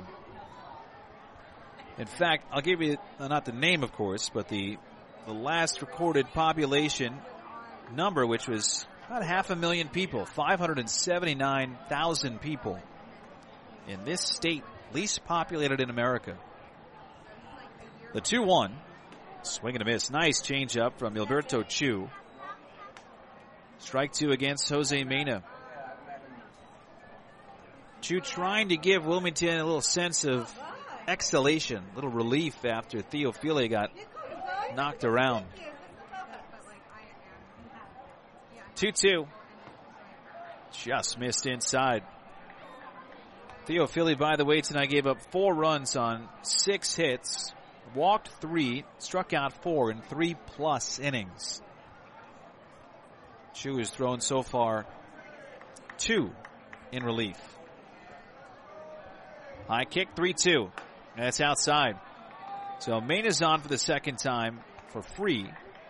In fact, I'll give you, uh, not the name, of course, but the, the last recorded population number, which was about half a million people, five hundred seventy-nine thousand people in this state, least populated in America. The two one, swing and a miss. Nice change up from Alberto Chu. Strike two against Jose Mena. Chu trying to give Wilmington a little sense of exhalation, a little relief after Theophile got knocked around. two two. Just missed inside. Theophile, by the way, tonight gave up four runs on six hits, walked three, struck out four in three plus innings. Chu has thrown so far two in relief. High kick, three two. That's outside. So Mena's on for the second time for free.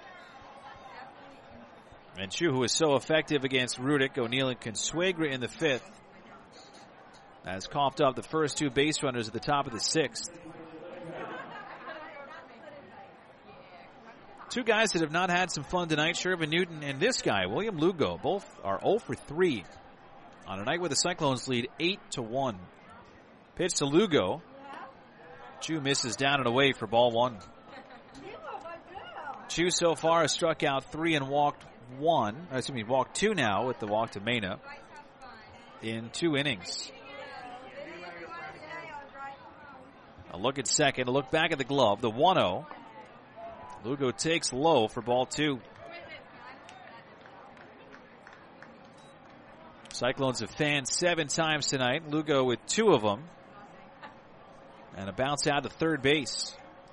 And Chu, who was so effective against Rudick, O'Neill, and Consuegra in the fifth, has coughed up the first two base runners at the top of the sixth. Two guys that have not had some fun tonight, Shervin Newton and this guy, William Lugo. Both are oh for three on a night where the Cyclones lead eight to one. Pitch to Lugo. Chu misses down and away for ball one. Chu so far has struck out three and walked one. Excuse me, walked two now with the walk to Mena in two innings. A look at second, a look back at the glove, the one oh. Lugo takes low for ball two. Cyclones have fanned seven times tonight. Lugo with two of them. And a bounce out to third base.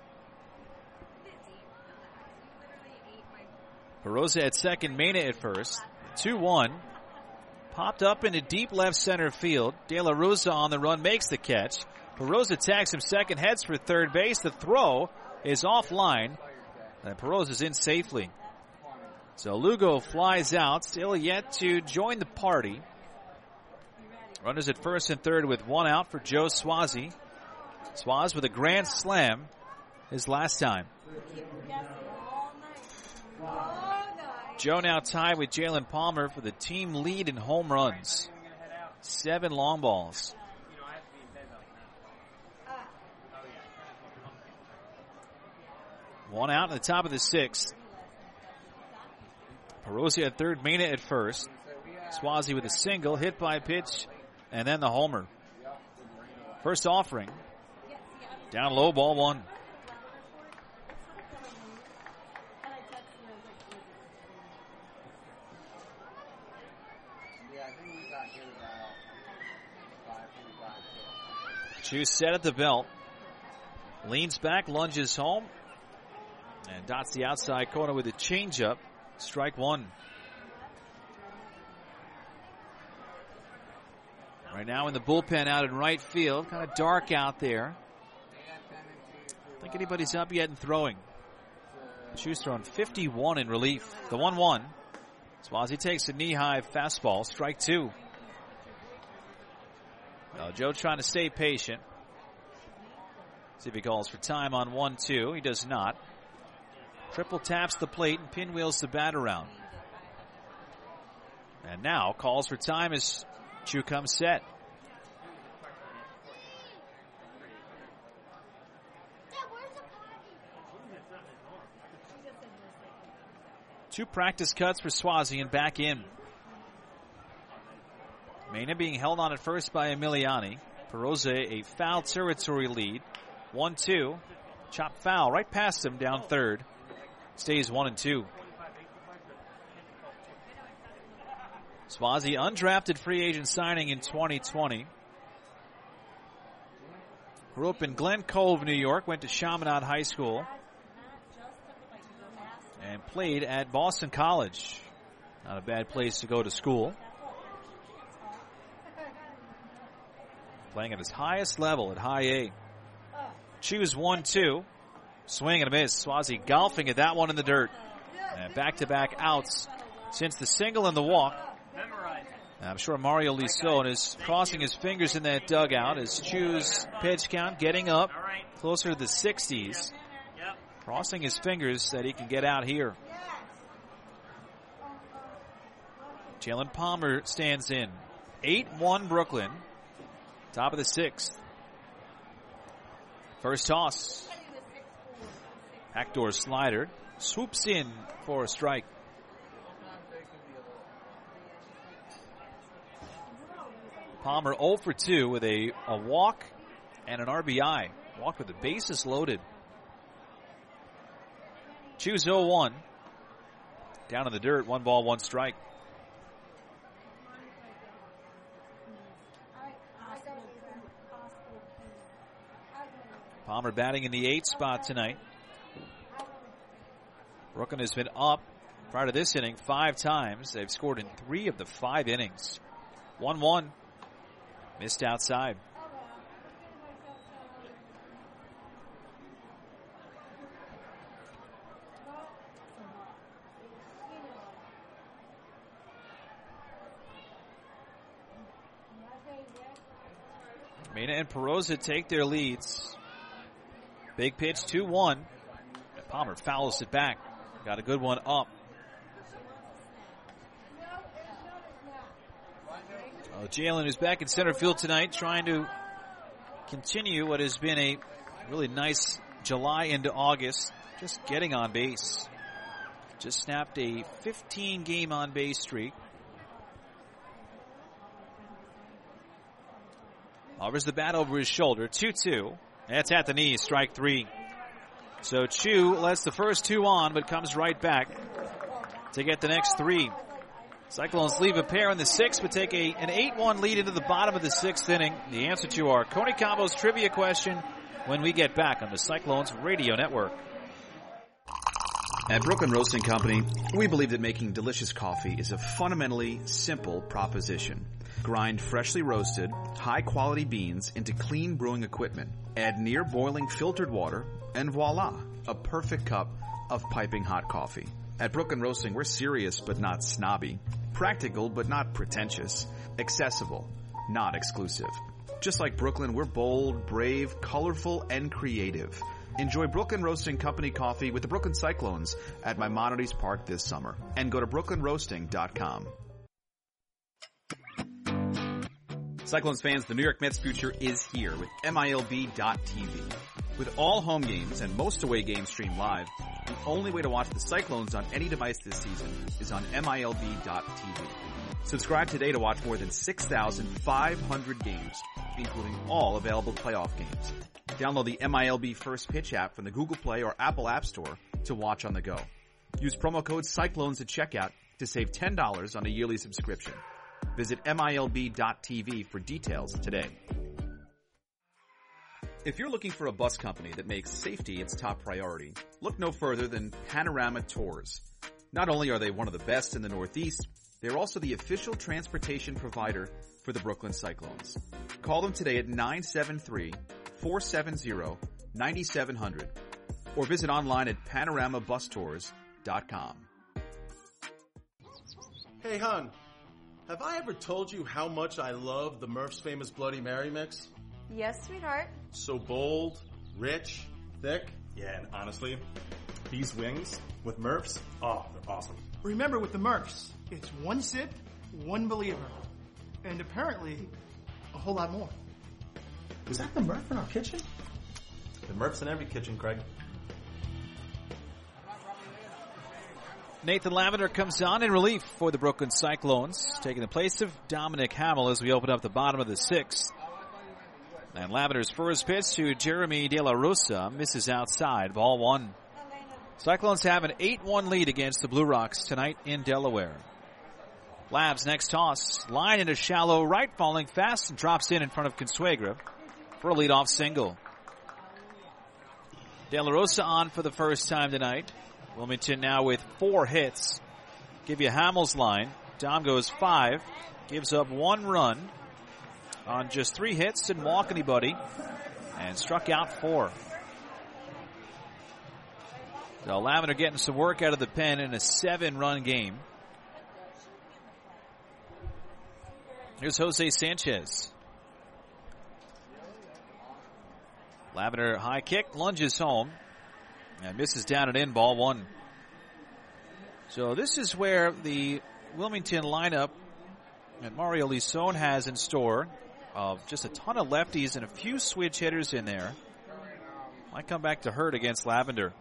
Perosa at second, Mena at first. two one. Popped up into deep left center field. De La Rosa on the run makes the catch. Perosa tags him second, heads for third base. The throw is offline. And Perosa's in safely. So Lugo flies out, still yet to join the party. Runners at first and third with one out for Joe Swazi. Swaz with a grand slam his last time. Joe now tied with Jalen Palmer for the team lead in home runs. Seven long balls. One out in the top of the sixth. Perosa at third, Mena at first. Swazi with a single, hit by pitch, and then the homer. First offering. Down low, ball one. Chu set at the belt. Leans back, lunges home. And dots the outside corner with a changeup. Strike one. Right now in the bullpen out in right field. Kind of dark out there. Don't think anybody's up yet and throwing. Chu's thrown fifty-one in relief. The one one. Swazi takes a knee-high fastball. Strike two. Well, Joe trying to stay patient. See if he calls for time on one two. He does not. Triple taps the plate and pinwheels the bat around. And now calls for time as Chu comes set. Two practice cuts for Swazi and back in. Mena being held on at first by Emiliani. Perosa a foul territory lead. one two. Chop foul right past him down third. Stays one and two. Swazi undrafted free agent signing in twenty twenty. Grew up in Glen Cove, New York. Went to Chaminade High School. And played at Boston College. Not a bad place to go to school. playing at his highest level at high A. Choose one, two. Swing and a miss. Swazi golfing at that one in the dirt. And back-to-back outs since the single and the walk. I'm sure Mario Lisson is crossing his fingers in that dugout as Chu's pitch count getting up closer to the sixties. Crossing his fingers that he can get out here. Jalen Palmer stands in. eight one Brooklyn. Top of the sixth. First toss. Backdoor slider. Swoops in for a strike. Palmer oh for two with a, a walk and an R B I. Walk with the bases loaded. Choose oh one. Down in the dirt, one ball, one strike. Palmer batting in the eighth spot tonight. Brooklyn has been up prior to this inning five times. They've scored in three of the five innings. one one. Missed outside. Mena and Peroza take their leads. Big pitch, two one. Palmer fouls it back. Got a good one up. Oh, Jalen is back in center field tonight, trying to continue what has been a really nice July into August. Just getting on base. Just snapped a fifteen game on base streak. Hovers the bat over his shoulder. two two. That's at the knees. Strike three. So Chu lets the first two on, but comes right back to get the next three. Cyclones leave a pair in the sixth, but take a, an eight one lead into the bottom of the sixth inning. The answer to our Coney Combos trivia question when we get back on the Cyclones Radio Network. At Brooklyn Roasting Company, we believe that making delicious coffee is a fundamentally simple proposition. Grind freshly roasted, high-quality beans into clean brewing equipment. Add near-boiling filtered water, and voila, a perfect cup of piping hot coffee. At Brooklyn Roasting, we're serious but not snobby. Practical but not pretentious. Accessible, not exclusive. Just like Brooklyn, we're bold, brave, colorful, and creative. Enjoy Brooklyn Roasting Company coffee with the Brooklyn Cyclones at Maimonides Park this summer. And go to brooklyn roasting dot com. Cyclones fans, the New York Mets future is here with M I L B dot T V. With all home games and most away games streamed live, the only way to watch the Cyclones on any device this season is on M I L B dot T V. Subscribe today to watch more than six thousand five hundred games, including all available playoff games. Download the M I L B First Pitch app from the Google Play or Apple App Store to watch on the go. Use promo code Cyclones at checkout to save ten dollars on a yearly subscription. Visit M I L B dot T V for details today. If you're looking for a bus company that makes safety its top priority, look no further than Panorama Tours. Not only are they one of the best in the Northeast, they're also the official transportation provider for the Brooklyn Cyclones. Call them today at nine seven three, four seven zero, nine seven zero zero or visit online at panorama bus tours dot com. Hey, hon, have I ever told you how much I love the Murph's Famous Bloody Mary mix? Yes, sweetheart. So bold, rich, thick. Yeah, and honestly, these wings with Murph's, oh, they're awesome. Remember, with the Murph's, it's one sip, one believer. And apparently, a whole lot more. Was that the Murph in our kitchen? The Murph's in every kitchen, Craig. Nathan Lavender comes on in relief for the Brooklyn Cyclones, taking the place of Dominic Hamill as we open up the bottom of the sixth. And Lavender's first pitch to Jeremy De La Rosa misses outside, ball one. Cyclones have an eight one lead against the Blue Rocks tonight in Delaware. Labs next toss, line into shallow right, falling fast and drops in in front of Consuegra for a leadoff single. De La Rosa on for the first time tonight. Wilmington now with four hits. Give you Hamill's line. Dom goes five, gives up one run. on just three hits, didn't walk anybody, and struck out four. So Lavender getting some work out of the pen in a seven-run game. Here's Jose Sanchez. Lavender high kick, lunges home, and misses down and in, ball one. So this is where the Wilmington lineup that Mario Lison has in store of just a ton of lefties and a few switch hitters in there. Might come back to hurt against Lavender.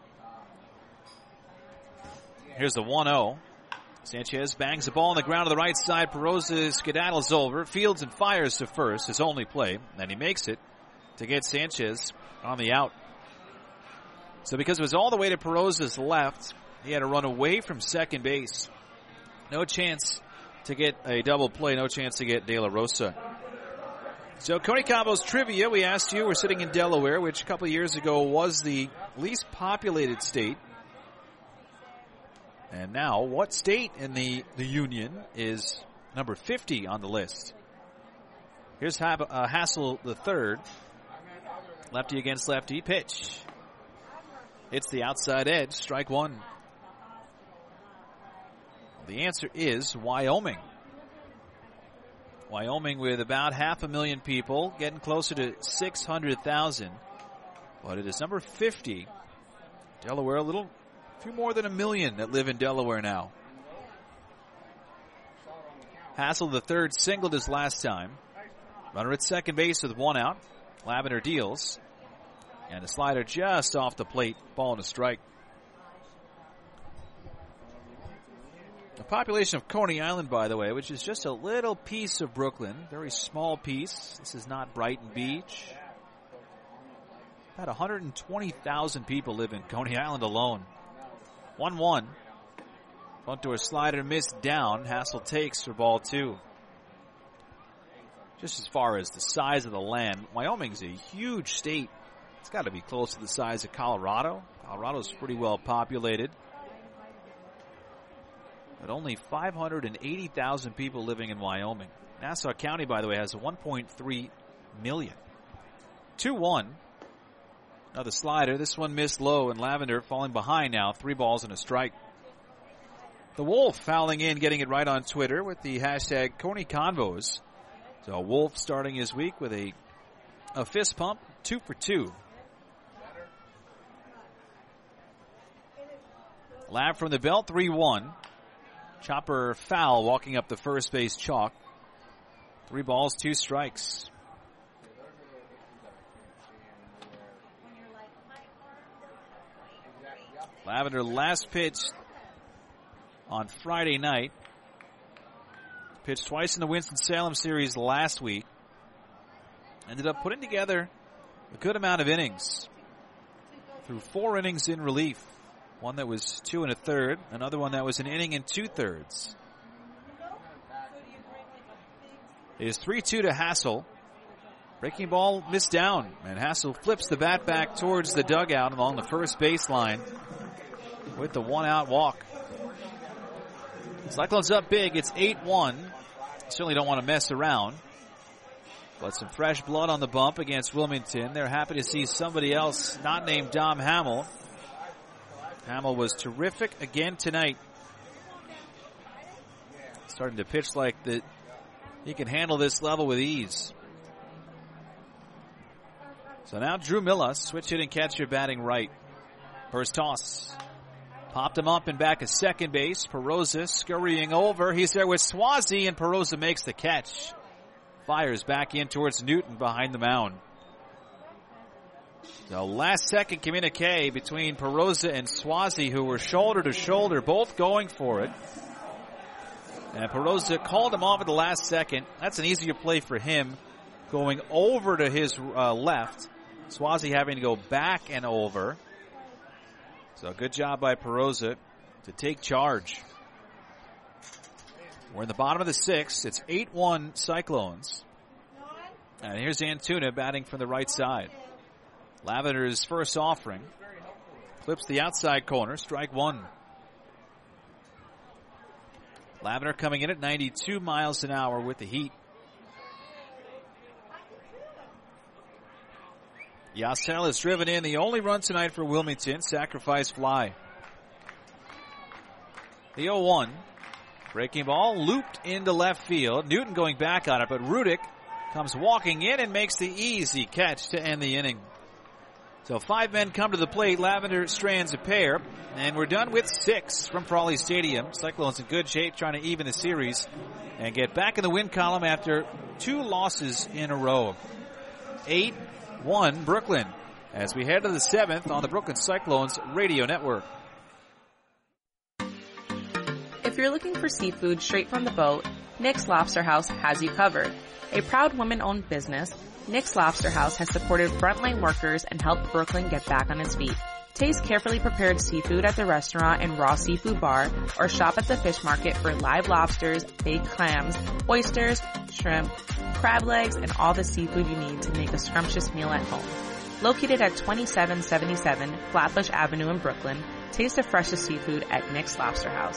Here's the one oh. Sanchez bangs the ball on the ground to the right side. Perosa skedaddles over, fields and fires to first, his only play, and he makes it to get Sanchez on the out. So because it was all the way to Perosa's left, he had to run away from second base. No chance to get a double play, no chance to get De La Rosa. So Coney Cabo's trivia, we asked you, we're sitting in Delaware, which a couple of years ago was the least populated state. And now, what state in the, the Union is number fifty on the list? Here's Hab- uh, Hassel the third. Lefty against lefty, pitch. It's the outside edge, strike one. The answer is Wyoming. Wyoming with about half a million people, getting closer to six hundred thousand. But it is number fifty. Delaware, a little, few more than a million that live in Delaware now. Hassel the third singled his last time. Runner at second base with one out. Lavender deals. And a slider just off the plate. Ball and a strike. The population of Coney Island, by the way, which is just a little piece of Brooklyn. Very small piece. This is not Brighton Beach. About one hundred twenty thousand people live in Coney Island alone. one one. Bunt to a slider, missed down. Hassel takes for ball two. Just as far as the size of the land, Wyoming's a huge state. It's got to be close to the size of Colorado. Colorado's pretty well populated. But only five hundred eighty thousand people living in Wyoming. Nassau County, by the way, has one point three million. two one. Another slider. This one missed low, and Lavender falling behind now. Three balls and a strike. The Wolf fouling in, getting it right on Twitter with the hashtag Coney Convos. So Wolf starting his week with a, a fist pump, two for two. Lav from the belt, three one. Chopper foul walking up the first base chalk. Three balls, two strikes. Lavender last pitch on Friday night. Pitched twice in the Winston-Salem series last week. Ended up putting together a good amount of innings. Through four innings in relief. One that was two and a third. Another one that was an inning and two thirds. It is three two to Hassel. Breaking ball missed down. And Hassel flips the bat back towards the dugout along the first baseline with the one out walk. Cyclones up big. It's eight one. Certainly don't want to mess around. But some fresh blood on the bump against Wilmington. They're happy to see somebody else not named Dom Hamill. Hamill was terrific again tonight. Starting to pitch like that he can handle this level with ease. So now Drew Millas, switch hitting catcher, batting right. First toss. Popped him up and back at second base. Perosa scurrying over. He's there with Swazi, and Perosa makes the catch. Fires back in towards Newton behind the mound. The last second communique between Perosa and Swazi, who were shoulder to shoulder, both going for it. And Perosa called him off at the last second. That's an easier play for him, going over to his uh, left. Swazi having to go back and over. So good job by Perosa to take charge. We're in the bottom of the sixth. It's eight one Cyclones. And here's Antuna batting from the right side. Lavender's first offering. Clips the outside corner. Strike one. Lavender coming in at ninety-two miles an hour with the heat. Yassel is driven in. The only run tonight for Wilmington. Sacrifice fly. The oh one. Breaking ball looped into left field. Newton going back on it, but Rudick comes walking in and makes the easy catch to end the inning. So five men come to the plate. Lavender strands a pair. And we're done with six from Frawley Stadium. Cyclones in good shape trying to even the series and get back in the win column after two losses in a row. eight one Brooklyn as we head to the seventh on the Brooklyn Cyclones radio network. If you're looking for seafood straight from the boat, Nick's Lobster House has you covered. A proud woman-owned business, Nick's Lobster House has supported frontline workers and helped Brooklyn get back on its feet. Taste carefully prepared seafood at the restaurant and raw seafood bar, or shop at the fish market for live lobsters, baked clams, oysters, shrimp, crab legs, and all the seafood you need to make a scrumptious meal at home. Located at twenty-seven seventy-seven Flatbush Avenue in Brooklyn, taste the freshest seafood at Nick's Lobster House.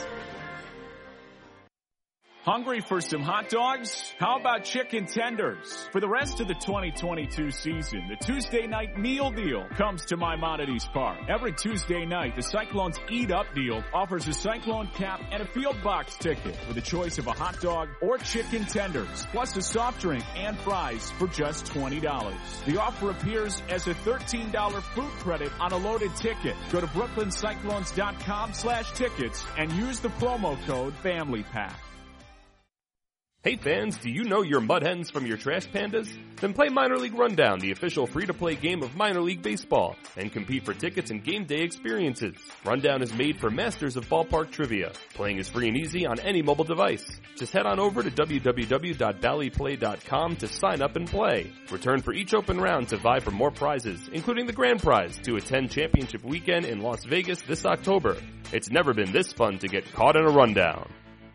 Hungry for some hot dogs? How about chicken tenders? For the rest of the twenty twenty-two season, the Tuesday night meal deal comes to Maimonides Park. Every Tuesday night, the Cyclones Eat Up deal offers a Cyclone cap and a field box ticket with a choice of a hot dog or chicken tenders, plus a soft drink and fries for just twenty dollars. The offer appears as a thirteen dollars food credit on a loaded ticket. Go to brooklyn cyclones dot com slash tickets and use the promo code FAMILYPACK. Hey fans, do you know your mud hens from your trash pandas? Then play Minor League Rundown, the official free-to-play game of minor league baseball, and compete for tickets and game day experiences. Rundown is made for masters of ballpark trivia. Playing is free and easy on any mobile device. Just head on over to w w w dot bally play dot com to sign up and play. Return for each open round to vie for more prizes, including the grand prize to attend championship weekend in Las Vegas this October. It's never been this fun to get caught in a rundown.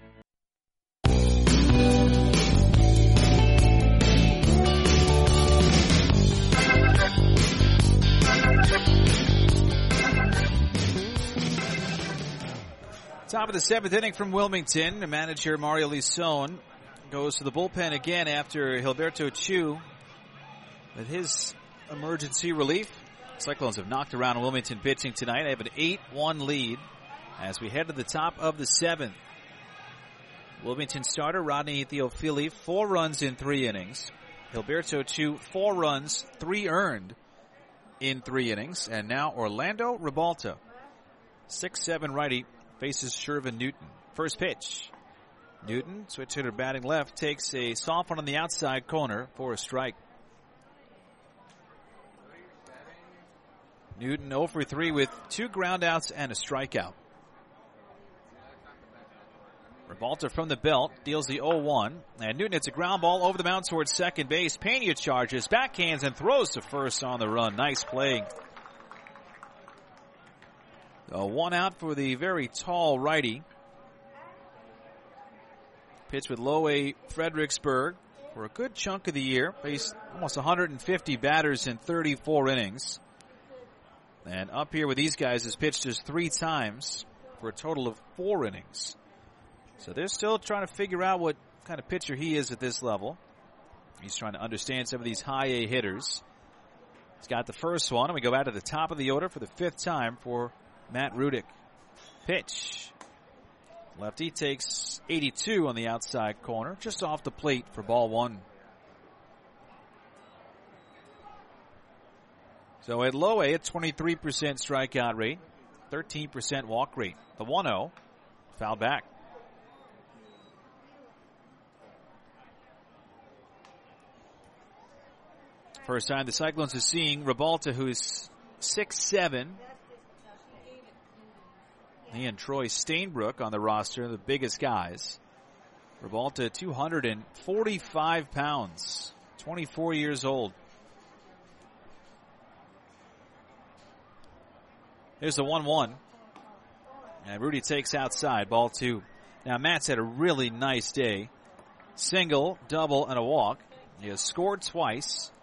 Top of the seventh inning from Wilmington. Manager Mario Lisone goes to the bullpen again after Gilberto Chu with his emergency relief. Cyclones have knocked around Wilmington pitching tonight. They have an eight one lead as we head to the top of the seventh. Wilmington starter Rodney Theophili, four runs in three innings. Gilberto Chu, four runs, three earned in three innings. And now Orlando Ribalta, six seven righty, faces Shervin Newton. First pitch. Newton, switch hitter batting left, takes a soft one on the outside corner for a strike. Newton oh for three with two groundouts and a strikeout. Ribalta from the belt deals the oh one. And Newton hits a ground ball over the mound towards second base. Pena charges, backhands, and throws to first on the run. Nice play. A one out for the very tall righty. Pitched with Low A Fredericksburg for a good chunk of the year. Faced almost one hundred fifty batters in thirty-four innings. And up here with these guys has pitched just three times for a total of four innings. So they're still trying to figure out what kind of pitcher he is at this level. He's trying to understand some of these high A hitters. He's got the first one, and we go back to the top of the order for the fifth time for Matt Rudick. Pitch. Lefty takes eighty-two on the outside corner, just off the plate for ball one. So at Low A, a twenty-three percent strikeout rate, thirteen percent walk rate. The one oh, fouled back. First time the Cyclones are seeing Ribalta, who is six seven. He and Troy Stainbrook on the roster, the biggest guys. Ribalta, two hundred forty-five pounds, twenty-four years old. There's the one one. And Rudy takes outside, ball two. Now, Matt's had a really nice day. Single, double, and a walk. He has scored twice.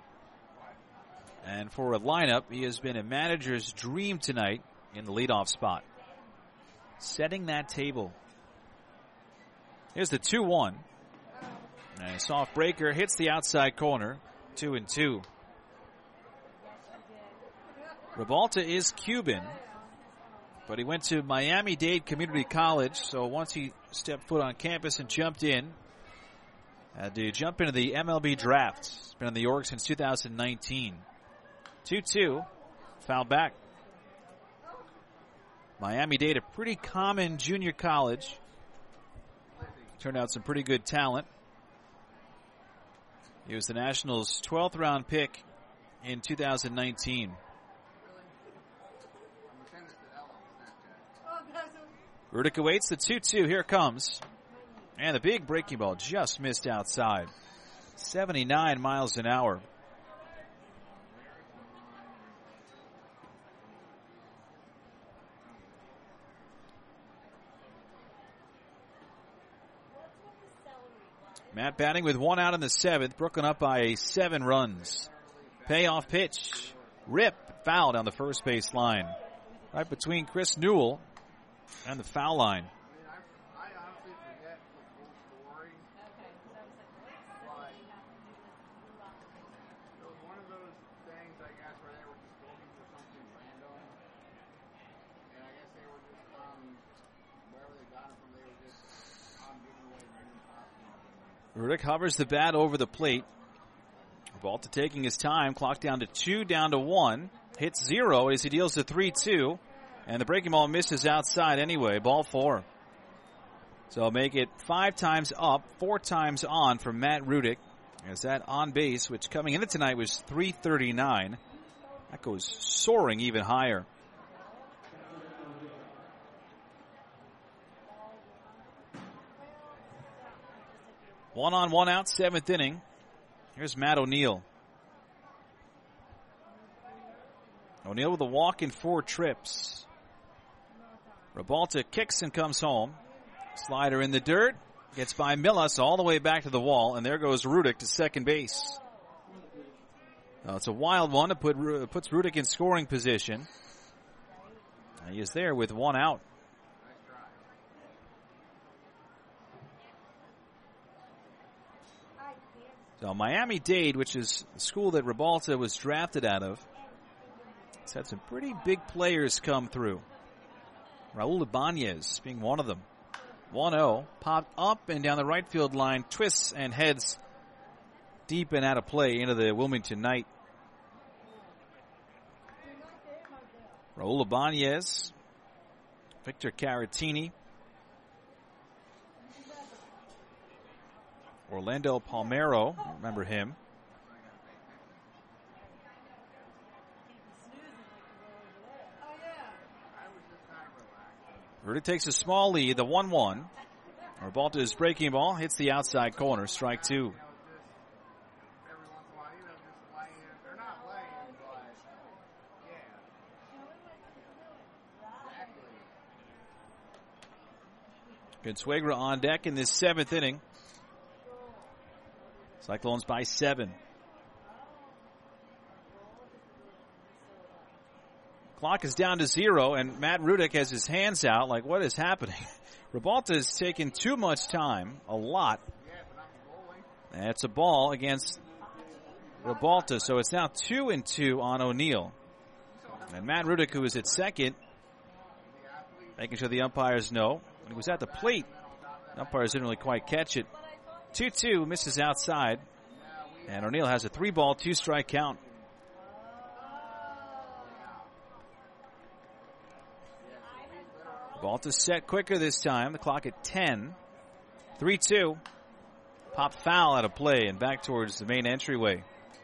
And for a lineup, he has been a manager's dream tonight in the leadoff spot. Setting that table. Here's the two one. And a soft breaker hits the outside corner. Two and two. Ribalta is Cuban, but he went to Miami-Dade Community College, so once he stepped foot on campus and jumped in, had to jump into the M L B draft. He's been in the org since two thousand nineteen. two two, foul back. Miami-Dade, a pretty common junior college. Turned out some pretty good talent. He was the Nationals' twelfth round pick in two thousand nineteen. Rudick awaits the two two. Here it comes. And the big breaking ball just missed outside. seventy-nine miles an hour. Matt batting with one out in the seventh. Brooklyn up by seven runs. Payoff pitch. Rip. Foul down the first base line. Right between Chris Newell and the foul line. Rudick hovers the bat over the plate. Ribalta taking his time. Clock down to two, down to one. Hits zero as he deals to three two. And the breaking ball misses outside anyway. Ball four. So make it five times up, four times on for Matt Rudick. As that on base, which coming into tonight was three thirty-nine. That goes soaring even higher. One on, one out, seventh inning. Here's Matt O'Neill. O'Neill with a walk in four trips. Ribalta kicks and comes home. Slider in the dirt. Gets by Millas all the way back to the wall. And there goes Rudick to second base. Now it's a wild one. It put, puts Rudick in scoring position. And he is there with one out. So Miami-Dade, which is the school that Ribalta was drafted out of, has had some pretty big players come through. Raul Ibanez being one of them. one oh, popped up and down the right field line, twists and heads deep and out of play into the Wilmington night. Raul Ibanez, Victor Caratini, Orlando Palmero, remember him. Rudick takes a small lead, the one one. Ribalta's breaking ball hits the outside corner, strike two. Consuegra on deck in this seventh inning. Cyclones by seven. Clock is down to zero, and Matt Rudick has his hands out like, what is happening? Ribalta has taken too much time, a lot. And it's a ball against Ribalta, so it's now two and two on O'Neill. And Matt Rudick, who is at second, making sure the umpires know. When he was at the plate, the umpires didn't really quite catch it. two two, misses outside. And O'Neill has a three-ball, two-strike count. Ribalta set quicker this time. The clock at ten. three two. Pop foul out of play and back towards the main entryway.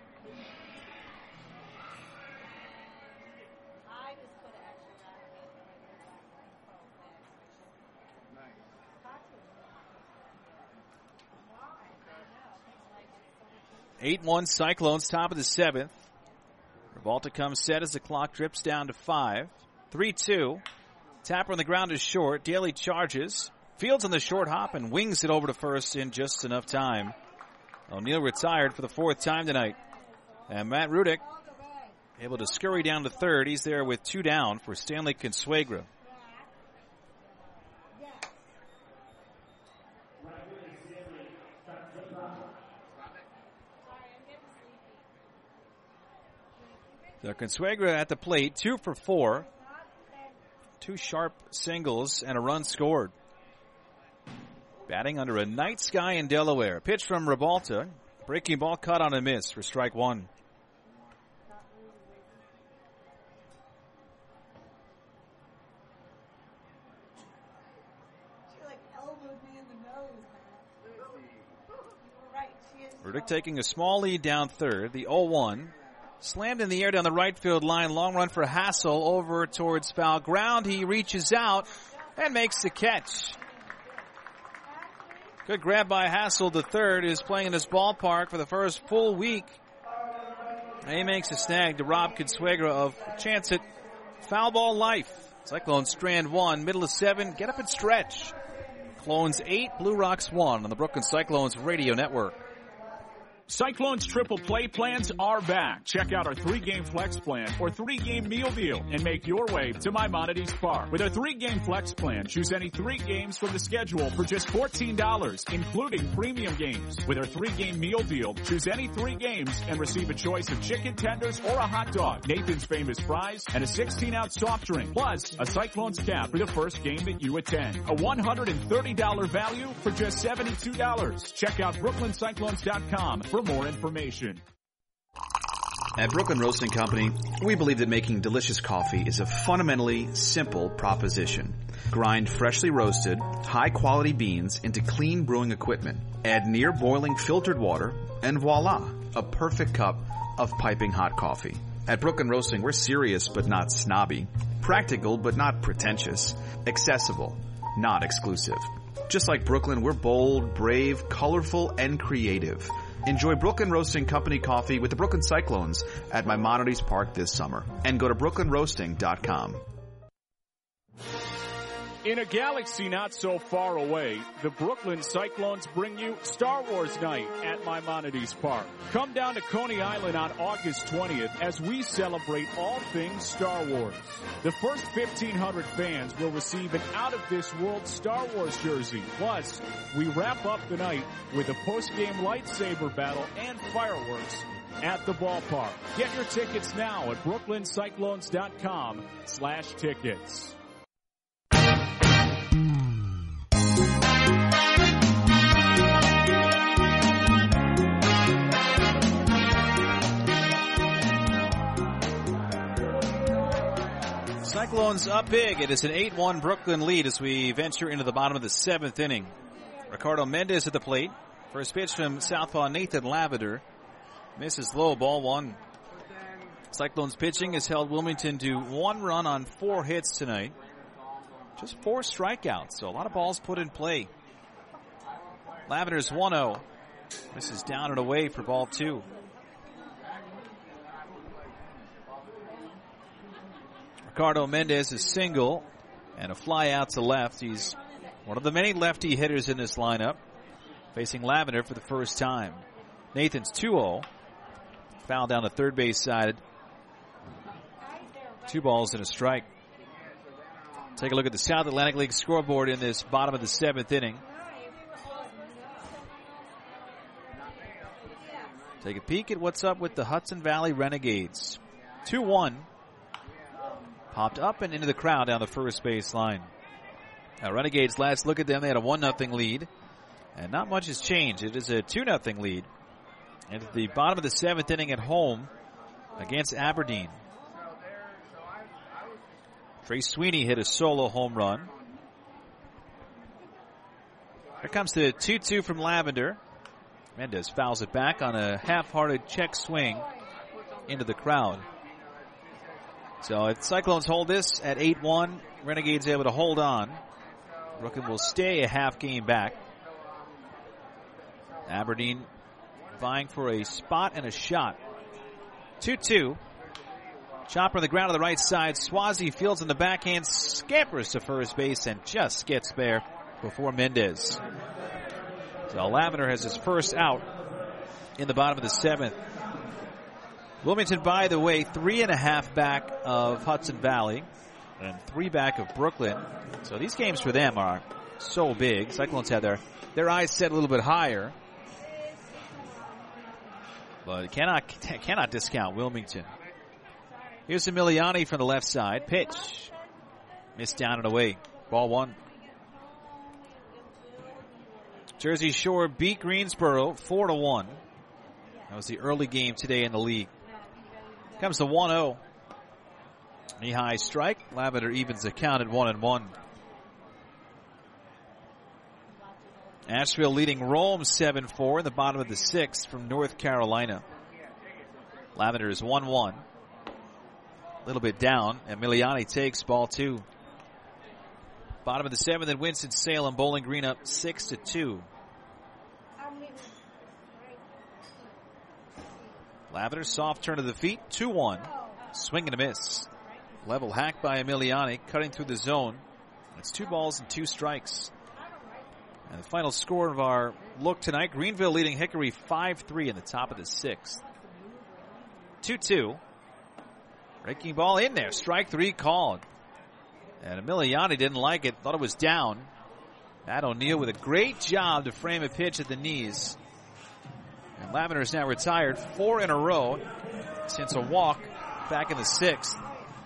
eight one Cyclones, top of the seventh. Ribalta comes set as the clock drips down to five. three two. Tapper on the ground is short. Daly charges. Fields on the short hop and wings it over to first in just enough time. O'Neill retired for the fourth time tonight. And Matt Rudick able to scurry down to third. He's there with two down for Stanley Consuegra. So Consuegra at the plate, two for four. Two sharp singles and a run scored. Batting under a night sky in Delaware. Pitch from Ribalta. Breaking ball cut on a miss for strike one. Burdick taking a small lead down third. The oh one. Slammed in the air down the right field line. Long run for Hassel over towards foul ground. He reaches out and makes the catch. Good grab by Hassel. The third is playing in this ballpark for the first full week. And he makes a snag to rob Consuegra of a chance at foul ball life. Cyclones strand one, middle of seven. Get up and stretch. Clones eight, Blue Rocks one on the Brooklyn Cyclones Radio Network. Cyclones triple play plans are back. Check out our three-game flex plan or three-game meal deal and make your way to Maimonides Park. With our three-game flex plan, choose any three games from the schedule for just fourteen dollars, including premium games. With our three-game meal deal, choose any three games and receive a choice of chicken tenders or a hot dog, Nathan's Famous Fries, and a sixteen-ounce soft drink, plus a Cyclones cap for the first game that you attend. A one hundred thirty dollars value for just seventy-two dollars. Check out Brooklyn Cyclones dot com for more information. At Brooklyn Roasting Company, we believe that making delicious coffee is a fundamentally simple proposition. Grind freshly roasted, high-quality beans into clean brewing equipment. Add near-boiling filtered water, and voila, a perfect cup of piping hot coffee. At Brooklyn Roasting, we're serious but not snobby. Practical but not pretentious. Accessible, not exclusive. Just like Brooklyn, we're bold, brave, colorful, and creative. Enjoy Brooklyn Roasting Company coffee with the Brooklyn Cyclones at Maimonides Park this summer. And go to brooklyn roasting dot com. In a galaxy not so far away, the Brooklyn Cyclones bring you Star Wars Night at Maimonides Park. Come down to Coney Island on August twentieth as we celebrate all things Star Wars. The first fifteen hundred fans will receive an out-of-this-world Star Wars jersey. Plus, we wrap up the night with a post-game lightsaber battle and fireworks at the ballpark. Get your tickets now at brooklyn cyclones dot com slash tickets. Cyclones up big. It is an eight one Brooklyn lead as we venture into the bottom of the seventh inning. Ricardo Mendez at the plate. First pitch from southpaw Nathan Lavender. Misses low, ball one. Cyclones pitching has held Wilmington to one run on four hits tonight. Just four strikeouts, so a lot of balls put in play. Lavender's one oh. Misses down and away for ball two. Ricardo Mendez is single and a fly out to left. He's one of the many lefty hitters in this lineup, facing Lavender for the first time. Nathan's two oh. Foul down the third base side. Two balls and a strike. Take a look at the South Atlantic League scoreboard in this bottom of the seventh inning. Take a peek at what's up with the Hudson Valley Renegades. two one. Popped up and into the crowd down the first base line. Now, Renegades, last look at them, they had a one nothing lead. And not much has changed. It is a two nothing lead. And at the bottom of the seventh inning at home against Aberdeen. Trey Sweeney hit a solo home run. Here comes the two two from Lavender. Mendez fouls it back on a half-hearted check swing into the crowd. So if Cyclones hold this at eight one, Renegades able to hold on. Brooklyn will stay a half game back. Aberdeen vying for a spot and a shot. two two. Chopper on the ground on the right side. Swazi fields in the backhand, scampers to first base, and just gets there before Mendez. So Lavender has his first out in the bottom of the seventh. Wilmington, by the way, three and a half back of Hudson Valley and three back of Brooklyn. So these games for them are so big. Cyclones have their, their eyes set a little bit higher. But cannot cannot discount Wilmington. Here's Emiliani from the left side. Pitch. Missed down and away. Ball one. Jersey Shore beat Greensboro four to one. That was the early game today in the league. Comes the one oh. Knee-high strike. Lavender evens the count at one and one. Asheville leading Rome seven four in the bottom of the sixth from North Carolina. Lavender is one one. A little bit down. Emiliani takes ball two. Bottom of the seventh at Winston-Salem. Bowling Green up six to two. Lavender, soft turn of the feet, two one. Swing and a miss. Level hack by Emiliani, cutting through the zone. It's two balls and two strikes. And the final score of our look tonight, Greenville leading Hickory five three in the top of the sixth. two two. Breaking ball in there. Strike three called. And Emiliani didn't like it, thought it was down. Matt O'Neill with a great job to frame a pitch at the knees. And Lavender is now retired four in a row since a walk back in the sixth.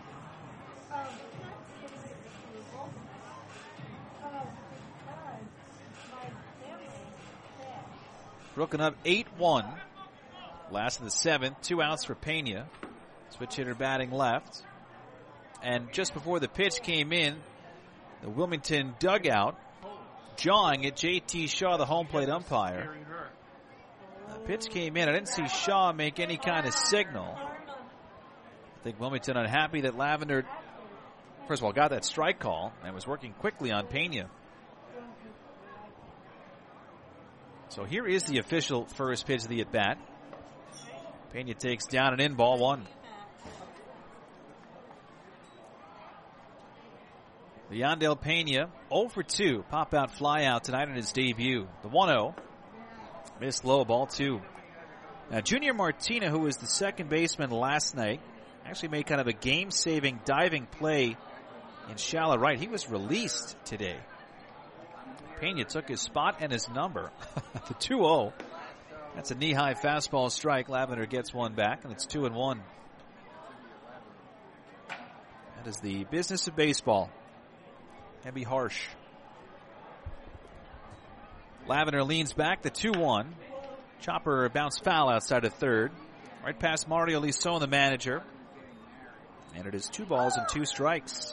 Brooklyn up eight one. Last of the seventh. Two outs for Pena. Switch hitter batting left. And just before the pitch came in, the Wilmington dugout jawing at J T Shaw, the home plate umpire. The pitch came in. I didn't see Shaw make any kind of signal. I think Wilmington unhappy that Lavender, first of all, got that strike call and was working quickly on Pena. So here is the official first pitch of the at-bat. Pena takes down and in, ball one. Leondale Pena, oh for two. Pop-out fly-out tonight in his debut. The one oh. Missed low, ball two. Now, Junior Martina, who was the second baseman last night, actually made kind of a game-saving diving play in shallow right. He was released today. Pena took his spot and his number. The two oh. That's a knee-high fastball strike. Lavender gets one back, and it's two and one. That is the business of baseball. Can be harsh. Lavender leans back, the two one. Chopper bounced foul outside of third. Right past Mario Lison, the manager. And it is two balls and two strikes.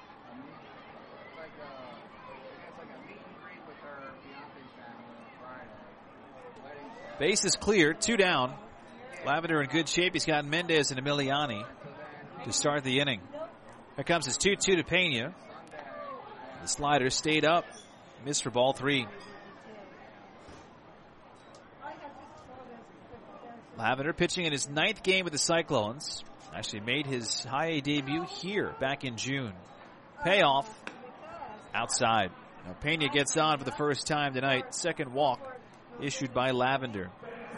Base is clear, two down. Lavender in good shape. He's got Mendez and Emiliani to start the inning. Here comes his two two to Pena. The slider stayed up. Missed for ball three. Lavender pitching in his ninth game with the Cyclones. Actually made his high A debut here back in June. Payoff outside. Now Pena gets on for the first time tonight. Second walk issued by Lavender.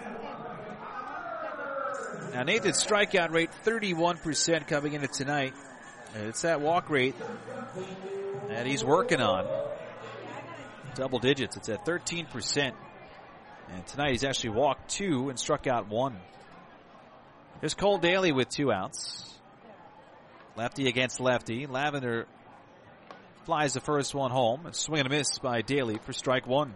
Now Nathan's strikeout rate thirty-one percent coming into tonight. And it's that walk rate that he's working on. Double digits. It's at thirteen percent. And tonight he's actually walked two and struck out one. Here's Cole Daly with two outs. Lefty against lefty. Lavender flies the first one home. And swing and a miss by Daly for strike one.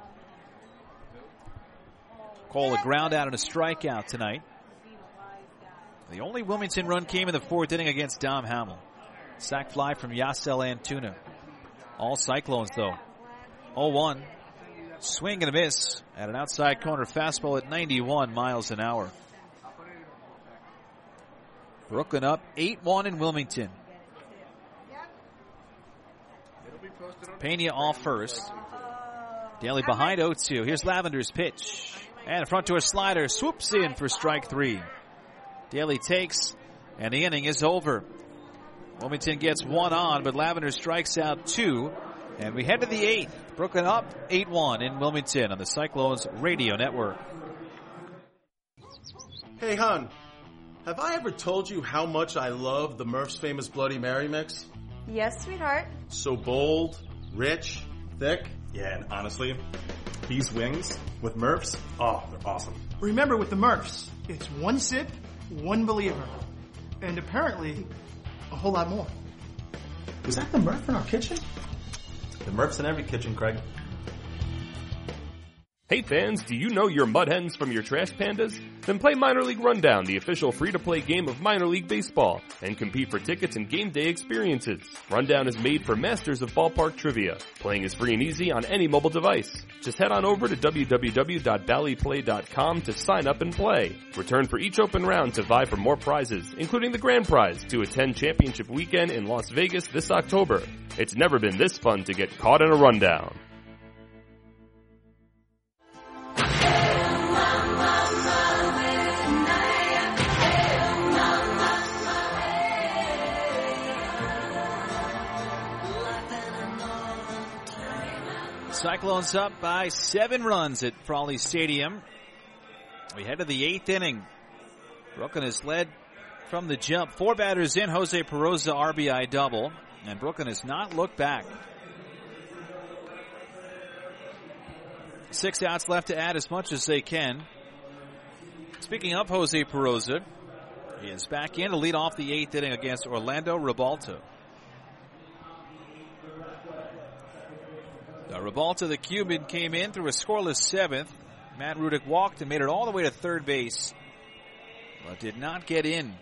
Cole a ground out and a strikeout tonight. The only Wilmington run came in the fourth inning against Dom Hamill. Sac fly from Yasel Antuna. All Cyclones though. oh one. Swing and a miss at an outside corner fastball at ninety-one miles an hour. Brooklyn up eight one in Wilmington. Pena off first. Daly behind oh two. Here's Lavender's pitch. And a front to a slider. Swoops in for strike three. Daly takes, and the inning is over. Wilmington gets one on, but Lavender strikes out two. And we head to the eighth. Brooklyn up eight one in Wilmington on the Cyclones Radio Network. Hey, hon. Have I ever told you how much I love the Murph's Famous Bloody Mary mix? Yes, sweetheart. So bold, rich, thick. Yeah, and honestly, these wings with Murph's, oh, they're awesome. Remember, with the Murphs, it's one sip, one believer. and apparently a whole lot more. Was that the Murph in our kitchen? The Murph's in every kitchen, Craig. Hey fans, do you know your mud hens from your trash pandas? Then play Minor League Rundown, the official free-to-play game of minor league baseball, and compete for tickets and game day experiences. Rundown is made for masters of ballpark trivia. Playing is free and easy on any mobile device. Just head on over to w w w dot bally play dot com to sign up and play. Return for each open round to vie for more prizes, including the grand prize to attend Championship Weekend in Las Vegas this October. It's never been this fun to get caught in a rundown. Cyclones up by seven runs at Frawley Stadium. We head to the eighth inning. Brooklyn has led from the jump. Four batters in. Jose Peroza R B I double. And Brooklyn has not looked back. Six outs left to add as much as they can. Speaking of Jose Peroza, he is back in to lead off the eighth inning against Orlando Ribalta. Uh, Ribalta, the Cuban, came in through a scoreless seventh. Matt Rudick walked and made it all the way to third base, but did not get in.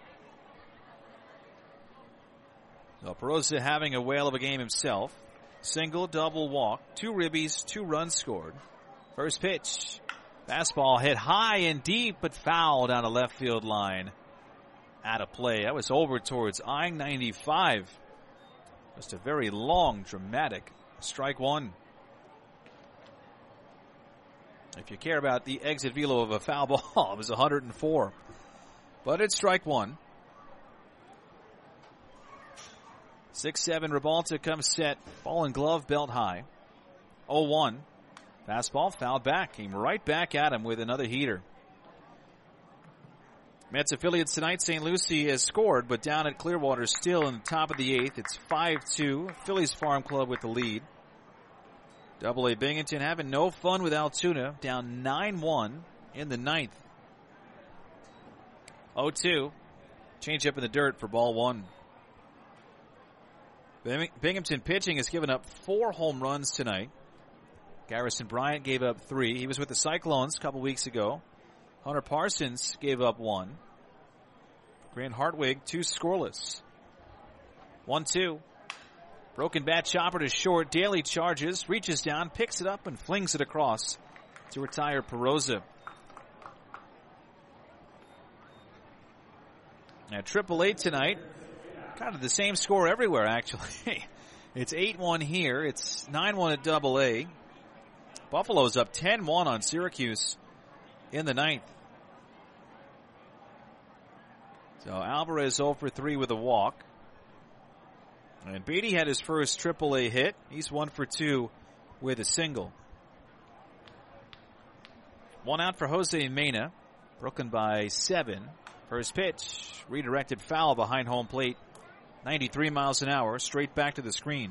So Peroza having a whale of a game himself. Single, double, walk, two ribbies, two runs scored. First pitch. Fastball hit high and deep, but foul down the left field line. Out of play. That was over towards I ninety-five. Just a very long, dramatic strike one. If you care about the exit velo of a foul ball, it was one hundred four. But it's strike one. six seven, Ribalta comes set. Ball and glove, belt high. oh one. Fastball fouled back. Came right back at him with another heater. Mets affiliates tonight, Saint Lucie has scored, but down at Clearwater still in the top of the eighth. It's five two. Phillies Farm Club with the lead. Double A Binghamton having no fun with Altoona, down nine one in the ninth. oh two. Change up in the dirt for ball one. Binghamton pitching has given up four home runs tonight. Garrison Bryant gave up three. He was with the Cyclones a couple weeks ago. Hunter Parsons gave up one. Grant Hartwig, two scoreless. one two. Broken bat chopper to short. Daly charges, reaches down, picks it up, and flings it across to retire Peroza. At Triple A tonight, kind of the same score everywhere, actually. It's eight one here. It's nine one at Double A. Buffalo's up ten one on Syracuse in the ninth. So Alvarez oh for three with a walk. And Beatty had his first Triple A hit. He's one for two with a single. One out for Jose Mena. Brooklyn by seven. First pitch, redirected foul behind home plate. ninety-three miles an hour, straight back to the screen.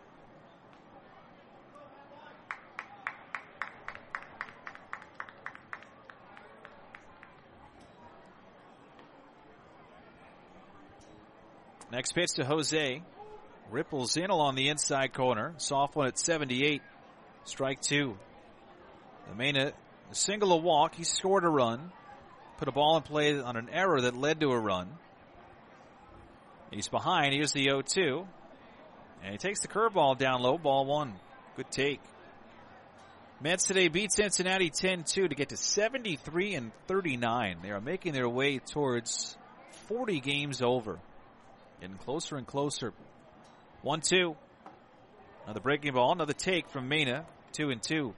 Next pitch to Jose. Ripples in along the inside corner. Soft one at seventy-eight. Strike two. The Mena, a single, a walk. He scored a run. Put a ball in play on an error that led to a run. He's behind. Here's the oh two. And he takes the curveball down low. Ball one. Good take. Mets today beat Cincinnati ten two to get to seventy-three and thirty-nine. They are making their way towards forty games over. Getting closer and closer. one two. Another breaking ball. Another take from Mena. two and two.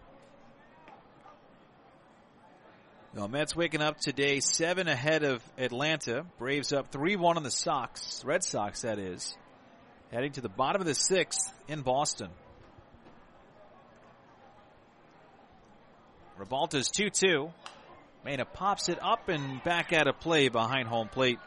The Mets waking up today seven ahead of Atlanta. Braves up three one on the Sox. Red Sox, that is. Heading to the bottom of the sixth in Boston. Ribalta's two two. Mena pops it up and back out of play behind home plate.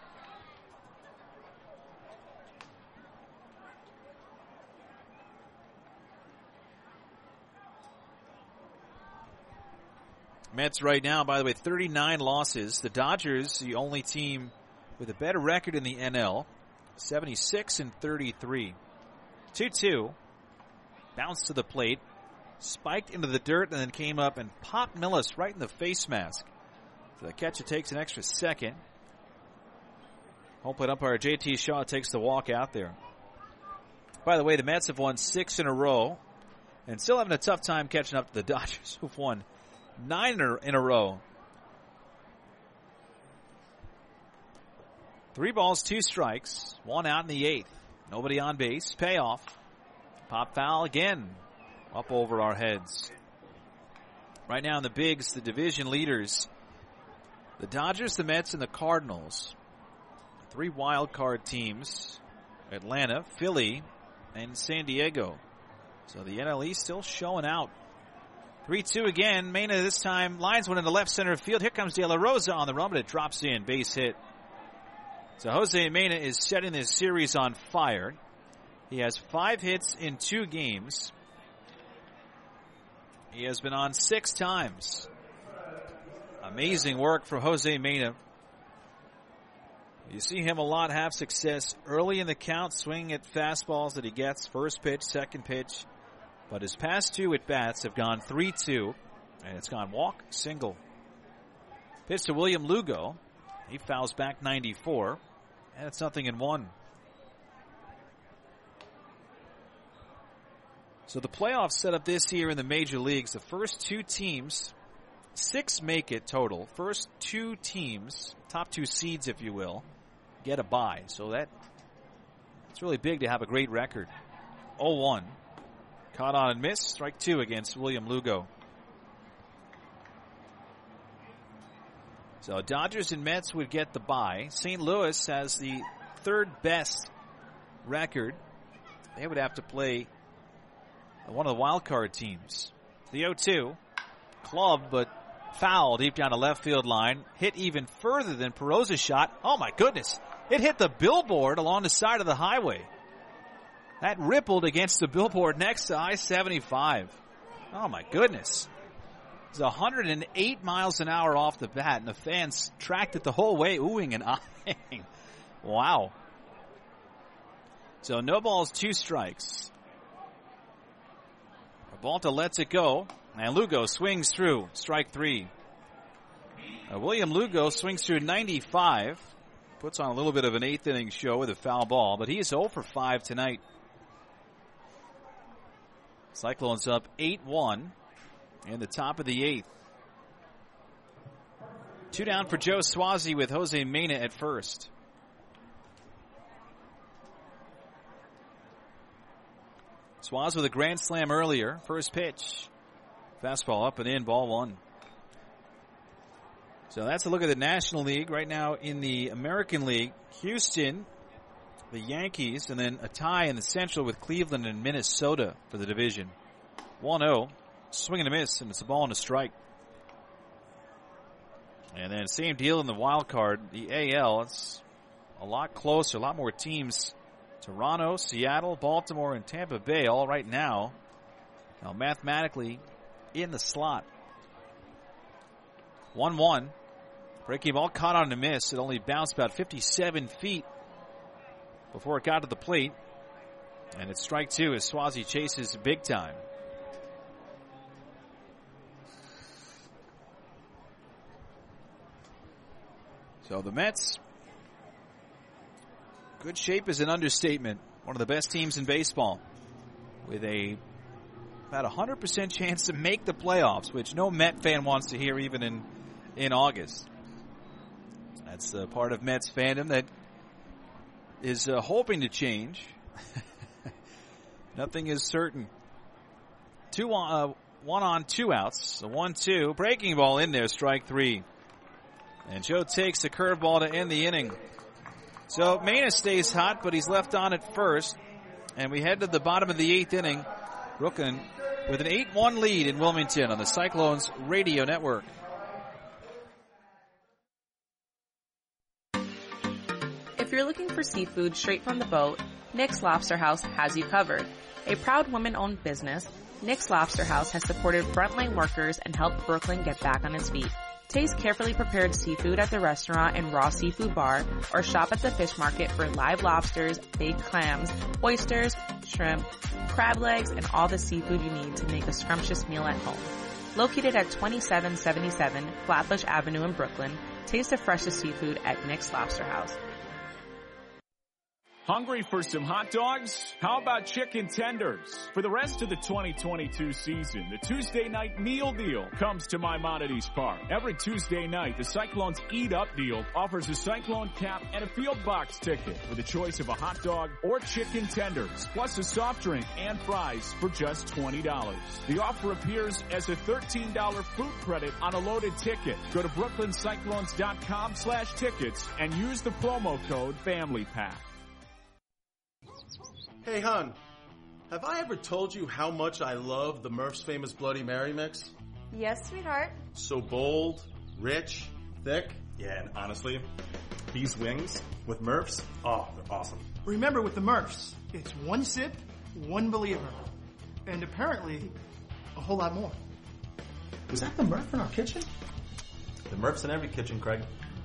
Mets right now, by the way, thirty-nine losses. The Dodgers, the only team with a better record in the N L, seventy-six and thirty-three. two two. Bounced to the plate, spiked into the dirt, and then came up and popped Millis right in the face mask. So the catcher takes an extra second. Home plate umpire J T Shaw takes the walk out there. By the way, the Mets have won six in a row and still having a tough time catching up to the Dodgers, who've won nine in a row. Three balls, two strikes, one out in the eighth. Nobody on base. Payoff. Pop foul again. Up over our heads. Right now in the bigs, the division leaders, the Dodgers, the Mets, and the Cardinals. Three wild card teams. Atlanta, Philly, and San Diego. So the N L East still showing out. three two again. Mena this time lines one into left center field. Here comes De La Rosa on the run, but it drops in. Base hit. So Jose Mena is setting this series on fire. He has five hits in two games. He has been on six times. Amazing work for Jose Mena. You see him a lot have success early in the count, swinging at fastballs that he gets, first pitch, second pitch. But his past two at-bats have gone three two, and it's gone walk, single. Pitch to William Lugo. He fouls back ninety-four, and it's nothing in one. So the playoffs set up this year in the major leagues. The first two teams, six make it total. First two teams, top two seeds, if you will, get a bye. So that it's really big to have a great record. oh one. Caught on and missed. Strike two against William Lugo. So Dodgers and Mets would get the bye. Saint Louis has the third best record. They would have to play one of the wild card teams. The oh two. Club, but foul deep down the left field line. Hit even further than Perosa's shot. Oh my goodness. It hit the billboard along the side of the highway. That rippled against the billboard next to I seventy-five. Oh my goodness. It's one hundred eight miles an hour off the bat, and the fans tracked it the whole way, oohing and eyeing. Wow. So no balls, two strikes. Balta lets it go, and Lugo swings through. Strike three. Uh, William Lugo swings through ninety-five. Puts on a little bit of an eighth inning show with a foul ball, but he is oh for five tonight. Cyclones up eight one in the top of the eighth. Two down for Joe Swazi with Jose Mena at first. Swaz with a grand slam earlier. First pitch. Fastball up and in, ball one. So that's a look at the National League. Right now in the American League, Houston, the Yankees, and then a tie in the Central with Cleveland and Minnesota for the division. one oh. Swing and a miss, and it's a ball and a strike. And then same deal in the wild card. The A L, it's a lot closer, a lot more teams. Toronto, Seattle, Baltimore, and Tampa Bay all right now. Now mathematically in the slot. one one. Breaking ball caught on a miss. It only bounced about fifty-seven feet before it got to the plate. And it's strike two as Swazi chases big time. So the Mets, good shape is an understatement. One of the best teams in baseball with a about one hundred percent chance to make the playoffs, which no Met fan wants to hear even in, in August. That's the part of Mets fandom that is uh, hoping to change. Nothing is certain. Two on, uh, one on, two outs. The one two. Breaking ball in there, strike three. And Joe takes the curveball to end the inning. So Mena stays hot, but he's left on at first. And we head to the bottom of the eighth inning. Brooklyn with an eight one lead in Wilmington on the Cyclones Radio Network. If you're looking for seafood straight from the boat, Nick's Lobster House has you covered. A proud women-owned business, Nick's Lobster House has supported frontline workers and helped Brooklyn get back on its feet. Taste carefully prepared seafood at the restaurant and raw seafood bar, or shop at the fish market for live lobsters, baked clams, oysters, shrimp, crab legs, and all the seafood you need to make a scrumptious meal at home. Located at twenty-seven seventy-seven Flatbush Avenue in Brooklyn, taste the freshest seafood at Nick's Lobster House. Hungry for some hot dogs? How about chicken tenders? For the rest of the twenty twenty-two season, the Tuesday night meal deal comes to Maimonides Park. Every Tuesday night, the Cyclones Eat Up deal offers a Cyclone cap and a field box ticket with a choice of a hot dog or chicken tenders, plus a soft drink and fries for just twenty dollars. The offer appears as a thirteen dollars food credit on a loaded ticket. Go to brooklyn cyclones dot com slash tickets and use the promo code FAMILYPACK. Hey, hon, have I ever told you how much I love the Murph's Famous Bloody Mary mix? Yes, sweetheart. So bold, rich, thick. Yeah, and honestly, these wings with Murph's, oh, they're awesome. Remember, with the Murphs, it's one sip, one believer. And apparently, a whole lot more. Was that the Murph in our kitchen? The Murph's in every kitchen, Craig.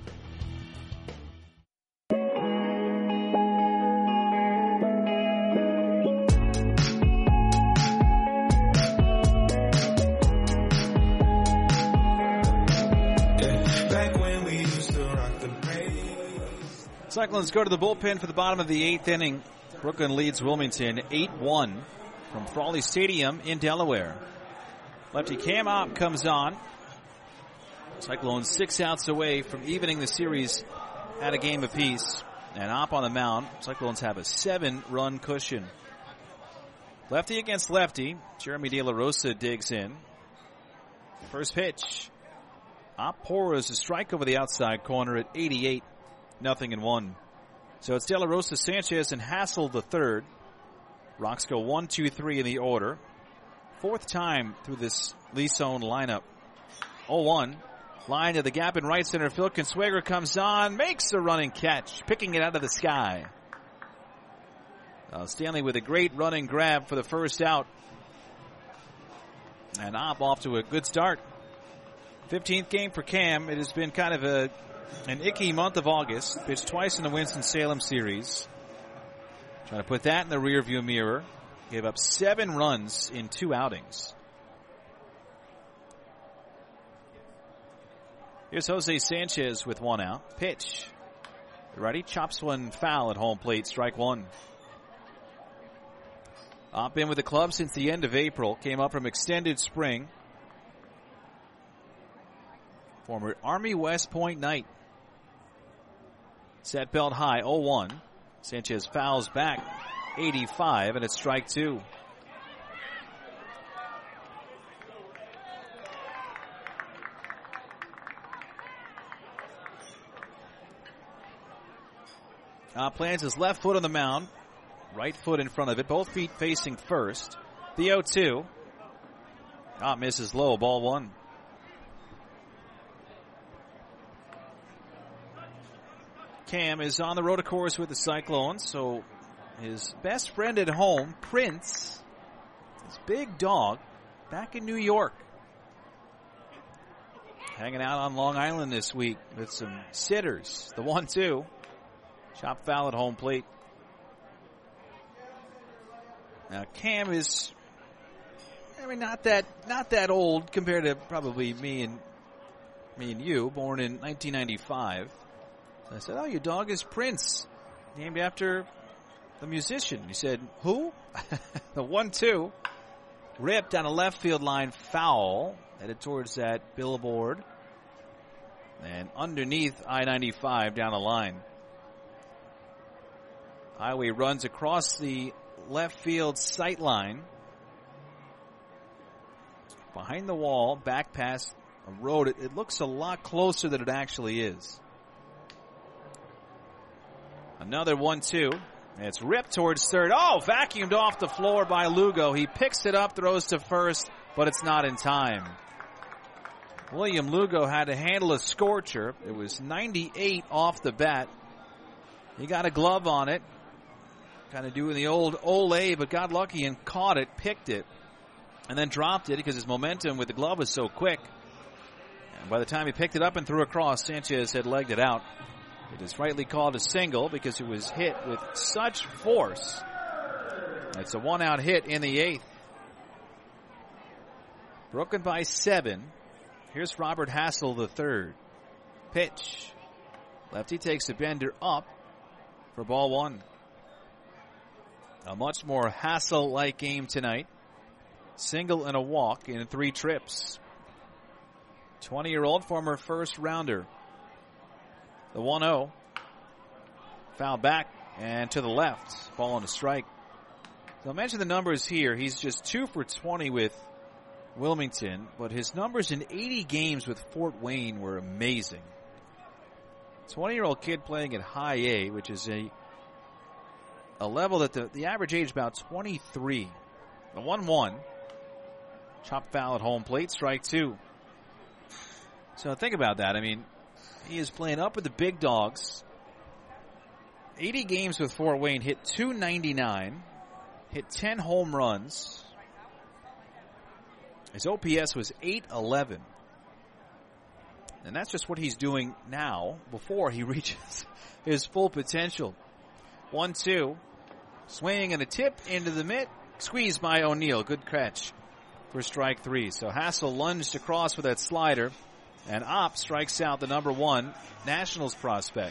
Cyclones go to the bullpen for the bottom of the eighth inning. Brooklyn leads Wilmington eight one from Frawley Stadium in Delaware. Lefty Cam Opp comes on. Cyclones six outs away from evening the series at a game apiece. And Opp on the mound. Cyclones have a seven-run cushion. Lefty against lefty. Jeremy De La Rosa digs in. First pitch. Opp pours a strike over the outside corner at eighty-eight. Nothing in one. So it's De La Rosa, Sanchez, and Hassel the third. Rocks go one, two, three in the order. Fourth time through this Lee-Zone lineup. oh one. Line to the gap in right center field. Consuegra comes on, makes a running catch, picking it out of the sky. Uh, Stanley with a great running grab for the first out. And Opp off to a good start. fifteenth game for Cam. It has been kind of a An icky month of August. Pitched twice in the Winston-Salem series. Trying to put that in the rearview mirror. Gave up seven runs in two outings. Here's Jose Sanchez with one out. Pitch. Righty chops one foul at home plate. Strike one. Opp been with the club since the end of April. Came up from extended spring. Former Army West Point Knight. Set belt high, oh one. Sanchez fouls back, eighty-five, and it's strike two. Uh, plants his left foot on the mound, right foot in front of it, both feet facing first. The oh two. Ah, misses low, ball one. Cam is on the road, of course, with the Cyclones, so his best friend at home, Prince, his big dog, back in New York. Hanging out on Long Island this week with some sitters. The one two. Chop foul at home plate. Now Cam is, I mean, not that not that old compared to probably me and me and you, born in nineteen ninety-five. So I said, "Oh, your dog is Prince, named after the musician." He said, "Who?" The one two, ripped down a left field line, foul, headed towards that billboard, and underneath I ninety-five down the line. Highway runs across the left field sight line, behind the wall, back past a road. It, it looks a lot closer than it actually is. Another one two. It's ripped towards third. Oh, vacuumed off the floor by Lugo. He picks it up, throws to first, but it's not in time. William Lugo had to handle a scorcher. It was ninety-eight off the bat. He got a glove on it. Kind of doing the old Olay, but got lucky and caught it, picked it, and then dropped it because his momentum with the glove was so quick. And by the time he picked it up and threw across, Sanchez had legged it out. It is rightly called a single because it was hit with such force. It's a one-out hit in the eighth. Brooklyn by seven. Here's Robert Hassel the third. Pitch. Lefty takes a bender up for ball one. A much more Hassel-like game tonight. Single and a walk in three trips. twenty-year-old former first rounder. The one oh. Foul back and to the left. Ball on a strike. So I mentioned the numbers here. He's just two for twenty with Wilmington, but his numbers in eighty games with Fort Wayne were amazing. twenty-year-old kid playing at high A, which is a a level that the, the average age is about twenty-three. The one one. Chop foul at home plate, strike two. So think about that. I mean, he is playing up with the big dogs. eighty games with Fort Wayne, hit two ninety-nine, hit ten home runs. His O P S was eight eleven. And that's just what he's doing now before he reaches his full potential. one two. Swing and a tip into the mitt. Squeezed by O'Neill. Good catch for strike three. So Hassel lunged across with that slider. And Opp strikes out the number one Nationals prospect.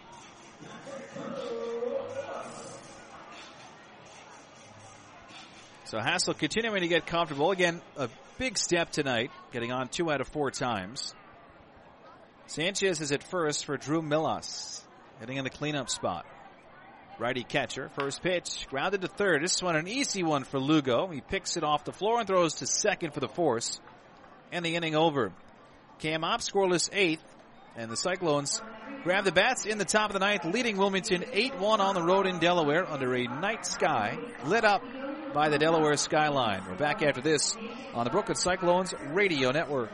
So Hassel continuing to get comfortable. Again, a big step tonight, getting on two out of four times. Sanchez is at first for Drew Millas, hitting in the cleanup spot. Righty catcher, first pitch, grounded to third. This one an easy one for Lugo. He picks it off the floor and throws to second for the force. And the inning over. Cam Opp scoreless eighth, and the Cyclones grab the bats in the top of the ninth, leading Wilmington eight one on the road in Delaware under a night sky lit up by the Delaware skyline. We're back after this on the Brooklyn Cyclones Radio Network.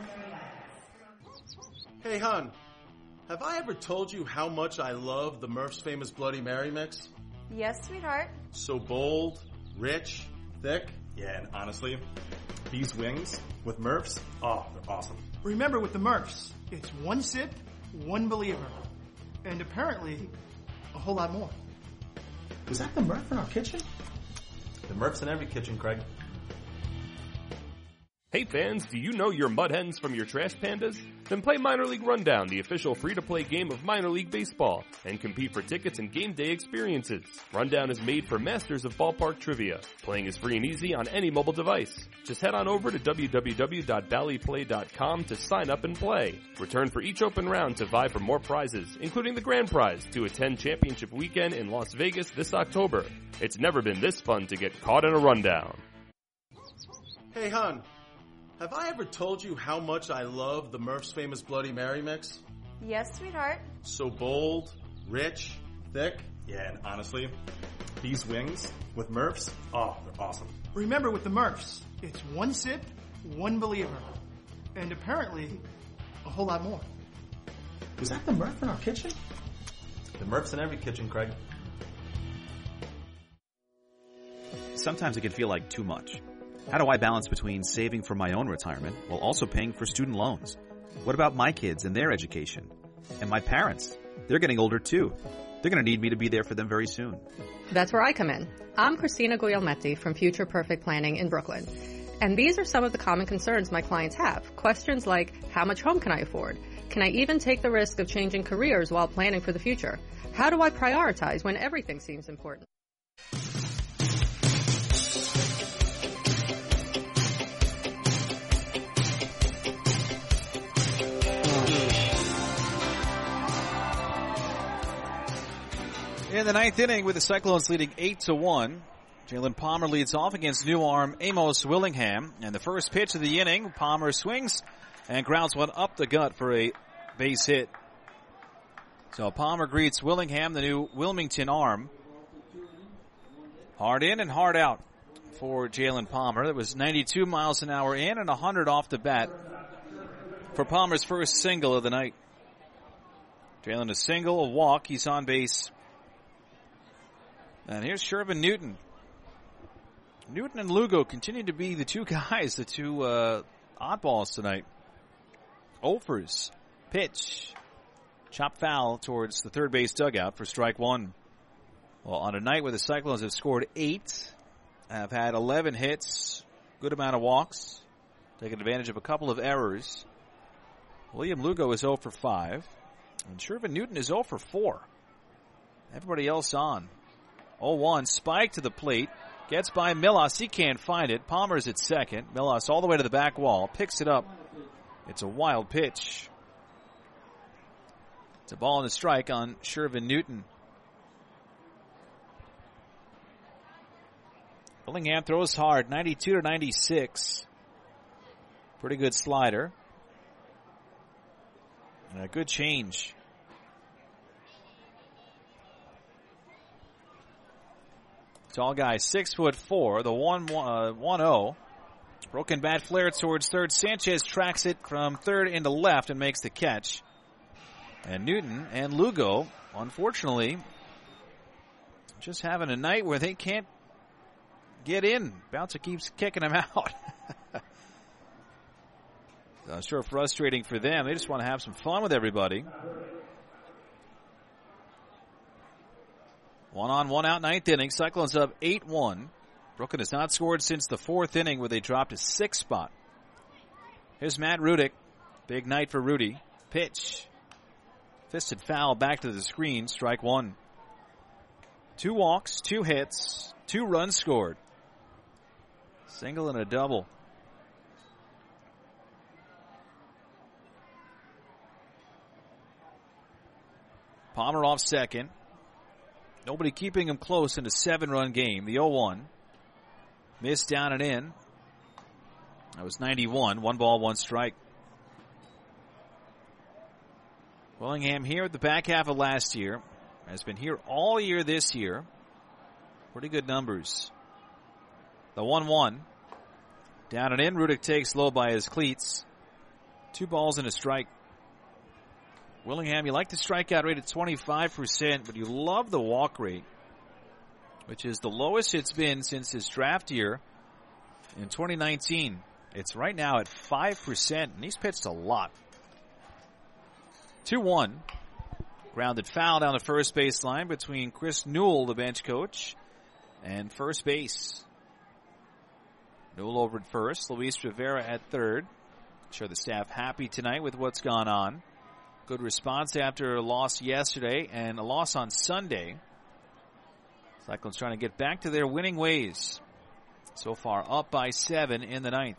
Hey, hon, have I ever told you how much I love the Murph's Famous Bloody Mary mix? Yes, sweetheart. So bold, rich, thick. Yeah, and honestly, these wings with Murph's, oh, they're awesome. Remember, with the Murphs, it's one sip, one believer. And apparently, a whole lot more. Was that the Murph in our kitchen? The Murph's in every kitchen, Craig. Hey fans, do you know your mud hens from your trash pandas? Then play Minor League Rundown, the official free-to-play game of minor league baseball, and compete for tickets and game day experiences. Rundown is made for masters of ballpark trivia. Playing is free and easy on any mobile device. Just head on over to w w w dot bally play dot com to sign up and play. Return for each open round to vie for more prizes, including the grand prize to attend championship weekend in Las Vegas this October. It's never been this fun to get caught in a rundown. Hey, hon. Have I ever told you how much I love the Murph's Famous Bloody Mary mix? Yes, sweetheart. So bold, rich, thick. Yeah, and honestly, these wings with Murph's, oh, they're awesome. Remember, with the Murphs, it's one sip, one believer. And apparently, a whole lot more. Was that the Murph in our kitchen? The Murph's in every kitchen, Craig. Sometimes it can feel like too much. How do I balance between saving for my own retirement while also paying for student loans? What about my kids and their education? And my parents? They're getting older too. They're going to need me to be there for them very soon. That's where I come in. I'm Christina Guglielmetti from Future Perfect Planning in Brooklyn. And these are some of the common concerns my clients have. Questions like, how much home can I afford? Can I even take the risk of changing careers while planning for the future? How do I prioritize when everything seems important? In the ninth inning, with the Cyclones leading eight to one, Jalen Palmer leads off against new arm Amos Willingham. And the first pitch of the inning, Palmer swings and grounds one up the gut for a base hit. So Palmer greets Willingham, the new Wilmington arm. Hard in and hard out for Jalen Palmer. That was ninety-two miles an hour in and one hundred off the bat for Palmer's first single of the night. Jalen a single, a walk. He's on base. And here's Shervin Newton. Newton and Lugo continue to be the two guys, the two uh, oddballs tonight. Offers. Pitch. Chop foul towards the third base dugout for strike one. Well, on a night where the Cyclones have scored eight, have had eleven hits, good amount of walks, taking advantage of a couple of errors, William Lugo is zero for five, and Shervin Newton is zero for four. Everybody else on. oh one, spike to the plate, gets by Millas, he can't find it. Palmer's at second. Millas all the way to the back wall, picks it up. It's a wild pitch. It's a ball and a strike on Shervin Newton. Willingham throws hard, ninety-two to ninety-six. Pretty good slider. And a good change. Tall guy, six foot four, the one uh, one oh. Broken bat flare towards third. Sanchez tracks it from third into left and makes the catch. And Newton and Lugo, unfortunately, just having a night where they can't get in. Bouncer keeps kicking them out. uh, sure frustrating for them. They just want to have some fun with everybody. One on, one out, ninth inning. Cyclones up eight one. Brooklyn has not scored since the fourth inning where they dropped a sixth spot. Here's Matt Rudick. Big night for Rudy. Pitch. Fisted foul back to the screen. Strike one. Two walks, two hits, two runs scored. Single and a double. Palmer off second. Nobody keeping him close in a seven-run game. The oh one. Missed down and in. That was ninety-one. One ball, one strike. Willingham here at the back half of last year. Has been here all year this year. Pretty good numbers. The one one. Down and in. Rudick takes low by his cleats. Two balls and a strike. Willingham, you like the strikeout rate at twenty-five percent, but you love the walk rate, which is the lowest it's been since his draft year in twenty nineteen. It's right now at five percent, and he's pitched a lot. two one. Grounded foul down the first base line between Chris Newell, the bench coach, and first base. Newell over at first, Luis Rivera at third. Sure the staff happy tonight with what's gone on. Good response after a loss yesterday and a loss on Sunday. Cyclones trying to get back to their winning ways. So far up by seven in the ninth.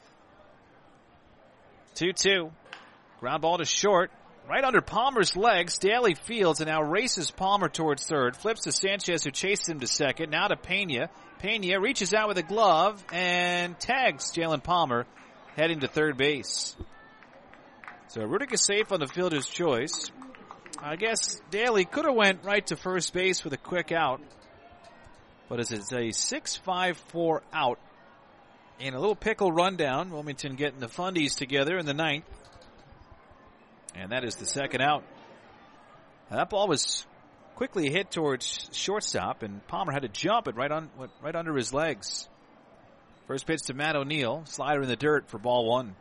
two two. Ground ball to short. Right under Palmer's legs, Daly fields and now races Palmer towards third. Flips to Sanchez, who chases him to second. Now to Pena. Pena reaches out with a glove and tags Jalen Palmer heading to third base. So Rudick is safe on the fielder's choice. I guess Daly could have went right to first base with a quick out. But it's a six five four out. And a little pickle rundown. Wilmington getting the fundies together in the ninth. And that is the second out. Now that ball was quickly hit towards shortstop, and Palmer had to jump it right on, right under his legs. First pitch to Matt O'Neill, slider in the dirt for ball one.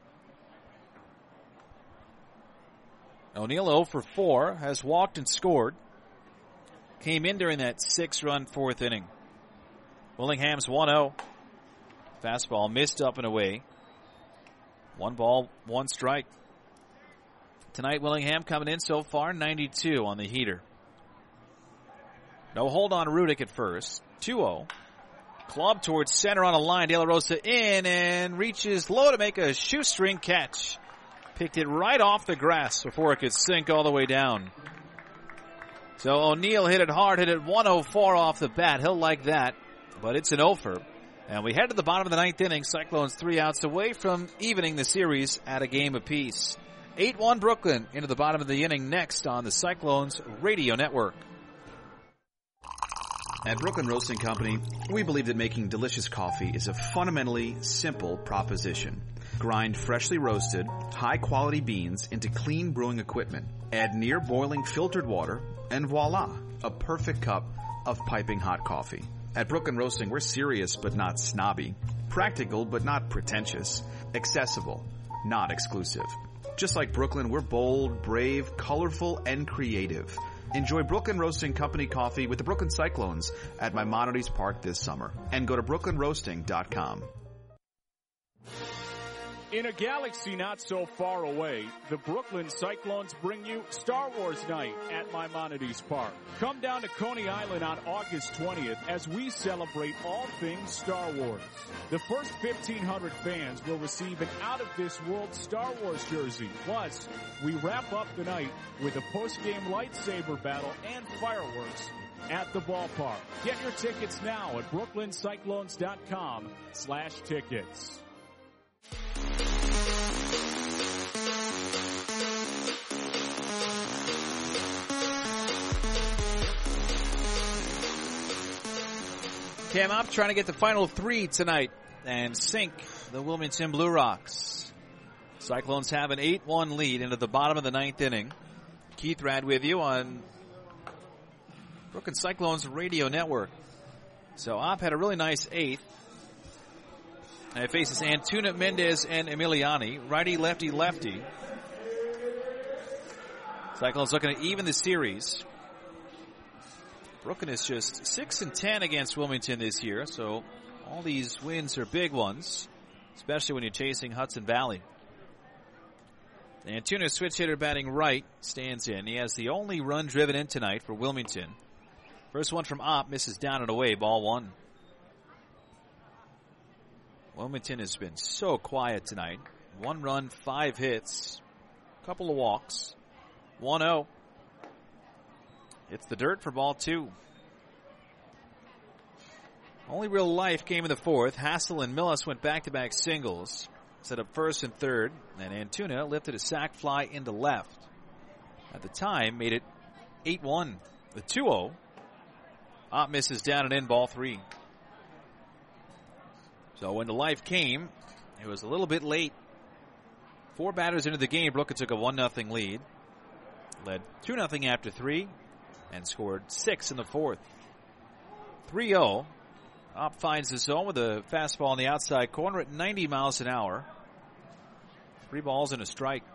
O'Neill oh for four, has walked and scored. Came in during that six-run fourth inning. Willingham's one oh. Fastball missed up and away. One ball, one strike. Tonight, Willingham coming in so far, ninety-two on the heater. No hold on Rudick at first. two oh. Club towards center on a line. De La Rosa in and reaches low to make a shoestring catch. Picked it right off the grass before it could sink all the way down. So O'Neill hit it hard, hit it one oh four off the bat. He'll like that, but it's an offer. And we head to the bottom of the ninth inning. Cyclones three outs away from evening the series at a game apiece. eight one Brooklyn into the bottom of the inning next on the Cyclones Radio Network. At Brooklyn Roasting Company, we believe that making delicious coffee is a fundamentally simple proposition. Grind freshly roasted, high-quality beans into clean brewing equipment. Add near-boiling filtered water, and voila, a perfect cup of piping hot coffee. At Brooklyn Roasting, we're serious but not snobby. Practical but not pretentious. Accessible, not exclusive. Just like Brooklyn, we're bold, brave, colorful, and creative. Enjoy Brooklyn Roasting Company coffee with the Brooklyn Cyclones at Maimonides Park this summer. And go to brooklyn roasting dot com. In a galaxy not so far away, the Brooklyn Cyclones bring you Star Wars Night at Maimonides Park. Come down to Coney Island on August twentieth as we celebrate all things Star Wars. The first fifteen hundred fans will receive an out-of-this-world Star Wars jersey. Plus, we wrap up the night with a post-game lightsaber battle and fireworks at the ballpark. Get your tickets now at brooklyn cyclones dot com slash tickets. Cam Up trying to get the final three tonight and sink the Wilmington Blue Rocks. Cyclones have an eight one lead into the bottom of the ninth inning. Keith Rad with you on Brooklyn Cyclones Radio Network. So Opp had a really nice eighth. And it faces Antuna, Mendez, and Emiliani. Righty, lefty, lefty. Cyclones looking to even the series. Brooklyn is just six and ten against Wilmington this year, so all these wins are big ones, especially when you're chasing Hudson Valley. Antuna, switch hitter batting right, stands in. He has the only run driven in tonight for Wilmington. First one from Opp, misses down and away, ball one. Wilmington has been so quiet tonight. One run, five hits, couple of walks. one oh. It's the dirt for ball two. Only real life came in the fourth. Hassel and Millis went back-to-back singles. Set up first and third. And Antuna lifted a sac fly into left. At the time, made it eight one. The two oh. Opp misses down and in, ball three. So when the life came, it was a little bit late. Four batters into the game, Brooklyn took a one nothing lead. Led two nothing after three. And scored six in the fourth. three oh. Opp finds the zone with a fastball on the outside corner at ninety miles an hour. Three balls and a strike.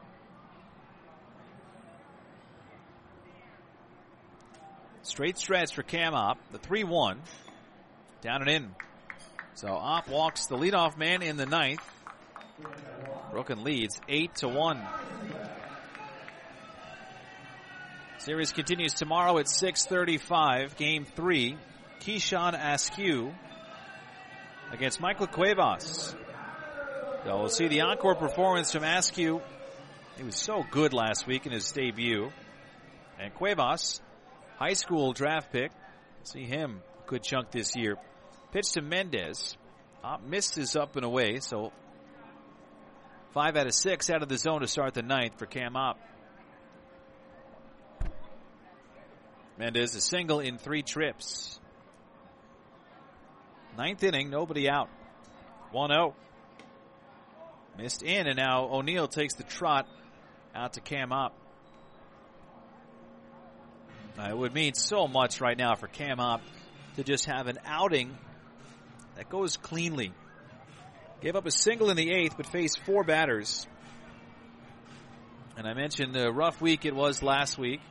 Straight stretch for Cam Opp. The three one. Down and in. So Opp walks the leadoff man in the ninth. Brooklyn leads eight to one. Series continues tomorrow at six thirty-five. Game three. Keyshawn Askew against Michael Cuevas. So we'll see the encore performance from Askew. He was so good last week in his debut. And Cuevas, high school draft pick. See him a good chunk this year. Pitch to Mendez. Opp misses up and away, so five out of six out of the zone to start the ninth for Cam Opp. Mendez a single in three trips. Ninth inning, nobody out. one oh. Missed in, and now O'Neill takes the trot out to Cam Opp. It would mean so much right now for Cam Opp to just have an outing that goes cleanly. Gave up a single in the eighth, but faced four batters. And I mentioned the rough week it was last week.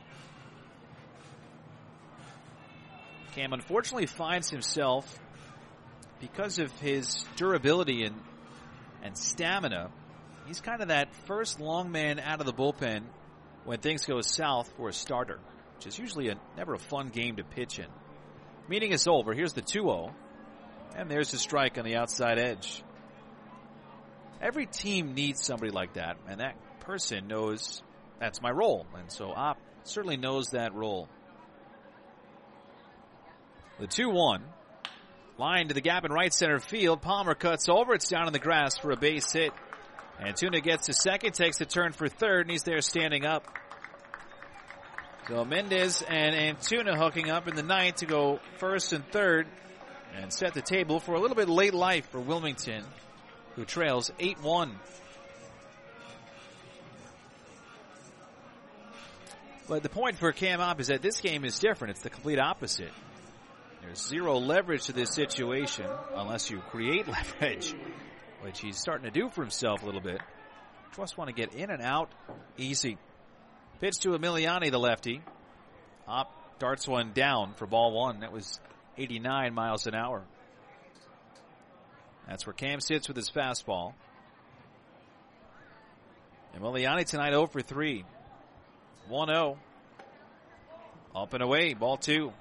Cam unfortunately finds himself, because of his durability and and stamina, he's kind of that first long man out of the bullpen when things go south for a starter, which is usually a, never a fun game to pitch in. Meeting is over. Here's the two oh. And there's the strike on the outside edge. Every team needs somebody like that, and that person knows that's my role. And so Opp certainly knows that role. The two one. Line to the gap in right center field. Palmer cuts over. It's down in the grass for a base hit. Antuna gets to second, takes the turn for third, and he's there standing up. So Mendez and Antuna hooking up in the ninth to go first and third and set the table for a little bit late life for Wilmington, who trails eight one. But the point for Cam Opp is that this game is different. It's the complete opposite. There's zero leverage to this situation unless you create leverage, which he's starting to do for himself a little bit. Just want to get in and out easy. Pitch to Emiliani, the lefty. Up, darts one down for ball one. That was eighty-nine miles an hour. That's where Cam sits with his fastball. Emiliani tonight oh for three. one oh. Up and away, ball two.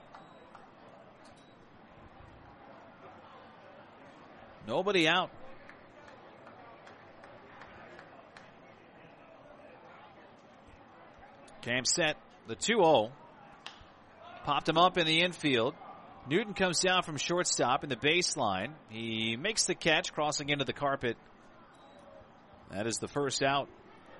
Nobody out. Cam set the two oh. Popped him up in the infield. Newton comes down from shortstop in the baseline. He makes the catch, crossing into the carpet. That is the first out.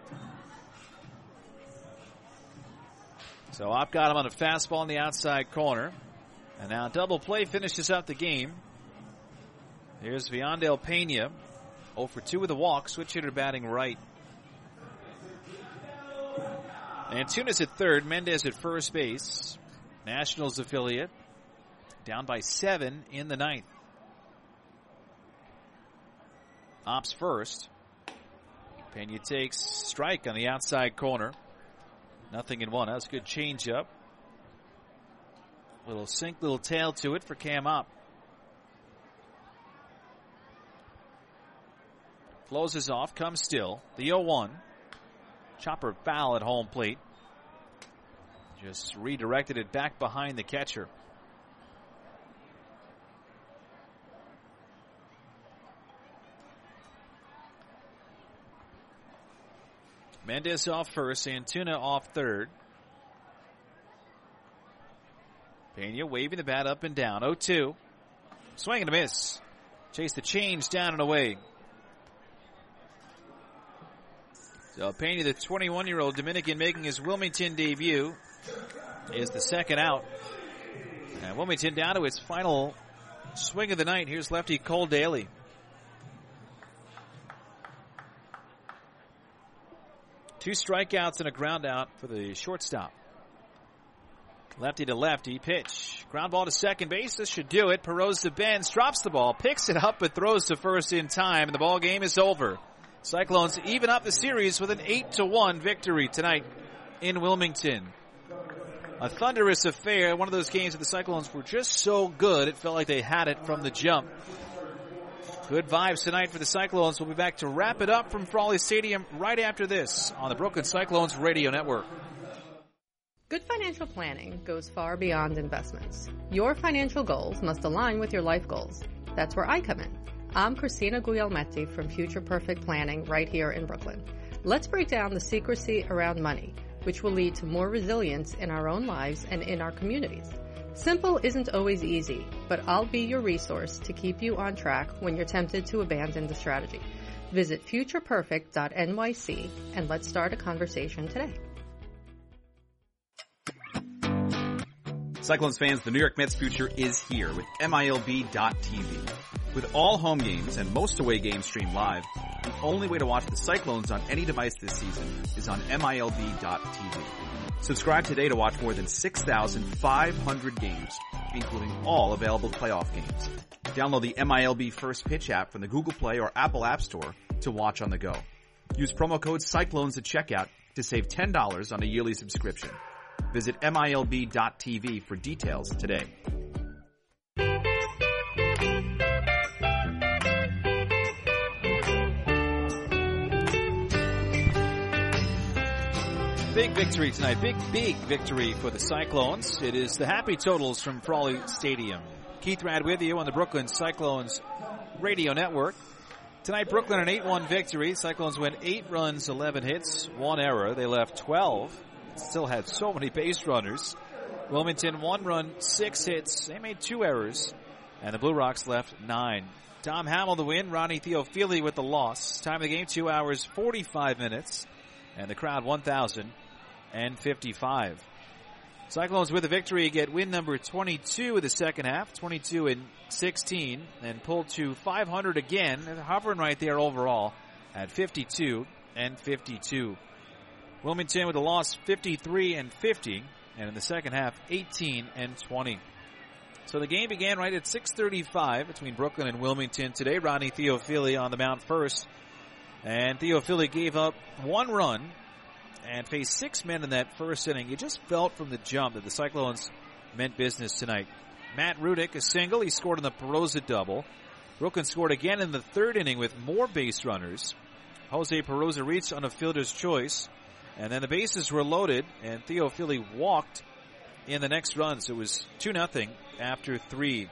So Opp got him on a fastball in the outside corner. And now double play finishes out the game. Here's Viandel Pena. oh for two with a walk. Switch hitter batting right. Antunes at third. Mendez at first base. Nationals affiliate. Down by seven in the ninth. Ops first. Pena takes strike on the outside corner. Nothing in one. That was a good changeup. Little sink, little tail to it for Cam Opp. Closes off, comes still. The oh one. Chopper foul at home plate. Just redirected it back behind the catcher. Mendez off first, Antuna off third. Pena waving the bat up and down. oh two. Swing and a miss. Chase the change down and away. So Pena, the twenty-one-year-old Dominican making his Wilmington debut, is the second out. And Wilmington down to its final swing of the night. Here's lefty Cole Daly. Two strikeouts and a ground out for the shortstop. Lefty to lefty, pitch. Ground ball to second base. This should do it. Perot to Benz, drops the ball, picks it up, but throws to first in time, and the ball game is over. Cyclones even up the series with an eight to one victory tonight in Wilmington. A thunderous affair. One of those games that the Cyclones were just so good, it felt like they had it from the jump. Good vibes tonight for the Cyclones. We'll be back to wrap it up from Frawley Stadium right after this on the Brooklyn Cyclones Radio Network. Good financial planning goes far beyond investments. Your financial goals must align with your life goals. That's where I come in. I'm Christina Guglielmetti from Future Perfect Planning right here in Brooklyn. Let's break down the secrecy around money, which will lead to more resilience in our own lives and in our communities. Simple isn't always easy, but I'll be your resource to keep you on track when you're tempted to abandon the strategy. Visit future perfect dot N Y C and let's start a conversation today. Cyclones fans, the New York Mets future is here with M I L B dot T V. With all home games and most away games streamed live, the only way to watch the Cyclones on any device this season is on M I L B dot T V. Subscribe today to watch more than six thousand five hundred games, including all available playoff games. Download the M I L B First Pitch app from the Google Play or Apple App Store to watch on the go. Use promo code Cyclones at checkout to save ten dollars on a yearly subscription. Visit M I L B dot T V for details today. Big victory tonight. Big, big victory for the Cyclones. It is the happy totals from Frawley Stadium. Keith Rad with you on the Brooklyn Cyclones Radio Network. Tonight, Brooklyn an eight one victory. Cyclones went eight runs, eleven hits, one error. They left twelve. Still had so many base runners. Wilmington, one run, six hits. They made two errors. And the Blue Rocks left nine. Tom Hamill the win. Ronnie Theofili with the loss. Time of the game, two hours, forty-five minutes. And the crowd, one thousand fifty-five. Cyclones with a victory get win number twenty-two of the second half, twenty-two and sixteen, and pulled to five hundred again. They're hovering right there overall at fifty-two and fifty-two. Wilmington with a loss, fifty-three and fifty, and in the second half, eighteen and twenty. So the game began right at six thirty-five between Brooklyn and Wilmington today. Ronnie Theofili on the mound first. And Theophily gave up one run and faced six men in that first inning. You just felt from the jump that the Cyclones meant business tonight. Matt Rudick, a single. He scored on the Perosa double. Brooklyn scored again in the third inning with more base runners. Jose Perosa reached on a fielder's choice. And then the bases were loaded, and Theophily walked in the next run. So it was two nothing after three.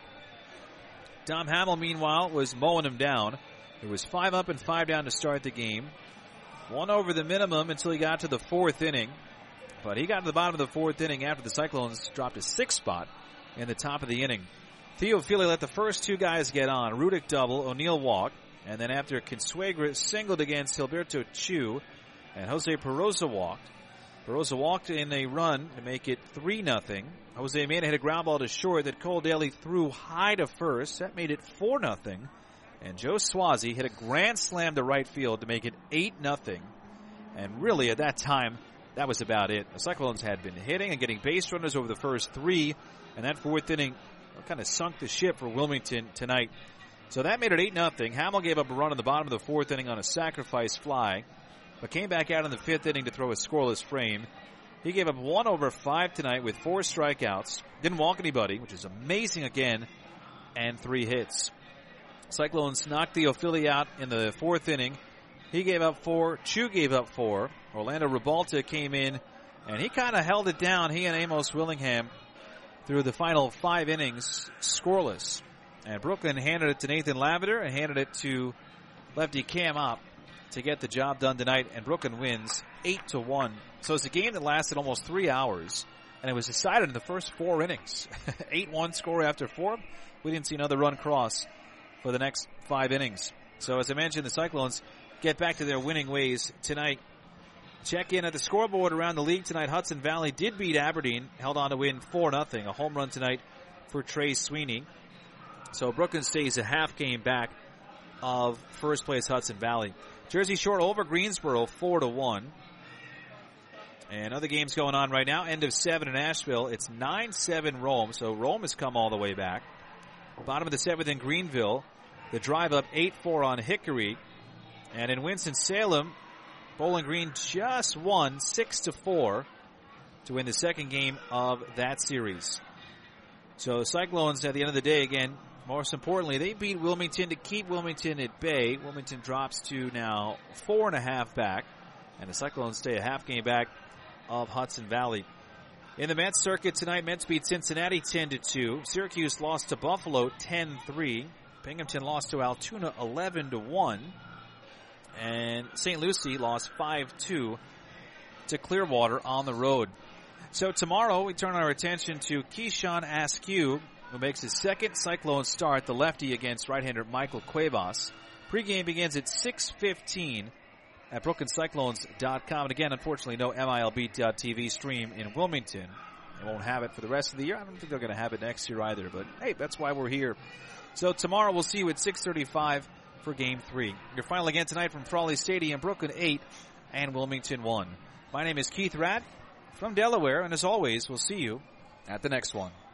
Dom Hamill, meanwhile, was mowing him down. It was five up and five down to start the game. One over the minimum until he got to the fourth inning. But he got to the bottom of the fourth inning after the Cyclones dropped a sixth spot in the top of the inning. Theophily let the first two guys get on. Rudick double, O'Neill walk. And then after Consuegra singled against Gilberto Chu, and Jose Perosa walked. Perosa walked in a run to make it three nothing. Jose Mena hit a ground ball to short that Cole Daly threw high to first. That made it four nothing. And Joe Swazi hit a grand slam to right field to make it eight nothing. And really, at that time, that was about it. The Cyclones had been hitting and getting base runners over the first three, and that fourth inning kind of sunk the ship for Wilmington tonight. So that made it eight nothing. Hamill gave up a run in the bottom of the fourth inning on a sacrifice fly, but came back out in the fifth inning to throw a scoreless frame. He gave up one over five tonight with four strikeouts. Didn't walk anybody, which is amazing again, and three hits. Cyclones knocked Theophily out in the fourth inning. He gave up four. Chu gave up four. Orlando Ribalta came in, and he kind of held it down, he and Amos Willingham, through the final five innings, scoreless. And Brooklyn handed it to Nathan Lavender and handed it to lefty Cam Opp to get the job done tonight, and Brooklyn wins eight to one. So it's a game that lasted almost three hours, and it was decided in the first four innings. eight one score after four. We didn't see another run cross for the next five innings. So as I mentioned, the Cyclones get back to their winning ways tonight. Check in at the scoreboard around the league tonight. Hudson Valley did beat Aberdeen, held on to win four nothing. A home run tonight for Trey Sweeney. So Brooklyn stays a half game back of first place Hudson Valley. Jersey Shore over Greensboro four to one. And other games going on right now. End of seven in Asheville. It's nine seven Rome. So Rome has come all the way back. Bottom of the seventh in Greenville. The drive up eight four on Hickory. And in Winston-Salem, Bowling Green just won six to four to win the second game of that series. So Cyclones at the end of the day, again, most importantly, they beat Wilmington to keep Wilmington at bay. Wilmington drops to now four and a half back. And the Cyclones stay a half game back of Hudson Valley. In the Mets circuit tonight, Mets beat Cincinnati ten to two. Syracuse lost to Buffalo ten three. Binghamton lost to Altoona eleven to one. And Saint Lucie lost five two to Clearwater on the road. So tomorrow we turn our attention to Keyshawn Askew, who makes his second Cyclone start, the lefty against right-hander Michael Cuevas. Pre-game begins at six fifteen at Brooklyn Cyclones dot com. And again, unfortunately, no M I L B dot T V stream in Wilmington. They won't have it for the rest of the year. I don't think they're going to have it next year either. But, hey, that's why we're here. So tomorrow we'll see you at six thirty-five for Game three. Your final again tonight from Frawley Stadium, Brooklyn eight and Wilmington one. My name is Keith Ratt from Delaware, and as always, we'll see you at the next one.